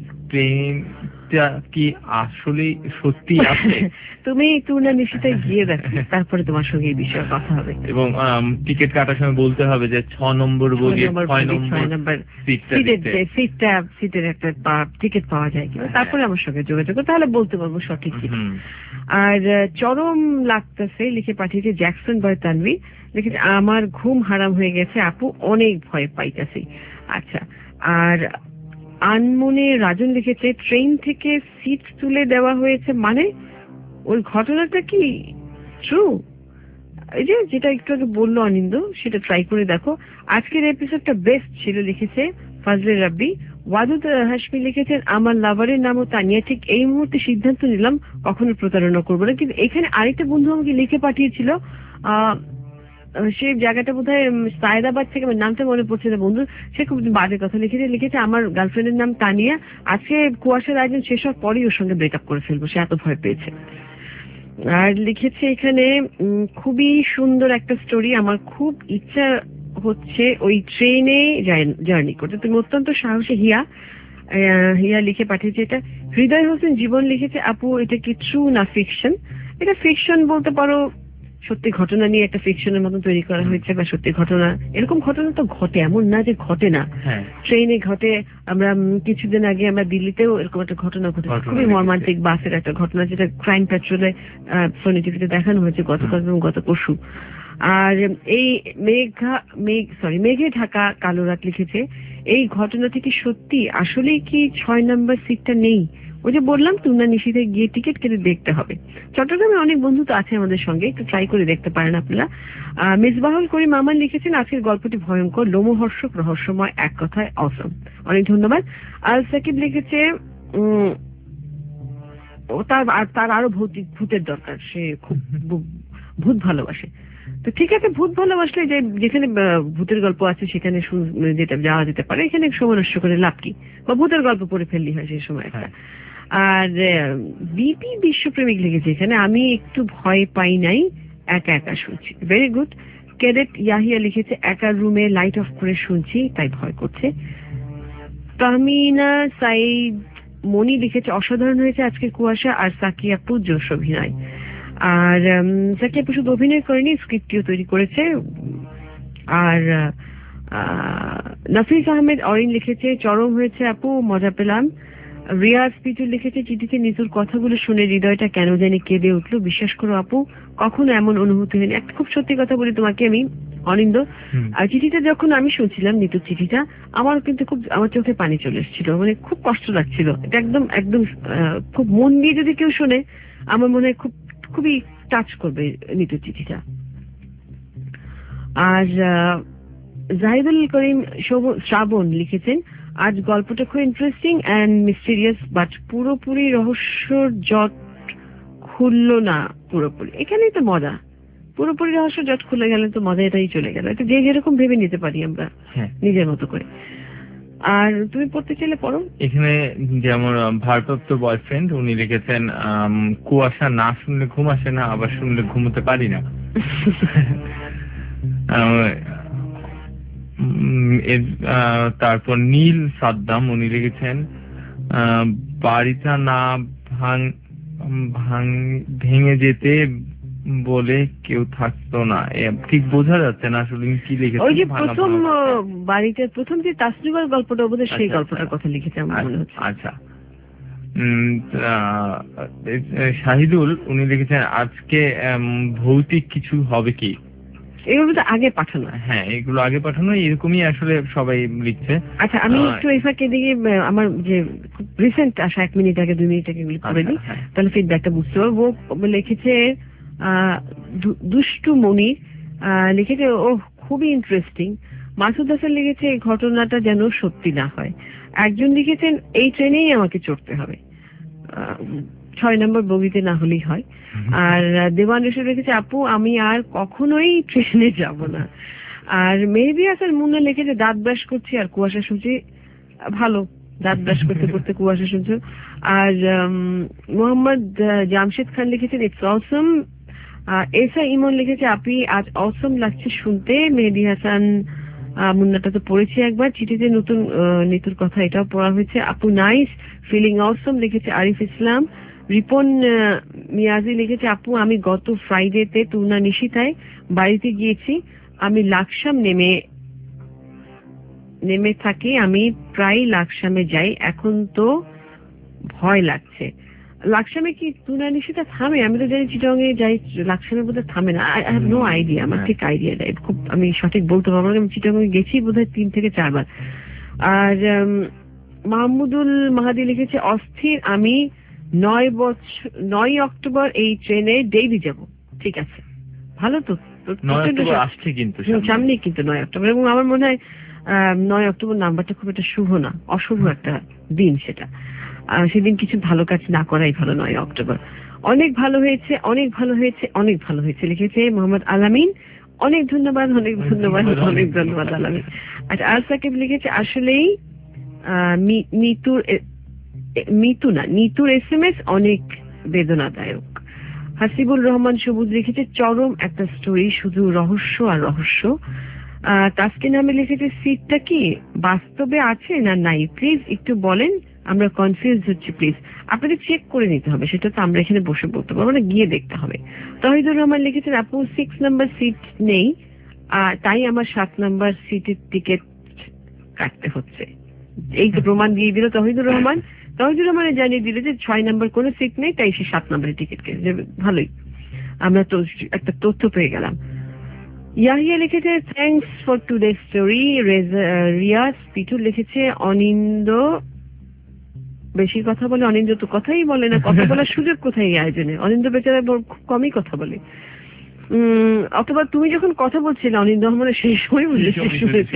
ট্রেনটা কি আসলে সত্যি আছে? তুমি তুনা নিশিতে গিয়ে দেখো, তারপরে তোমার সঙ্গে এই বিষয়ে কথা হবে। এবং টিকিট কাটার সময় বলতে হবে যে ছ নম্বর বগি ছয় নম্বর সিটটা দিতে। সিটটা সিটের একটা টিকিট পাওয়া যায় কিনা, হ্যাঁ। তারপরে আমার সঙ্গে যোগাযোগ করো, তাহলে বলতে পারবো সঠিক কি। হুম। আর আহ, চরম লাগতেছে লিখে পাঠিয়েছে জ্যাকসন বয় তানভি, লিখেছে আমার ঘুম হারাম হয়ে গেছে আপু, অনেক ভয় পাইতেছি। আচ্ছা। আর আনমনে রাজন লিখেছে ট্রেন থেকে সিট তুলে দেওয়া হয়েছে, মানে ওই ঘটনাটা কি ট্রু? এই যে যেটা একটু আগে বললো অনিন্দ, সেটা ট্রাই করে দেখো। আজকের এপিসোডটা বেস্ট ছিল লিখেছে ফাজলে রাব্বি। ওয়াদুদ হাশমি লিখেছেন আমার লাভারের নামও তানিয়া, ঠিক এই মুহূর্তে সিদ্ধান্ত নিলাম কখনো প্রতারণা করবো না। কিন্তু এখানে আরেকটা বন্ধু আমাকে লিখে পাঠিয়েছিল, আহ সেই জায়গাটা বোধ হয় সায়দাবাদ থেকে, আমার নামটা মনে পড়ছে না বন্ধু, সে খুব বাজে কথা লিখেছে। লিখেছে আমার গার্লফ্রেন্ডের নাম তানিয়া, আজকে কুয়াশার আয়োজন শেষ হওয়ার পরেই ওর সঙ্গে ব্রেকআপ করে ফেলবো, সে এত ভয় পেয়েছে। আর লিখেছে এখানে উম, খুবই সুন্দর একটা স্টোরি, আমার খুব ইচ্ছা হচ্ছে ওই ট্রেনে জার্নি করতে। তুমি অত্যন্ত সাহসী হিয়া। আহ, হিয়া লিখে পাঠিয়েছে এটা। হৃদয় হোসেন জীবন লিখেছে আপু এটা কি ট্রু না ফিকশন? এটা ফিকশন বলতে পারো, সত্যি ঘটনা নিয়ে একটা ফিকশনের মতন তৈরি করা হয়েছে, বা সত্যি ঘটনা, এরকম ঘটনা তো ঘটে, এমন না যে ঘটে না। হ্যাঁ। ট্রেনে ঘটে। আমরা উম, কিছুদিন আগে আমরা দিল্লিতেও এরকম একটা ঘটনা ঘটেছে, ঘটনা খুবই দেখেছি। মর্মান্তিক, বাসের একটা ঘটনা, যেটা ক্রাইম পেট্রোলে সোনি টিভিতে দেখানো হয়েছে গতকাল এবং গত পরশু। আর এই মেঘা মেঘ সরি মেঘে ঢাকা কালো রাত লিখেছে এই ঘটনা থেকে সত্যি আসলেই কি ছয় নম্বর সিটটা নেই? ওই যে বললাম তুমনা নিশিতে গিয়ে টিকিট কেটে দেখতে হবে। চট্টগ্রামে অনেক বন্ধু তো আছে আমাদের সঙ্গে, একটু ট্রাই করে দেখতে পারেন আপনারা। আহ মিসবাহুল করিম মামান লিখেছেন আজকের গল্পটি ভয়ঙ্কর, লোমহর্ষক, রহস্যময়, এক কথায় অসম। অনেক ধন্যবাদ। আল সাকিব লিখেছে উম ও তার আর তার আরো ভৌতিক ভূতের দরকার, সে খুব ভূ- ভূত ভালোবাসে। তো ঠিক আছে, ভূত ভালোবাসলে যে যেখানে আহ, ভূতের গল্প আছে সেখানে শুন- যেটা যাওয়া যেতে পারে, এখানে সময় নষ্ট করে লাভ কি, বা ভূতের গল্প পড়ে ফেললি হয় সেই সময় একটা। আর বিপি বিশ্বপ্রেমিক লিখেছে এখানে আমি একটু ভয় পাই নাই, একা একা শুনছি। Very good. ক্যাডেট ইয়াহিয়া লিখেছে একা রুমে লাইট অফ করে শুনছি তাই ভয় করছে। তাহমিনা সাইদ মনি লিখেছে অসাধারণ হয়েছে আজকে কুয়াশা, আর সাকিয়া আপু জোশ অভিনয়। আর উম, সাকিয়া আপু শুধু অভিনয় করেনি, স্ক্রিপ্টটিও তৈরি করেছে। আর আহ, নাফিস আহমেদ অরিন লিখেছে চরম হয়েছে আপু, মজা পেলাম। রিয়াজ পিটু লিখেছে চিঠিতে নিতুর কথাগুলো শুনে হৃদয়টা কেন জানি কেঁদে উঠলো, বিশ্বাস করো আপু কখনো এমন অনুভূতি হয়নি। একটা খুব সত্যি কথা বলি তোমাকে আমি অনিন্দ, আর চিঠিটা যখন আমি শুনছিলাম নিতুর চিঠিটা, আমার কিন্তু খুব আমার চোখে পানি চলে এসেছিল, মানে খুব কষ্ট লাগছিল। এটা একদম একদম আহ, খুব মন দিয়ে যদি কেউ শোনে আমার মনে হয় খুব খুবই টাচ করবে নিতুর চিঠিটা। আর আহ, জাহিদুল করিম শোভ- শ্রাবণ লিখেছেন, আজ গল্পটা খুব ইন্টারেস্টিং অ্যান্ড মিস্টিরিয়াস, বাট পুরোপুরি রহস্যর জট খুললো না পুরোপুরি। এখানেই তো মজা, পুরোপুরি রহস্য জট খুলে গেলে তো মজা এটাই চলে গেল। এটা যে যেরকম ভেবে নিতে পারি আমরা হ্যাঁ, নিজের মতো করে। আর তুমি পড়তে চাইলে পড়ো। এখানে যেমন আহ, ভারপ্রাপ্ত বয়ফ্রেন্ড উনি লিখেছেন, আম, কুয়াশা না শুনলে ঘুম আসে না, আবার শুনলে ঘুমোতে পারি না। আহ, উম, এর, আহ, তারপর নীল সাদ্দাম উনি লিখেছেন, আহ, বাড়িটা না ভাঙ ভাঙ ভেঙে যেতে বলে কেউ থাকতো না। এ ঠিক বোঝা যাচ্ছে না আসলে উনি কি লিখেছেন। ওই যে ভাঙা প্রথম ভাঙা কথা। আহ, বাড়িতে প্রথম যে তাসনিমার গল্পটা বোধ হয় সেই আচ্ছা, গল্পটার আচ্ছা। কথা লিখেছে আমার মনে হচ্ছে। আচ্ছা, উম, আহ, শাহিদুল উনি লিখেছেন, আজকে উম, ভৌতিক কিছু হবে কি। এগুলো তো আগে পাঠানো। হ্যাঁ, এগুলো আগে পাঠানো, এরকমই আসলে সবাই লিখছে। আচ্ছা, আমি আহ, একটু এই ফাঁকে দিকে আহ, আমার যে রিসেন্ট আসা এক মিনিট আগে দুই মিনিট আগে এগুলো করে দিই, আচ্ছা, হ্যাঁ। তাহলে ফিডব্যাকটা বুঝতে পারবো। ও লিখেছে আহ, দু- দুষ্টু মনির আহ, লিখেছে, ও খুবই ইন্টারেস্টিং। মাসুদ হাসান লিখেছে, এই ঘটনাটা যেন সত্যি না হয়। একজন লিখেছেন, এই ট্রেনেই আমাকে চড়তে হবে, আহ, ছয় নম্বর বগিতে না হলেই হয়। আর আহ, দেওয়ান এসে রেখেছে, আপু আমি আর কখনোই ট্রেনে যাব না। আর মেহেদি হাসান মুন্না লিখেছে, দাঁত ব্রাশ করছি আর কুয়াশা শুনছি। ভালো, দাঁত ব্রাশ করতে করতে কুয়াশা শুনছো। আর উম, মোহাম্মদ আহ, জামশেদ খান লিখেছেন, ইটস অসম। এসা ইমন লিখেছে, আপনি আজ অসম লাগছে শুনতে। মেহেদি হাসান আহ, মুন্নাটা তো পড়েছি একবার, চিঠিতে নতুন আহ, নিতুর কথা এটাও পড়া হয়েছে। আপু নাইস, ফিলিং অসম লিখেছে আরিফ ইসলাম। রিপন আহ, মিয়াজি লিখেছে, আপু আমি গত ফ্রাইডেতে তুনা নিশিতায় বাড়িতে গিয়েছি। আমি লাকসাম নেমে নেমে থাকি, আমি প্রায় লাকসামে যাই, এখন তো ভয় লাগছে। লাকসামে কি তুনা নিশিতা থামে? আমি তো জানি চিটং এ যাই, লাকসামে বোধহয় থামে না। আই হ্যাভ নো আইডিয়া, আমার ঠিক আইডিয়া নেই, খুব আমি সঠিক বলতে পারবো না। আমি চিটং এ গেছি বোধহয় তিন থেকে চারবার। আর উম, মাহমুদুল মাহাদি লিখেছে, অস্থির, আমি নয় বছর নয় অক্টোবর এই ট্রেনে ডেইলি যাব। ঠিক আছে, ভালো তো। তো নয় প্রচন্ড অক্টোবর সা- আসছে কিন্তু হুম, সামনে। সামনেই কিন্তু নয় অক্টোবর, এবং আমার মনে হয় আহ, নয় অক্টোবর নাম্বারটা খুব একটা শুভ না, অশুভ একটা দিন সেটা। আহ, সেদিন কিছু ভালো কাজ না করাই ভালো। নয় অক্টোবর অনেক ভালো হয়েছে, অনেক ভালো হয়েছে, অনেক ভালো হয়েছে লিখেছে মোহাম্মদ আলামিন। অনেক ধন্যবাদ, অনেক ধন্যবাদ, অনেক ধন্যবাদ আলামিন। আচ্ছা, আর সাকিব লিখেছে, আসলেই আহ, মি- মিতুর এ- এ- মিতু না নিতুর এস এম এস অনেক বেদনাদায়ক। হাসিবুল রহমান সবুজ লিখেছে, চরম একটা স্টোরি, শুধু রহস্য আর রহস্য। আহ, তাসকিন নামে লিখেছে, সিটটা কি বাস্তবে আছে না নাই, প্লিজ একটু বলেন, আমরা কনফিউজ হচ্ছি, প্লিজ আপনাদের চেক করে নিতে হবে, সেটা তো আমরা এখানে বসে বলতে পারবো না, গিয়ে দেখতে হবে। তহিদুর রহমান লিখেছেন, আপু সিক্স নাম্বার সিট নেই, আর তাই আমার সাত নাম্বার সিটের টিকিট কাটতে হচ্ছে। এই তো প্রমাণ দিয়ে দিল তহিদুর রহমান। তহিদুর রহমানে জানিয়ে দিল যে ছয় নাম্বার কোনো সিট নেই, তাই সে সাত নাম্বারের টিকিট কেটে যাবে। ভালোই, আমরা তো একটা তথ্য পেয়ে গেলাম। ইয়াহিয়া লিখেছে, thanks for today story. Riaz Pitul লিখেছে, অনিন্দ বেশি কথা বলে, অনিন্দ তো কথাই বলে না, কথা বলার সুযোগ কোথায় এই আয়োজনে? অনিন্দ বেচারা বড় খুব কমই কথা বলে। উম অথবা তুমি যখন কথা বলছিলে অনিন্দ রহমানের, সেই সময় বুঝেছে শুনেছে।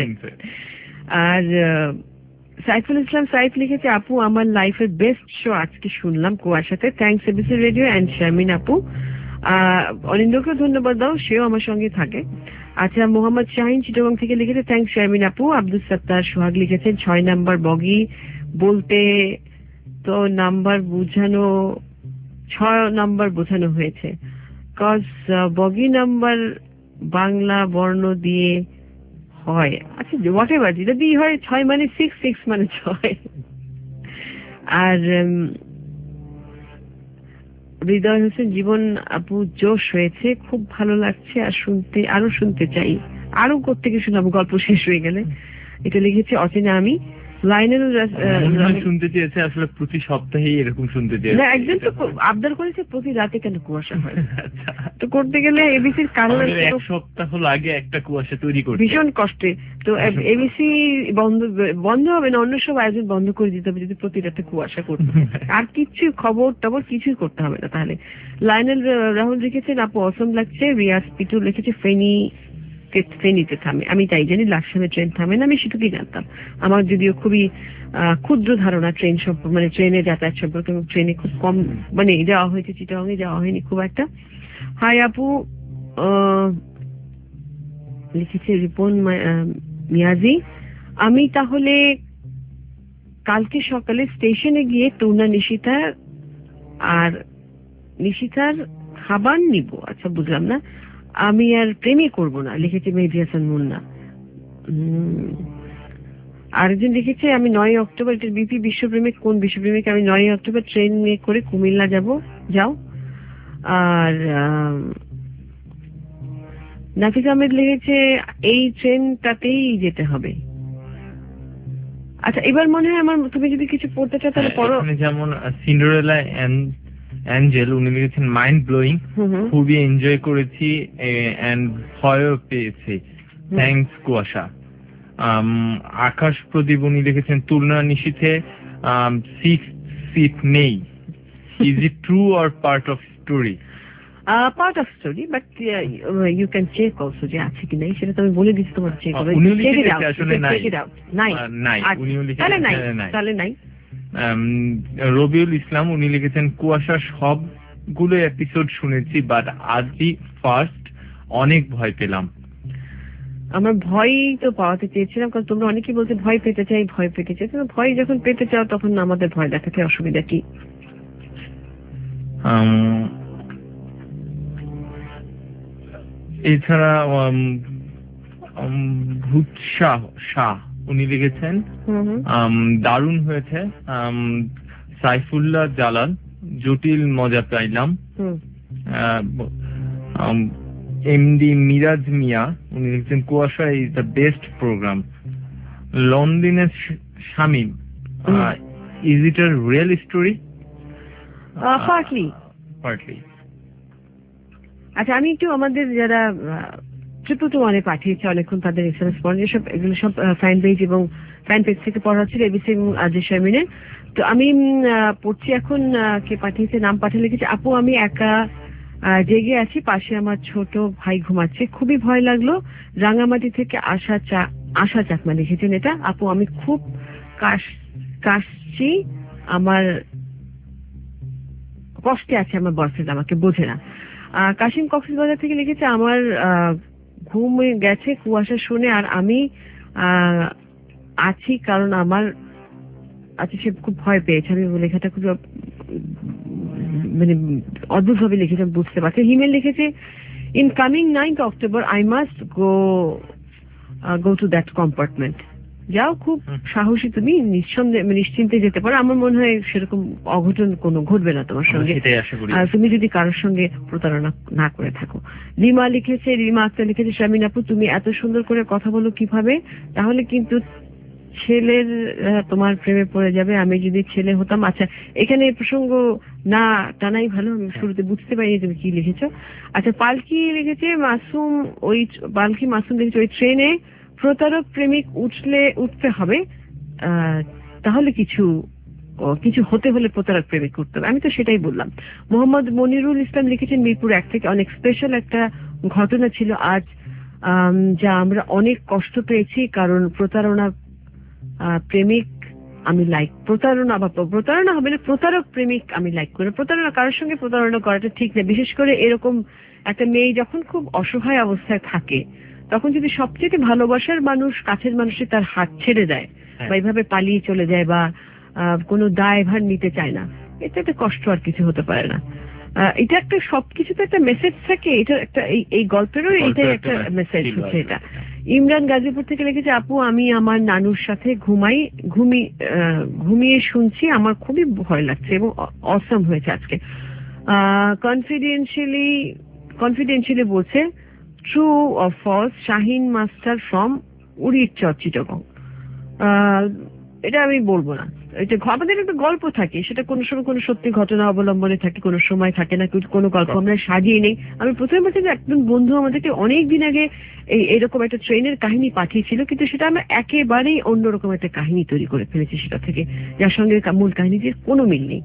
আর আহ, সাইফুল ইসলাম সাইফ লিখেছে, আপু আমার লাইফের বেস্ট শো আজকে শুনলাম কুয়াশাতে, thanks ABC radio and Sharmin আপু। আহ অনিন্দকে ধন্যবাদ দাও, সেও আমার সঙ্গে থাকে। আচ্ছা, মোহাম্মদ শাহিন চিটগং থেকে লিখেছে, থ্যাঙ্কস শারমিন আপু। আব্দুল সত্তার সোহাগ লিখেছেন, ছয় নাম্বার বগি বলতে তো নাম্বার বুঝানো, ছয় নাম্বার বোঝানো হয়েছে, কজ বগি নাম্বার বাংলা বর্ণ দিয়ে হয়। আচ্ছা, হোয়াট এভার, যেটা দিয়ে হয়, ছয় মানে সিক্স, সিক্স মানে ছয়। আর উম, হৃদয় হোসেন জীবন আপু, জোশ হয়েছে, খুব ভালো লাগছে, আর শুনতে আরো শুনতে চাই, আরো কোত্থেকে শোনাবো গল্প শেষ হয়ে গেলে। এটা লিখেছে অচেনা আমি। লাইনের শুনতে চেয়েছে আসলে প্রতি সপ্তাহেই এরকম শুনতে চেয়েছে। না, একজন তো আবদার করেছে প্রতি রাতে কেন কুয়াশা হয়, আচ্ছা, তো করতে গেলে এবিসির কারণ আমাদের এক সপ্তাহ লাগে একটা কুয়াশা তৈরি করতে। ভীষণ কষ্টে। তো এবিসি বন্ধ বন্ধ হবে না, অন্য সব আয়োজন বন্ধ করে দিতে হবে যদি প্রতি রাতে কুয়াশা করতে। আর কিছু খবর টবর কিছুই করতে হবে না তাহলে। লাইনেল রাহুল লিখেছেন, আপু অসম লাগছে। রিয়াজ পিটু লিখেছে, ফেনী আজকে ফেনীতে থামে, আমি তাই জানি লাকসামে ট্রেন থামে না, আমি সেটুকুই জানতাম। আমার যদিও খুবই আহ, ক্ষুদ্র ধারণা ট্রেন সম্পর্কে, মানে ট্রেনে যাতায়াত সম্পর্কে, এবং ট্রেনে খুব কম মানে যাওয়া হয়েছে, চিটাগাংয়ে যাওয়া হয়নি খুব একটা। হাই আপু, আহ, লিখেছে রিপন মিয়াজি, আমি তাহলে কালকে সকালে স্টেশনে গিয়ে তরুণা নিশিতা আর নিশিতার খাবার নিব। আচ্ছা, বুঝলাম না, আমি আর প্রেমে করব না, লিখেছে মেহেদী হাসান মুন্না। উম, আরেকজন লিখেছে আমি নয় অক্টোবর, এটা বিপি বিশ্বপ্রেমিক, কোন বিশ্বপ্রেমিক, আমি নয় অক্টোবর ট্রেনে করে কুমিল্লা যাব, যাও। আর আহ, নাফিস আহমেদ লিখেছে এই ট্রেনটাতেই যেতে হবে। আচ্ছা, এবার মনে হয় আমার, তুমি যদি কিছু পড়তে চাও তাহলে পড়ো। এখানে যেমন সিন্ডারেলা অ্যাঞ্জেল, উনি লিখেছেন মাইন্ড ব্লোয়িং, খুবই এনজয় করেছি এন্ড ভয়ও পেয়েছি, থ্যাঙ্কস কুয়াশা। আকাশ প্রদীপ, উনি লিখেছেন তুলনা নিশীথে সিক্স সিট নেই, is it true or part of story? Part of story, but you can check also যে আছে কি নাই, সেটা তো আমি বলে দিচ্ছি তোমার চেক করবে। উনিও লিখেছে আসলে নাই, নাই নাই, উনিও তাহলে নাই, লিখেছেন নাই, তাহলে নাই। রবিউল ইসলাম, উনি লিখেছেন কুয়াশা সবগুলো এপিসোড শুনেছি, বাট আজই ফার্স্ট অনেক ভয় পেলাম। আমার ভয় তো পাওয়াতে চেয়েছিলাম, কারণ তোমরা অনেকেই বলতে ভয় পেতে চাই, ভয় পেতে চাই, তো ভয় যখন পেতে চাও তখন আমাদের ভয় দেখাতে অসুবিধা কি? এছাড়া ভূত শাহ শাহ উনি লিখেছেন দারুণ হয়েছে, সাইফুল্লাহ জালাল, জটিল মজা পাইলাম। এমডি মিরাজ মিয়া, উনি লিখেছেন Kuasha is the best program. Loneliness Shamim, is it a real story? Partly partly. আচ্ছা, আমি একটু আমাদের যারা ট্রিপল টু ওয়ানে পাঠিয়েছে অনেকক্ষণ, তাদের এসএমএস পড়ে, যেসব এগুলো সব ফ্যান পেজ এবং ফ্যান পেজ থেকে পড়া হচ্ছিল এবিসি এবং আজের শারমিনে। তো আমি পড়ছি এখন, কে পাঠিয়েছে, নাম পাঠিয়ে লিখেছে আপু আমি একা জেগে আছি, পাশে আমার ছোট ভাই ঘুমাচ্ছে, খুবই ভয় লাগলো। রাঙামাটি থেকে আশা চা আশা চাকমা লিখেছেন এটা। আপু আমি খুব কাশ কাশছি, আমার কষ্টে আছে আমার বয়ফ্রেন্ড, আমাকে বোঝে না। কাশিম কক্সবাজার থেকে লিখেছে আমার ঘুম গেছে কুয়াশা শুনে, আর আমি আছি কারণ আমার আচ্ছা সে খুব ভয় পেয়েছে। আমি লেখাটা খুব মানে অদ্ভুত ভাবে লিখেছে, বুঝতে পারছি। হিমেল লিখেছে in coming ninth October I must go go to that compartment. যাও, খুব সাহসী তুমি, নিঃসন্দেহে নিশ্চিন্তে যেতে পারো। আমার মনে হয় সেরকম অঘটন কোনো ঘটবে না তোমার সঙ্গে, আর তুমি যদি কারোর সঙ্গে প্রতারণা না করে থাকো। রিমা লিখেছে, রিমা আক্তার লিখেছে শামিন আপু তুমি এত সুন্দর করে কথা বলো কিভাবে, তাহলে কিন্তু ছেলের তোমার প্রেমে পড়ে যাবে, আমি যদি ছেলে হতাম। আচ্ছা, এখানে এই প্রসঙ্গ না টানাই ভালো, আমি শুরুতে বুঝতে পারিনি তুমি কি লিখেছো। আচ্ছা, পালকি লিখেছে মাসুম, ওই পালকি মাসুম লিখেছে ওই ট্রেনে প্রতারক প্রেমিক উঠলে উঠতে হবে, তাহলে কিছু কিছু হতে হলে প্রতারক প্রেমিক করতে হবে। আমি তো সেটাই বললাম। মোহাম্মদ মনিরুল ইসলাম লিখেছেন মিরপুর এক থেকে, অনেক স্পেশাল একটা ঘটনা ছিল আজ, যা আমরা অনেক কষ্ট পেয়েছি, কারণ প্রতারণা প্রেমিক আমি লাইক, প্রতারণা বা প্রতারণা হবে না, প্রতারক প্রেমিক আমি লাইক করি। প্রতারণা কারোর সঙ্গে প্রতারণা করাটা ঠিক না, বিশেষ করে এরকম একটা মেয়ে যখন খুব অসহায় অবস্থায় থাকে, তখন যদি সবচেয়ে ভালোবাসার মানুষ, কাছের মানুষই তার হাত ছেড়ে দেয় বা এইভাবে পালিয়ে চলে যায় বা কোনো দায়ভার নিতে চায় না, এটা একটা কষ্ট আর কিছু হতে পারে না। এটা একটা সবকিছুতে একটা মেসেজ থাকে, এটা একটা এই গল্পেরও এটাই একটা মেসেজ হচ্ছে এটা। ইমরান গাজীপুর থেকে লিখেছে আপু আমি আমার নানুর সাথে ঘুমাই ঘুমি ঘুমিয়ে শুনছি, আমার খুবই ভয় লাগছে এবং অসম হয়েছে আজকে। কনফিডেন্সিয়ালি কনফিডেন্সিয়ালি বলছে true or false, Shahin master from উড়ির চিটাগং। এটা আমি বলবো না, এটা আমাদের একটা গল্প থাকে, সেটা কোনো সময় কোনো সত্যি ঘটনা অবলম্বনে থাকে, কোনো সময় থাকে না, কোনো গল্প আমরা সাজিয়ে নেই। আমি প্রথমে বলছি যে একজন বন্ধু আমাদেরকে অনেক দিন আগে এই এরকম একটা ট্রেনের কাহিনী পাঠিয়েছিল, কিন্তু সেটা আমরা একেবারেই অন্যরকম একটা কাহিনী তৈরি করে ফেলেছি সেটা থেকে, যার সঙ্গে মূল কাহিনীটির কোনো মিল নেই।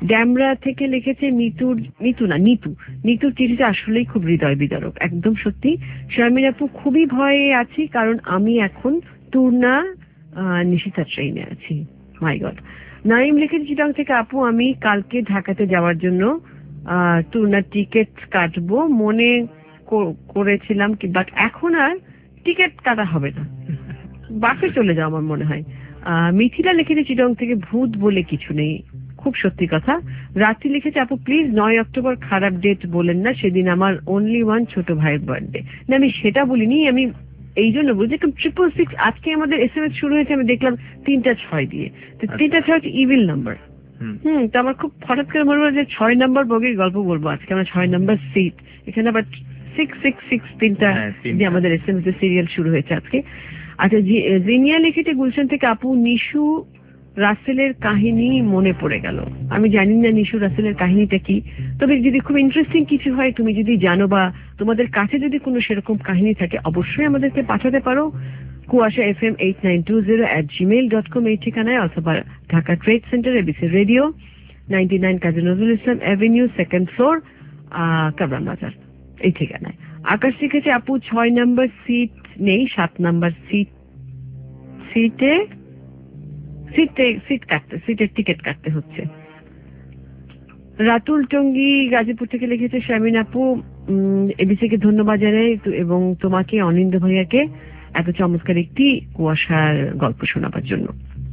ড্যামরা থেকে লিখেছে নিতুর নিতু না নিতু নিতুর চিঠিটা আসলেই খুব হৃদয় বিদারক, একদম সত্যি। শারমিন আপু, খুবই ভয়ে আছি কারণ আমি এখন তুর্না নিশিতা ট্রেনে আছি। মাই গড। নাইম লিখেছে চিটাং থেকে, আপু আমি কালকে ঢাকাতে যাওয়ার জন্য আহ তুর্নার টিকিট কাটবো মনে করেছিলাম কি, বাট এখন আর টিকিট কাটা হবে না, বাসে চলে যাও আমার মনে হয়। আহ মিথিলা লিখেছে চিটং থেকে, ভূত বলে কিছু নেই, খুব সত্যি কথা। রাত্রি লিখেছে, আপু প্লিজ নয় অক্টোবর খারাপ ডেট বলেন না, সেদিন আমার অনলি ওয়ান ছোট ভাইয়ের বার্থডে। না আমি সেটা বলিনি, আমি এই জন্য বলছি ট্রিপল সিক্স আজকে আমাদের এস এম এস শুরু হয়েছে, আমি দেখলাম তিনটা ছয় দিয়ে, তো তিনটা ছয় হচ্ছে ইভিল নাম্বার। হুম তো আমার খুব হঠাৎ করে মনে হলো যে ছয় নাম্বার বগির গল্প বলবো আজকে আমরা, ছয় নাম্বার সিট, এখানে আবার সিক্স সিক্স সিক্স তিনটা যে আমাদের এস এম এস এর সিরিয়াল শুরু হয়েছে আজকে। আচ্ছা, জিনিয়া লিখেছে গুলশান থেকে, আপু নিশু রাসেলের কাহিনী মনে পড়ে গেল। আমি জানি না নিশু রাসেলের কাহিনীটা কি, তবে যদি খুব ইন্টারেস্টিং কিছু হয়, তুমি যদি জানো বা তোমাদের কাছে যদি কোনো সেরকম কাহিনী থাকে অবশ্যই আমাদেরকে পাঠাতে পারো Kuasha F M eight nine two zero at Gmail dot com এই ঠিকানায়, অথবা Dhaka trade centre ABC radio ninety nine Kazi Nazrul Islam avenue second floor Kawran Bazar এই ঠিকানায়। আকাশ লিখেছে, আপু ছয় নাম্বার সিট নেই, সাত নাম্বার সিট সিটে সিটে সিট কাটতে সিটের টিকিট কাটতে হচ্ছে। রাতুল টঙ্গী গাজীপুর থেকে লিখেছে, শারমিন আপু এবিসি কে ধন্যবাদ জানাই এবং তোমাকে অনিন্দ ভাইয়াকে এত চমৎকার একটি কুয়াশার গল্প শোনাবার জন্য।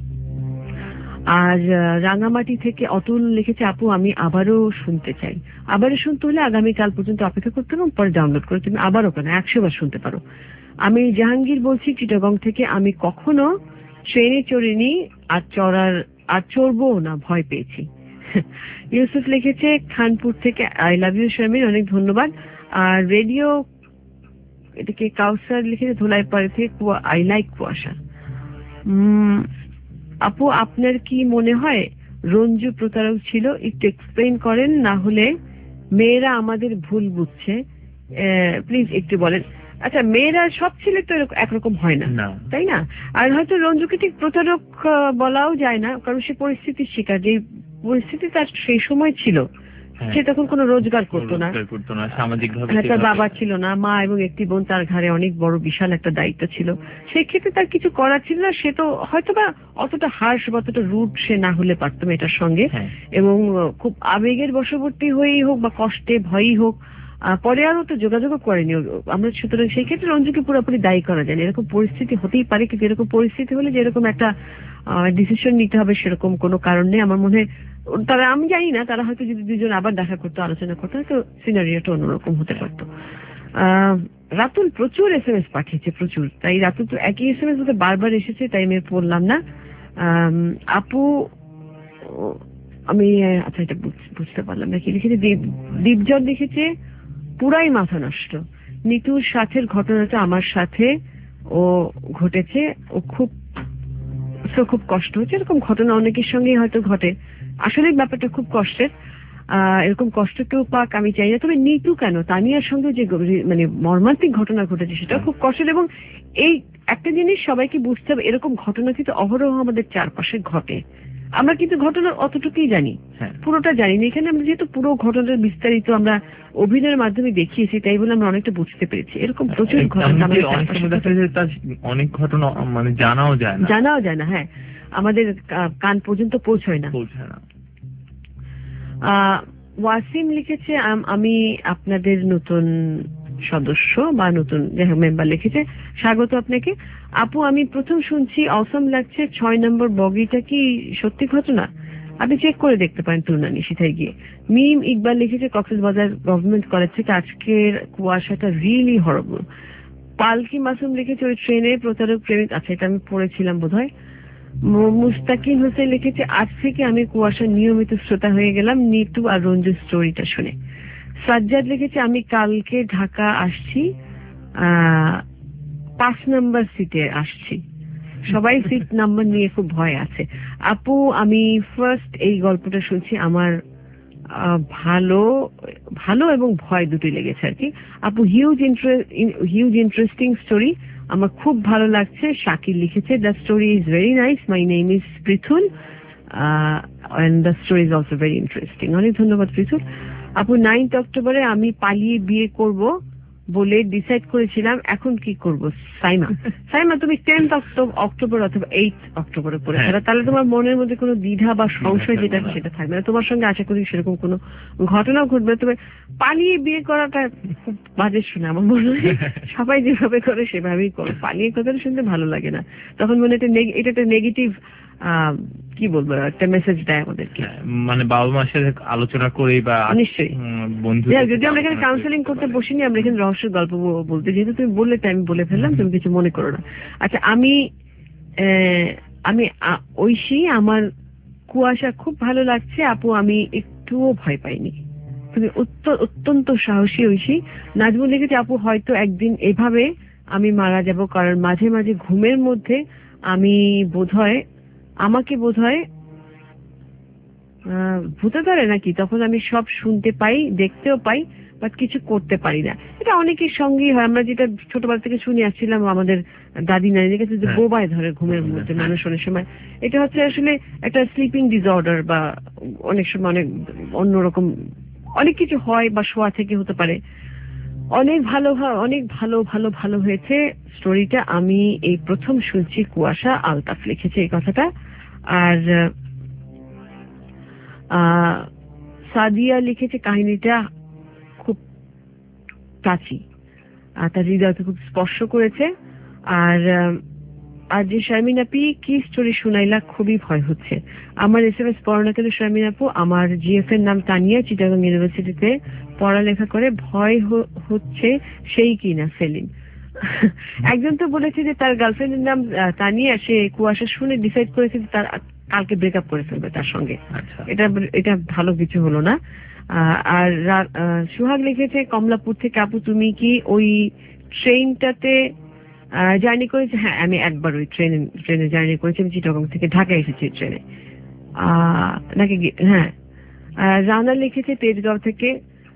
আর রাঙামাটি থেকে অতুল লিখেছে, আপু আমি আবারও শুনতে চাই। আবারও শুনতে হলে আগামীকাল পর্যন্ত অপেক্ষা করতে হবে, পরে ডাউনলোড করে তুমি আবারও কেন একশো বার শুনতে পারো। আমি জাহাঙ্গীর বলছি চিটাগং থেকে, আমি কখনো ট্রেনে চড়িনি, আর চড়ার আর চড়বো না, ভয় পেয়েছি। ইউসুফ লিখেছে খানপুর থেকে, আই লাভ ইউ শারমিন, অনেক ধন্যবাদ। আর রেডিও এটাকে কাউসার লিখেছে ধোলাইপাড়া থেকে, আই লাইক কুয়াশা। উম আপু আপনার কি মনে হয় রঞ্জু প্রতারক ছিল? একটু এক্সপ্লেইন করেন, না হলে মেয়েরা আমাদের ভুল বুঝছে, প্লিজ একটু বলেন। আচ্ছা, মেয়েরা সব ছেলে তো একরকম হয় না, তাই না? আর হয়তো রঞ্জুকে ঠিক প্রতারক বলাও যায় না, কারণ সে পরিস্থিতির শিকার, যে পরিস্থিতি তার সেই সময় ছিল, সে তখন কোনো রোজগার করতো না, সামাজিকভাবে তার বাবা ছিল না, মা এবং একটি বোন, তার ঘাড়ে অনেক বড় বিশাল একটা দায়িত্ব ছিল, সেই ক্ষেত্রে তার কিছু করার ছিল না। সে তো হয়তোবা অতটা হার্শ বা অতটা রুট সে না হলে পারতো মেয়েটার সঙ্গে, এবং খুব আবেগের বশবর্তী হয়েই হোক বা কষ্টে ভয়ই হোক, পরে আরো তো যোগাযোগও করেনি আমরা, সুতরাং সেই ক্ষেত্রে রঞ্জুকে পুরোপুরি দায়ী করা যায় না। এরকম পরিস্থিতি হতেই পারে, কিন্তু এরকম পরিস্থিতি হলে যে এরকম একটা ডিসিশন নিতে হবে সেরকম কোনো কারণ নেই আমার মনে হয়। তারা, আমি জানি না, তারা হয়তো যদি দুজন আবার দেখা করতো, আলোচনা করতো, হয়তো সিনারিওটা অন্যরকম হতে পারতো। আহ রাতুল প্রচুর এস এম এস পাঠিয়েছে, প্রচুর, তাই রাতুল তো একই এস এম এস বোধহয় বারবার এসেছে, তাই আমি পড়লাম না। আপু আমি আচ্ছা এটা বুঝতে পারলাম না কি লিখেছে। দীপজন লিখেছে, পুরাই মাথা নষ্ট, নিতুর সাথের ঘটনাটা আমার সাথে ও ঘটেছে, ও খুব খুব কষ্ট হচ্ছে। এরকম ঘটনা অনেকের সঙ্গেই হয়তো ঘটে, আসলে ব্যাপারটা খুব কষ্টের। আহ এরকম কষ্ট কেউ পাক আমি চাই না, তবে নিতু কেন, তানিয়ার সঙ্গে যে মানে মর্মান্তিক ঘটনা ঘটেছে সেটা খুব কষ্টের। এবং এই একটা জিনিস সবাইকে বুঝতে হবে, এরকম ঘটনা কিন্তু অহরহ আমাদের চারপাশে ঘটে, আমরা কিন্তু ঘটনার অতটুকুই জানি, পুরোটা জানি না। এখানে আমরা যেহেতু পুরো ঘটনার বিস্তারিত আমরা অভিনয়ের মাধ্যমে দেখিয়েছি, তাই বলে আমরা অনেকটা বুঝতে পেরেছি। এরকম প্রচুর ঘটনা, অনেক ঘটনা মানে জানাও যায় না, জানাও যায় না হ্যাঁ, আমাদের কান পর্যন্ত পৌঁছয় না। আহ ওয়াসিম লিখেছে, আমি আপনাদের নতুন সদস্য বা নতুন মেম্বার লিখেছে, স্বাগত আপনাকে। আপু আমি প্রথম শুনছি, অসম লাগছে, ছয় নম্বর বগিটা কি সত্যি ঘটনা? আপনি চেক করে দেখতে পারেন তুলনা নিশিথায় গিয়ে। মিম ইকবাল লিখেছে, কক্সবাজার গভর্নমেন্ট কলেজ থেকে, আজকের কুয়াশাটা রিয়েলি হরবল। পালকি মাসুম লিখেছে, ওই ট্রেনে প্রতারক প্রেমিক, আচ্ছা এটা আমি পড়েছিলাম বোধ হয়। মুস্তাকিম হোসেন লিখেছে, আজ থেকে আমি কুয়াশার নিয়মিত শ্রোতা হয়ে গেলাম নিতু আর রঞ্জুর স্টোরিটা শুনে। সাজ্জাদ লিখেছে, আমি কালকে ঢাকা আসছি, আহ পাঁচ নাম্বার সিটে আসছি, সবাই সিট নাম্বার নিয়ে খুব ভয় আছে। আপু আমি ফার্স্ট এই গল্পটা শুনছি, আমার ভালো ভালো এবং ভয় দুটোই লেগেছে আর কি। আপু হিউজ হিউজ ইন্টারেস্টিং স্টোরি, আমার খুব ভালো লাগছে। শাকিল লিখেছে, the story is very nice, my name is Prithul, and the story is also very interesting. অনেক ধন্যবাদ ফিসুল আপু। নাইন্থ অক্টোবরে আমি পালিয়ে বিয়ে করব বলে ডিসাইড করেছিলাম, এখন কি করব? সাইমা সাইমা তুমি টেন্থ অক্টোবর অথবা এইট অক্টোবরে করে ফেলো, তাহলে তোমার মনের মধ্যে কোনো দ্বিধা বা সংশয় যেটা সেটা থাকবে না। তোমার সঙ্গে আশা করি সেরকম কোনো ঘটনা ঘটবে। তবে পালিয়ে বিয়ে করাটা খুব বাজে শুনে আমার মনে হয়, সবাই যেভাবে করে সেভাবেই করো। পালিয়ে কথাটা শুনতে ভালো লাগে না, তখন মনে একটা এটা একটা নেগেটিভ কি বলবো একটা মেসেজ দেয় আমাদেরকে। মানে বাবা মার সাথে আলোচনা করে বা নিশ্চয়ই বন্ধু, যদি আমরা এখানে কাউন্সেলিং করতে বসিনি, আমরা এখানে রহস্যের গল্প বলতে, যেহেতু তুমি বললে তাই আমি বলে ফেললাম, তুমি কিছু মনে করো না। আচ্ছা, আমি আমি ঐশী, আমার কুয়াশা খুব ভালো লাগছে আপু, আমি একটুও ভয় পাইনি। তুমি অত্যন্ত সাহসী ঐশী। নাজমুল লিখেছে আপু হয়তো একদিন এভাবে আমি মারা যাব, কারণ মাঝে মাঝে ঘুমের মধ্যে আমি বোধহয় আমাকে বোধহয় ভূতে ধরে নাকি, তখন আমি সব শুনতে পাই, দেখতেও পাই, বাট কিছু করতে পারি না। এটা অনেকের সঙ্গেই হয়। আমরা যেটা ছোটবেলা থেকে শুনে আসছিলাম আমাদের দাদি নানিদের কাছে, যে বোবায় ধরে ঘুমের মধ্যে মানুষ অনেক সময়, এটা হচ্ছে আসলে একটা স্লিপিং ডিসঅর্ডার বা অনেক সময় অনেক অন্যরকম অনেক কিছু হয়, বা শোয়া থেকে হতে পারে। অনেক ভালো অনেক ভালো ভালো ভালো হয়েছে স্টোরিটা। আমি এই প্রথম শুনছি কুয়াশা আলতাফ লিখেছে এই কথাটা। আর সাদিয়া লিখেছে কাহিনীটা খুব টাচি, তার হৃদয়কে খুব স্পর্শ করেছে। আর আর যে শারমিন আপি কি স্টোরি শুনাইলা, খুবই ভয় হচ্ছে। আমার এস এম এস পড়ো না কেন শারমিন আপু, আমার জিএফ এর নাম তানিয়া, চিটাগাং ইউনিভার্সিটিতে পড়ালেখা করে, ভয় হচ্ছে সেই কিনা সেলিম। একজন তো বলেছে যে তার গার্লফ্রেন্ডের নাম তানিয়া, সে কুয়াশা শুনে ডিসাইড করেছে যে তার কালকে ব্রেকআপ করে ফেলবে তার সঙ্গে। এটা এটা ভালো কিছু হলো না। আর সুহাগ লিখেছে কমলাপুর থেকে আপু তুমি কি ওই ট্রেনটাতে জার্নি করেছে? হ্যাঁ, আমি একবার ওই ট্রেনে ট্রেনে জার্নি করেছি। আমি চিটাগং থেকে ঢাকা এসেছি ট্রেনে নাকি। হ্যাঁ, রানা লিখেছে তেজগাঁও থেকে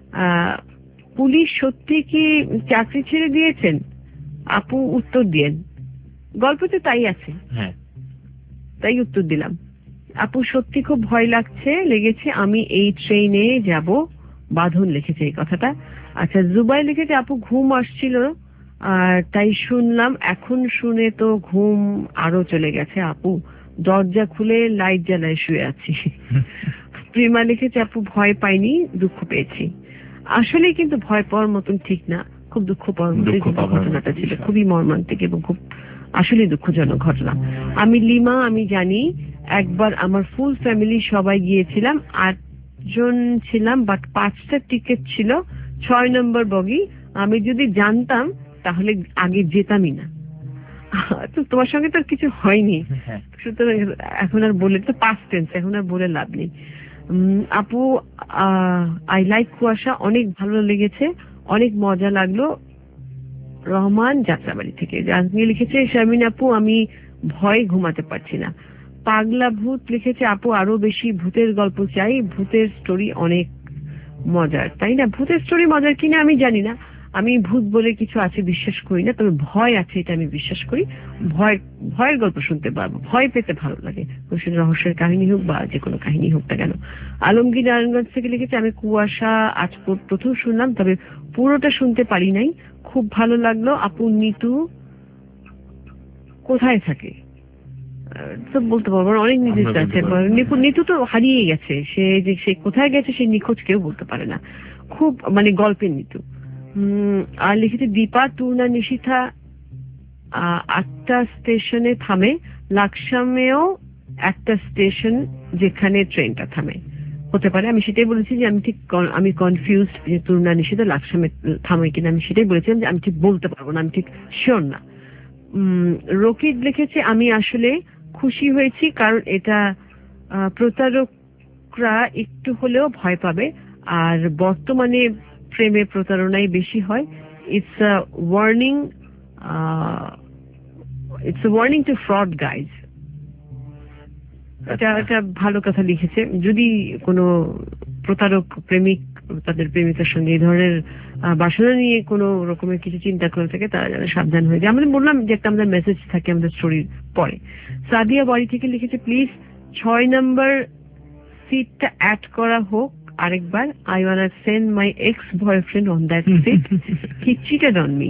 পুলিশ সত্যি কি চাকরি ছেড়ে দিয়েছেন আপু? উত্তর দিয়েন, গল্পতে তাই আছে। হ্যাঁ, তাই উত্তর দিলাম। আপু সত্যি খুব ভয় লাগছে লেগেছে, আমি এই ট্রেনে যাব। বাঁধন লিখেছে এই কথাটা। আচ্ছা, জুবাই লিখেছে আপু ঘুম আসছিল আর তাই শুনলাম, এখন শুনে তো ঘুম আরো চলে গেছে আপু, দরজা খুলে লাইট জ্বালায় শুয়ে আছি। প্রিমা লিখেছে আপু ভয় পাইনি, দুঃখ পেয়েছি। আসলে কিন্তু ভয় পাওয়ার মতন ঠিক না, খুব দুঃখ পাওয়ার মতো ঘটনাটা ছিল, খুবই মর্মান্তিক এবং খুব আসলে দুঃখজনক ঘটনা। আমি লিমা, আমি জানি একবার আমার ফুল ফ্যামিলি সবাই গিয়েছিলাম, আটজন ছিলাম, বাট পাঁচটা টিকিট ছিল, ছয় নম্বর বগি। আমি যদি জানতাম তাহলে আগে যেতামই না। তো তোমার সঙ্গে তো কিছু হয়নি, সুতরাং এখন আর বলে তো পাস্ট টেন্স, এখন আর বলে লাভ নেই। আপু আই লাইক কুয়াশা, অনেক ভালো লেগেছে, অনেক মজা লাগলো। রহমান যাত্রাবাড়ি থেকে জানকে লিখেছে শারমিন আপু আমি ভয় ঘুমাতে পারছি না। পাগলা ভূত লিখেছে আপু আরো বেশি ভূতের গল্প চাই, ভূতের স্টোরি অনেক মজার। তাই না? ভূতের স্টোরি মজার কিনা আমি জানি না, আমি ভূত বলে কিছু আছে বিশ্বাস করি না, তবে ভয় আছে এটা আমি বিশ্বাস করি। ভয় ভয়ের গল্প শুনতে পারবো, ভয় পেতে ভালো লাগে, রহস্যের কাহিনী হোক বা যে কোনো কাহিনী হোক না কেন। আলমগীর নারায়ণগঞ্জ থেকে লিখেছে আমি কুয়াশা আজ প্রথম শুনলাম, তবে পুরোটা শুনতে পারি নাই, খুব ভালো লাগলো আপু। নিতু কোথায় থাকে তো বলতে পারবো, অনেক নির্দিষ্ট আছে। নিতু তো হারিয়ে গেছে, সে যে সে কোথায় গেছে সে নিখোঁজ, কেউ বলতে পারে না, খুব মানে গল্পের নিতু। আর লিখেছে দীপা টুনা নিশিথা আটটা স্টেশনে থামে, লাকসামেও একটা স্টেশন যেখানে ট্রেনটা থামে, হতে পারে। আমি সেটাই বলেছি যে আমি ঠিক আমি কনফিউজড যে তুর্না নিশিথা লাকসামে থামে কিনা, আমি সেটাই বলেছিলাম যে আমি ঠিক বলতে পারবো না, আমি ঠিক শিওর না। রকিদ লিখেছে আমি আসলে খুশি হয়েছি, কারণ এটা প্রতারকরা একটু হলেও ভয় পাবে, আর বর্তমানে প্রেমে প্রতারণাই বেশি হয়। It's a warning it's a warning to fraud guys. এটা একটা ভালো কথা লিখেছে। যদি কোনো প্রতারক প্রেমিক তাদের প্রেমিকার সঙ্গে এই ধরনের বাসনা নিয়ে কোনো রকমের কিছু চিন্তা করে থাকে, তারা যেন সাবধান হয়ে যায়। আমাদের বললাম যে একটা আমাদের মেসেজ থাকে আমাদের স্টোরির পরে। সাদিয়া বাড়ি থেকে লিখেছে প্লিজ ছয় নম্বর সিটটা অ্যাড করা হোক আরেকবার। I want send my ex boyfriend on that seat, he cheated on me.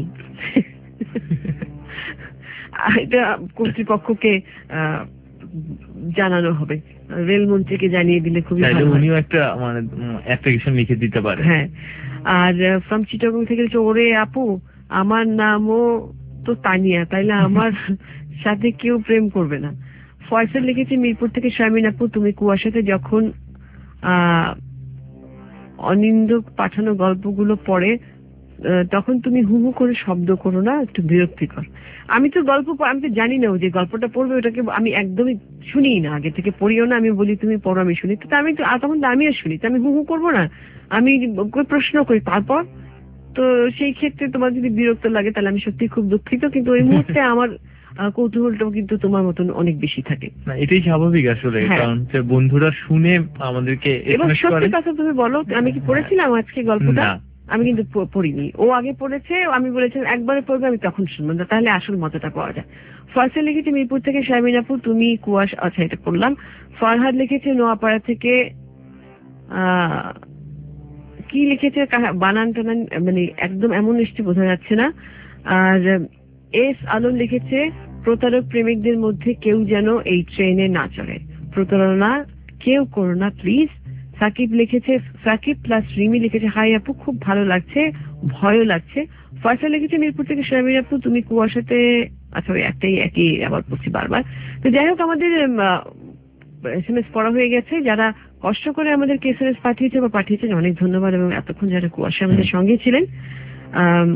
এটা কর্তৃপক্ষকে আহ, জানানো হবে, রেলমন্ত্রীকে জানিয়ে দিলে খুবই চাইলে ভালো হয়। উনিও একটা মানে অ্যাপ্লিকেশন লিখে দিতে পারে। হ্যাঁ, আর ফ্রম চিটাগং থেকে লিখছে, ওরে আপু আমার নামও তো তানিয়া, তাইলে আমার সাথে কেউ প্রেম করবে না। ফয়সাল লিখেছে মিরপুর থেকে, শারমিন আপু তুমি কুয়াশাতে যখন আহ অনিন্দ পাঠানো গল্পগুলো পড়ে আহ, তখন তুমি হু হু করে শব্দ করো না, একটু বিরক্তিকর। আমি তো গল্প প- আমি তো জানি না ও যে গল্পটা পড়বে ওটাকে আমি একদমই শুনিই না, আগে থেকে পড়িও না। আমি বলি তুমি পড়ো আমি শুনি, তো আমি তো আর তখন তো আমিও শুনি, তো আমি হু হু করবো না, আমি ওকে প্রশ্ন করি তারপর। তো সেই ক্ষেত্রে তোমার যদি বিরক্ত লাগে তাহলে আমি সত্যি খুব দুঃখিত, কিন্তু ওই মুহূর্তে আমার আহ, কৌতূহলটাও কিন্তু তোমার মতন অনেক বেশি থাকে। না এটাই স্বাভাবিক আসলে, হ্যাঁ। কারণ হচ্ছে বন্ধুরা শুনে আমাদেরকে এবং এসএমএস করে। সত্যি কথা তুমি বলো, আমি কি পড়েছিলাম আজকে গল্পটা? না। আমি কিন্তু প- পড়িনি, ও আগে পড়েছে, আমি বলেছিলাম একবারে পড়বে, আমি তখন শুনবো না, তাহলে আসল মজাটা পাওয়া যায়। ফয়সাল লিখেছে মিরপুর থেকে, শারমিন আপু তুমি কুয়াশা, আচ্ছা এটা পড়লাম। ফরহাদ লিখেছে নোয়াপাড়া থেকে, আহ কি লিখেছে কাহা- বানান টানান মানে একদম এমন নিশ্চয় বোঝা যাচ্ছে না। আর এস আলম লিখেছে প্রতারক প্রেমিকদের মধ্যে কেউ যেন এই ট্রেনে না চড়ে, প্রতারণা কেউ করো না প্লিজ। সাকিব লিখেছে, সাকিব প্লাস রিমি লিখেছে হাই আপু খুব ভালো লাগছে, ভয়ও লাগছে। ফয়সাল লিখেছে মিরপুর থেকে, শারমিন আপু তুমি কুয়াশাতে, আচ্ছা ওই একটাই একই আবার পড়ছি বারবার। তো যাই হোক, আমাদের এস এম এস পড়া হয়ে গেছে। যারা কষ্ট করে আমাদেরকে এস এম এস পাঠিয়েছে বা পাঠিয়েছেন অনেক ধন্যবাদ, এবং এতক্ষণ যারা কুয়াশা আমাদের সঙ্গে ছিলেন আম,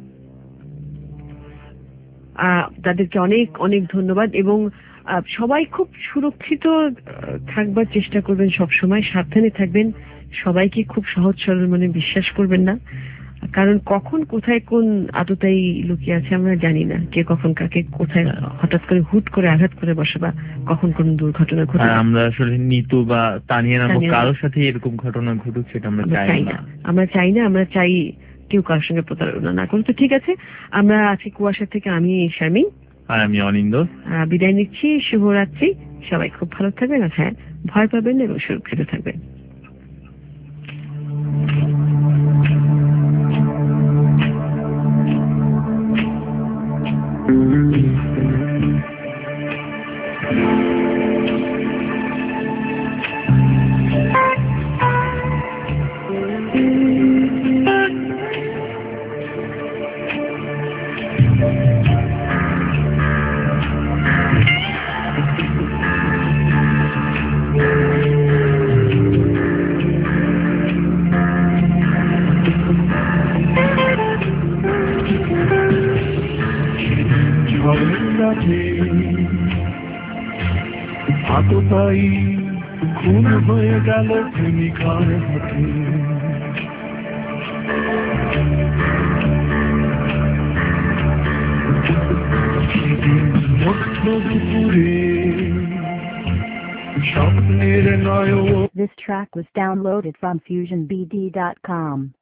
আহ, তাদেরকে অনেক অনেক ধন্যবাদ। এবং আহ, সবাই খুব সুরক্ষিত আহ, থাকবার চেষ্টা করবেন, সব সময় সাবধানে থাকবেন, সবাইকে খুব সহজ সরল মনে বিশ্বাস করবেন না, কারণ কখন কোথায় কোন আততায়ী লুকিয়ে আছে আমরা জানি না, কে কখন কাকে কোথায় হঠাৎ করে হুট করে আঘাত করে বসে, বা কখন কোন দুর্ঘটনা ঘটে আর যায়। আমরা আসলে নিতু বা তানিয়া নামক তানিয়া কারোর সাথে এরকম ঘটনা ঘটুক সেটা আমরা আমরা চাই চাই না। না, আমরা চাই না, আমরা চাই কেউ কারোর সঙ্গে প্রতারণা না করুন। তো ঠিক আছে, আমরা আজকে কুয়াশা থেকে আমি শারমিন আর আমি অনিন্দ আহ, বিদায় নিচ্ছি, শুভরাত্রি, সবাই খুব ভালো থাকবেন, আর হ্যাঁ ভয় পাবেন না এবং সুরক্ষিত থাকবেন। আততায়ী খুন হয়ে গেল প্রেমিকার হাতে, মধ্য দুপুরে স্বপ্নের নয়। This track was downloaded from fusion b d dot com.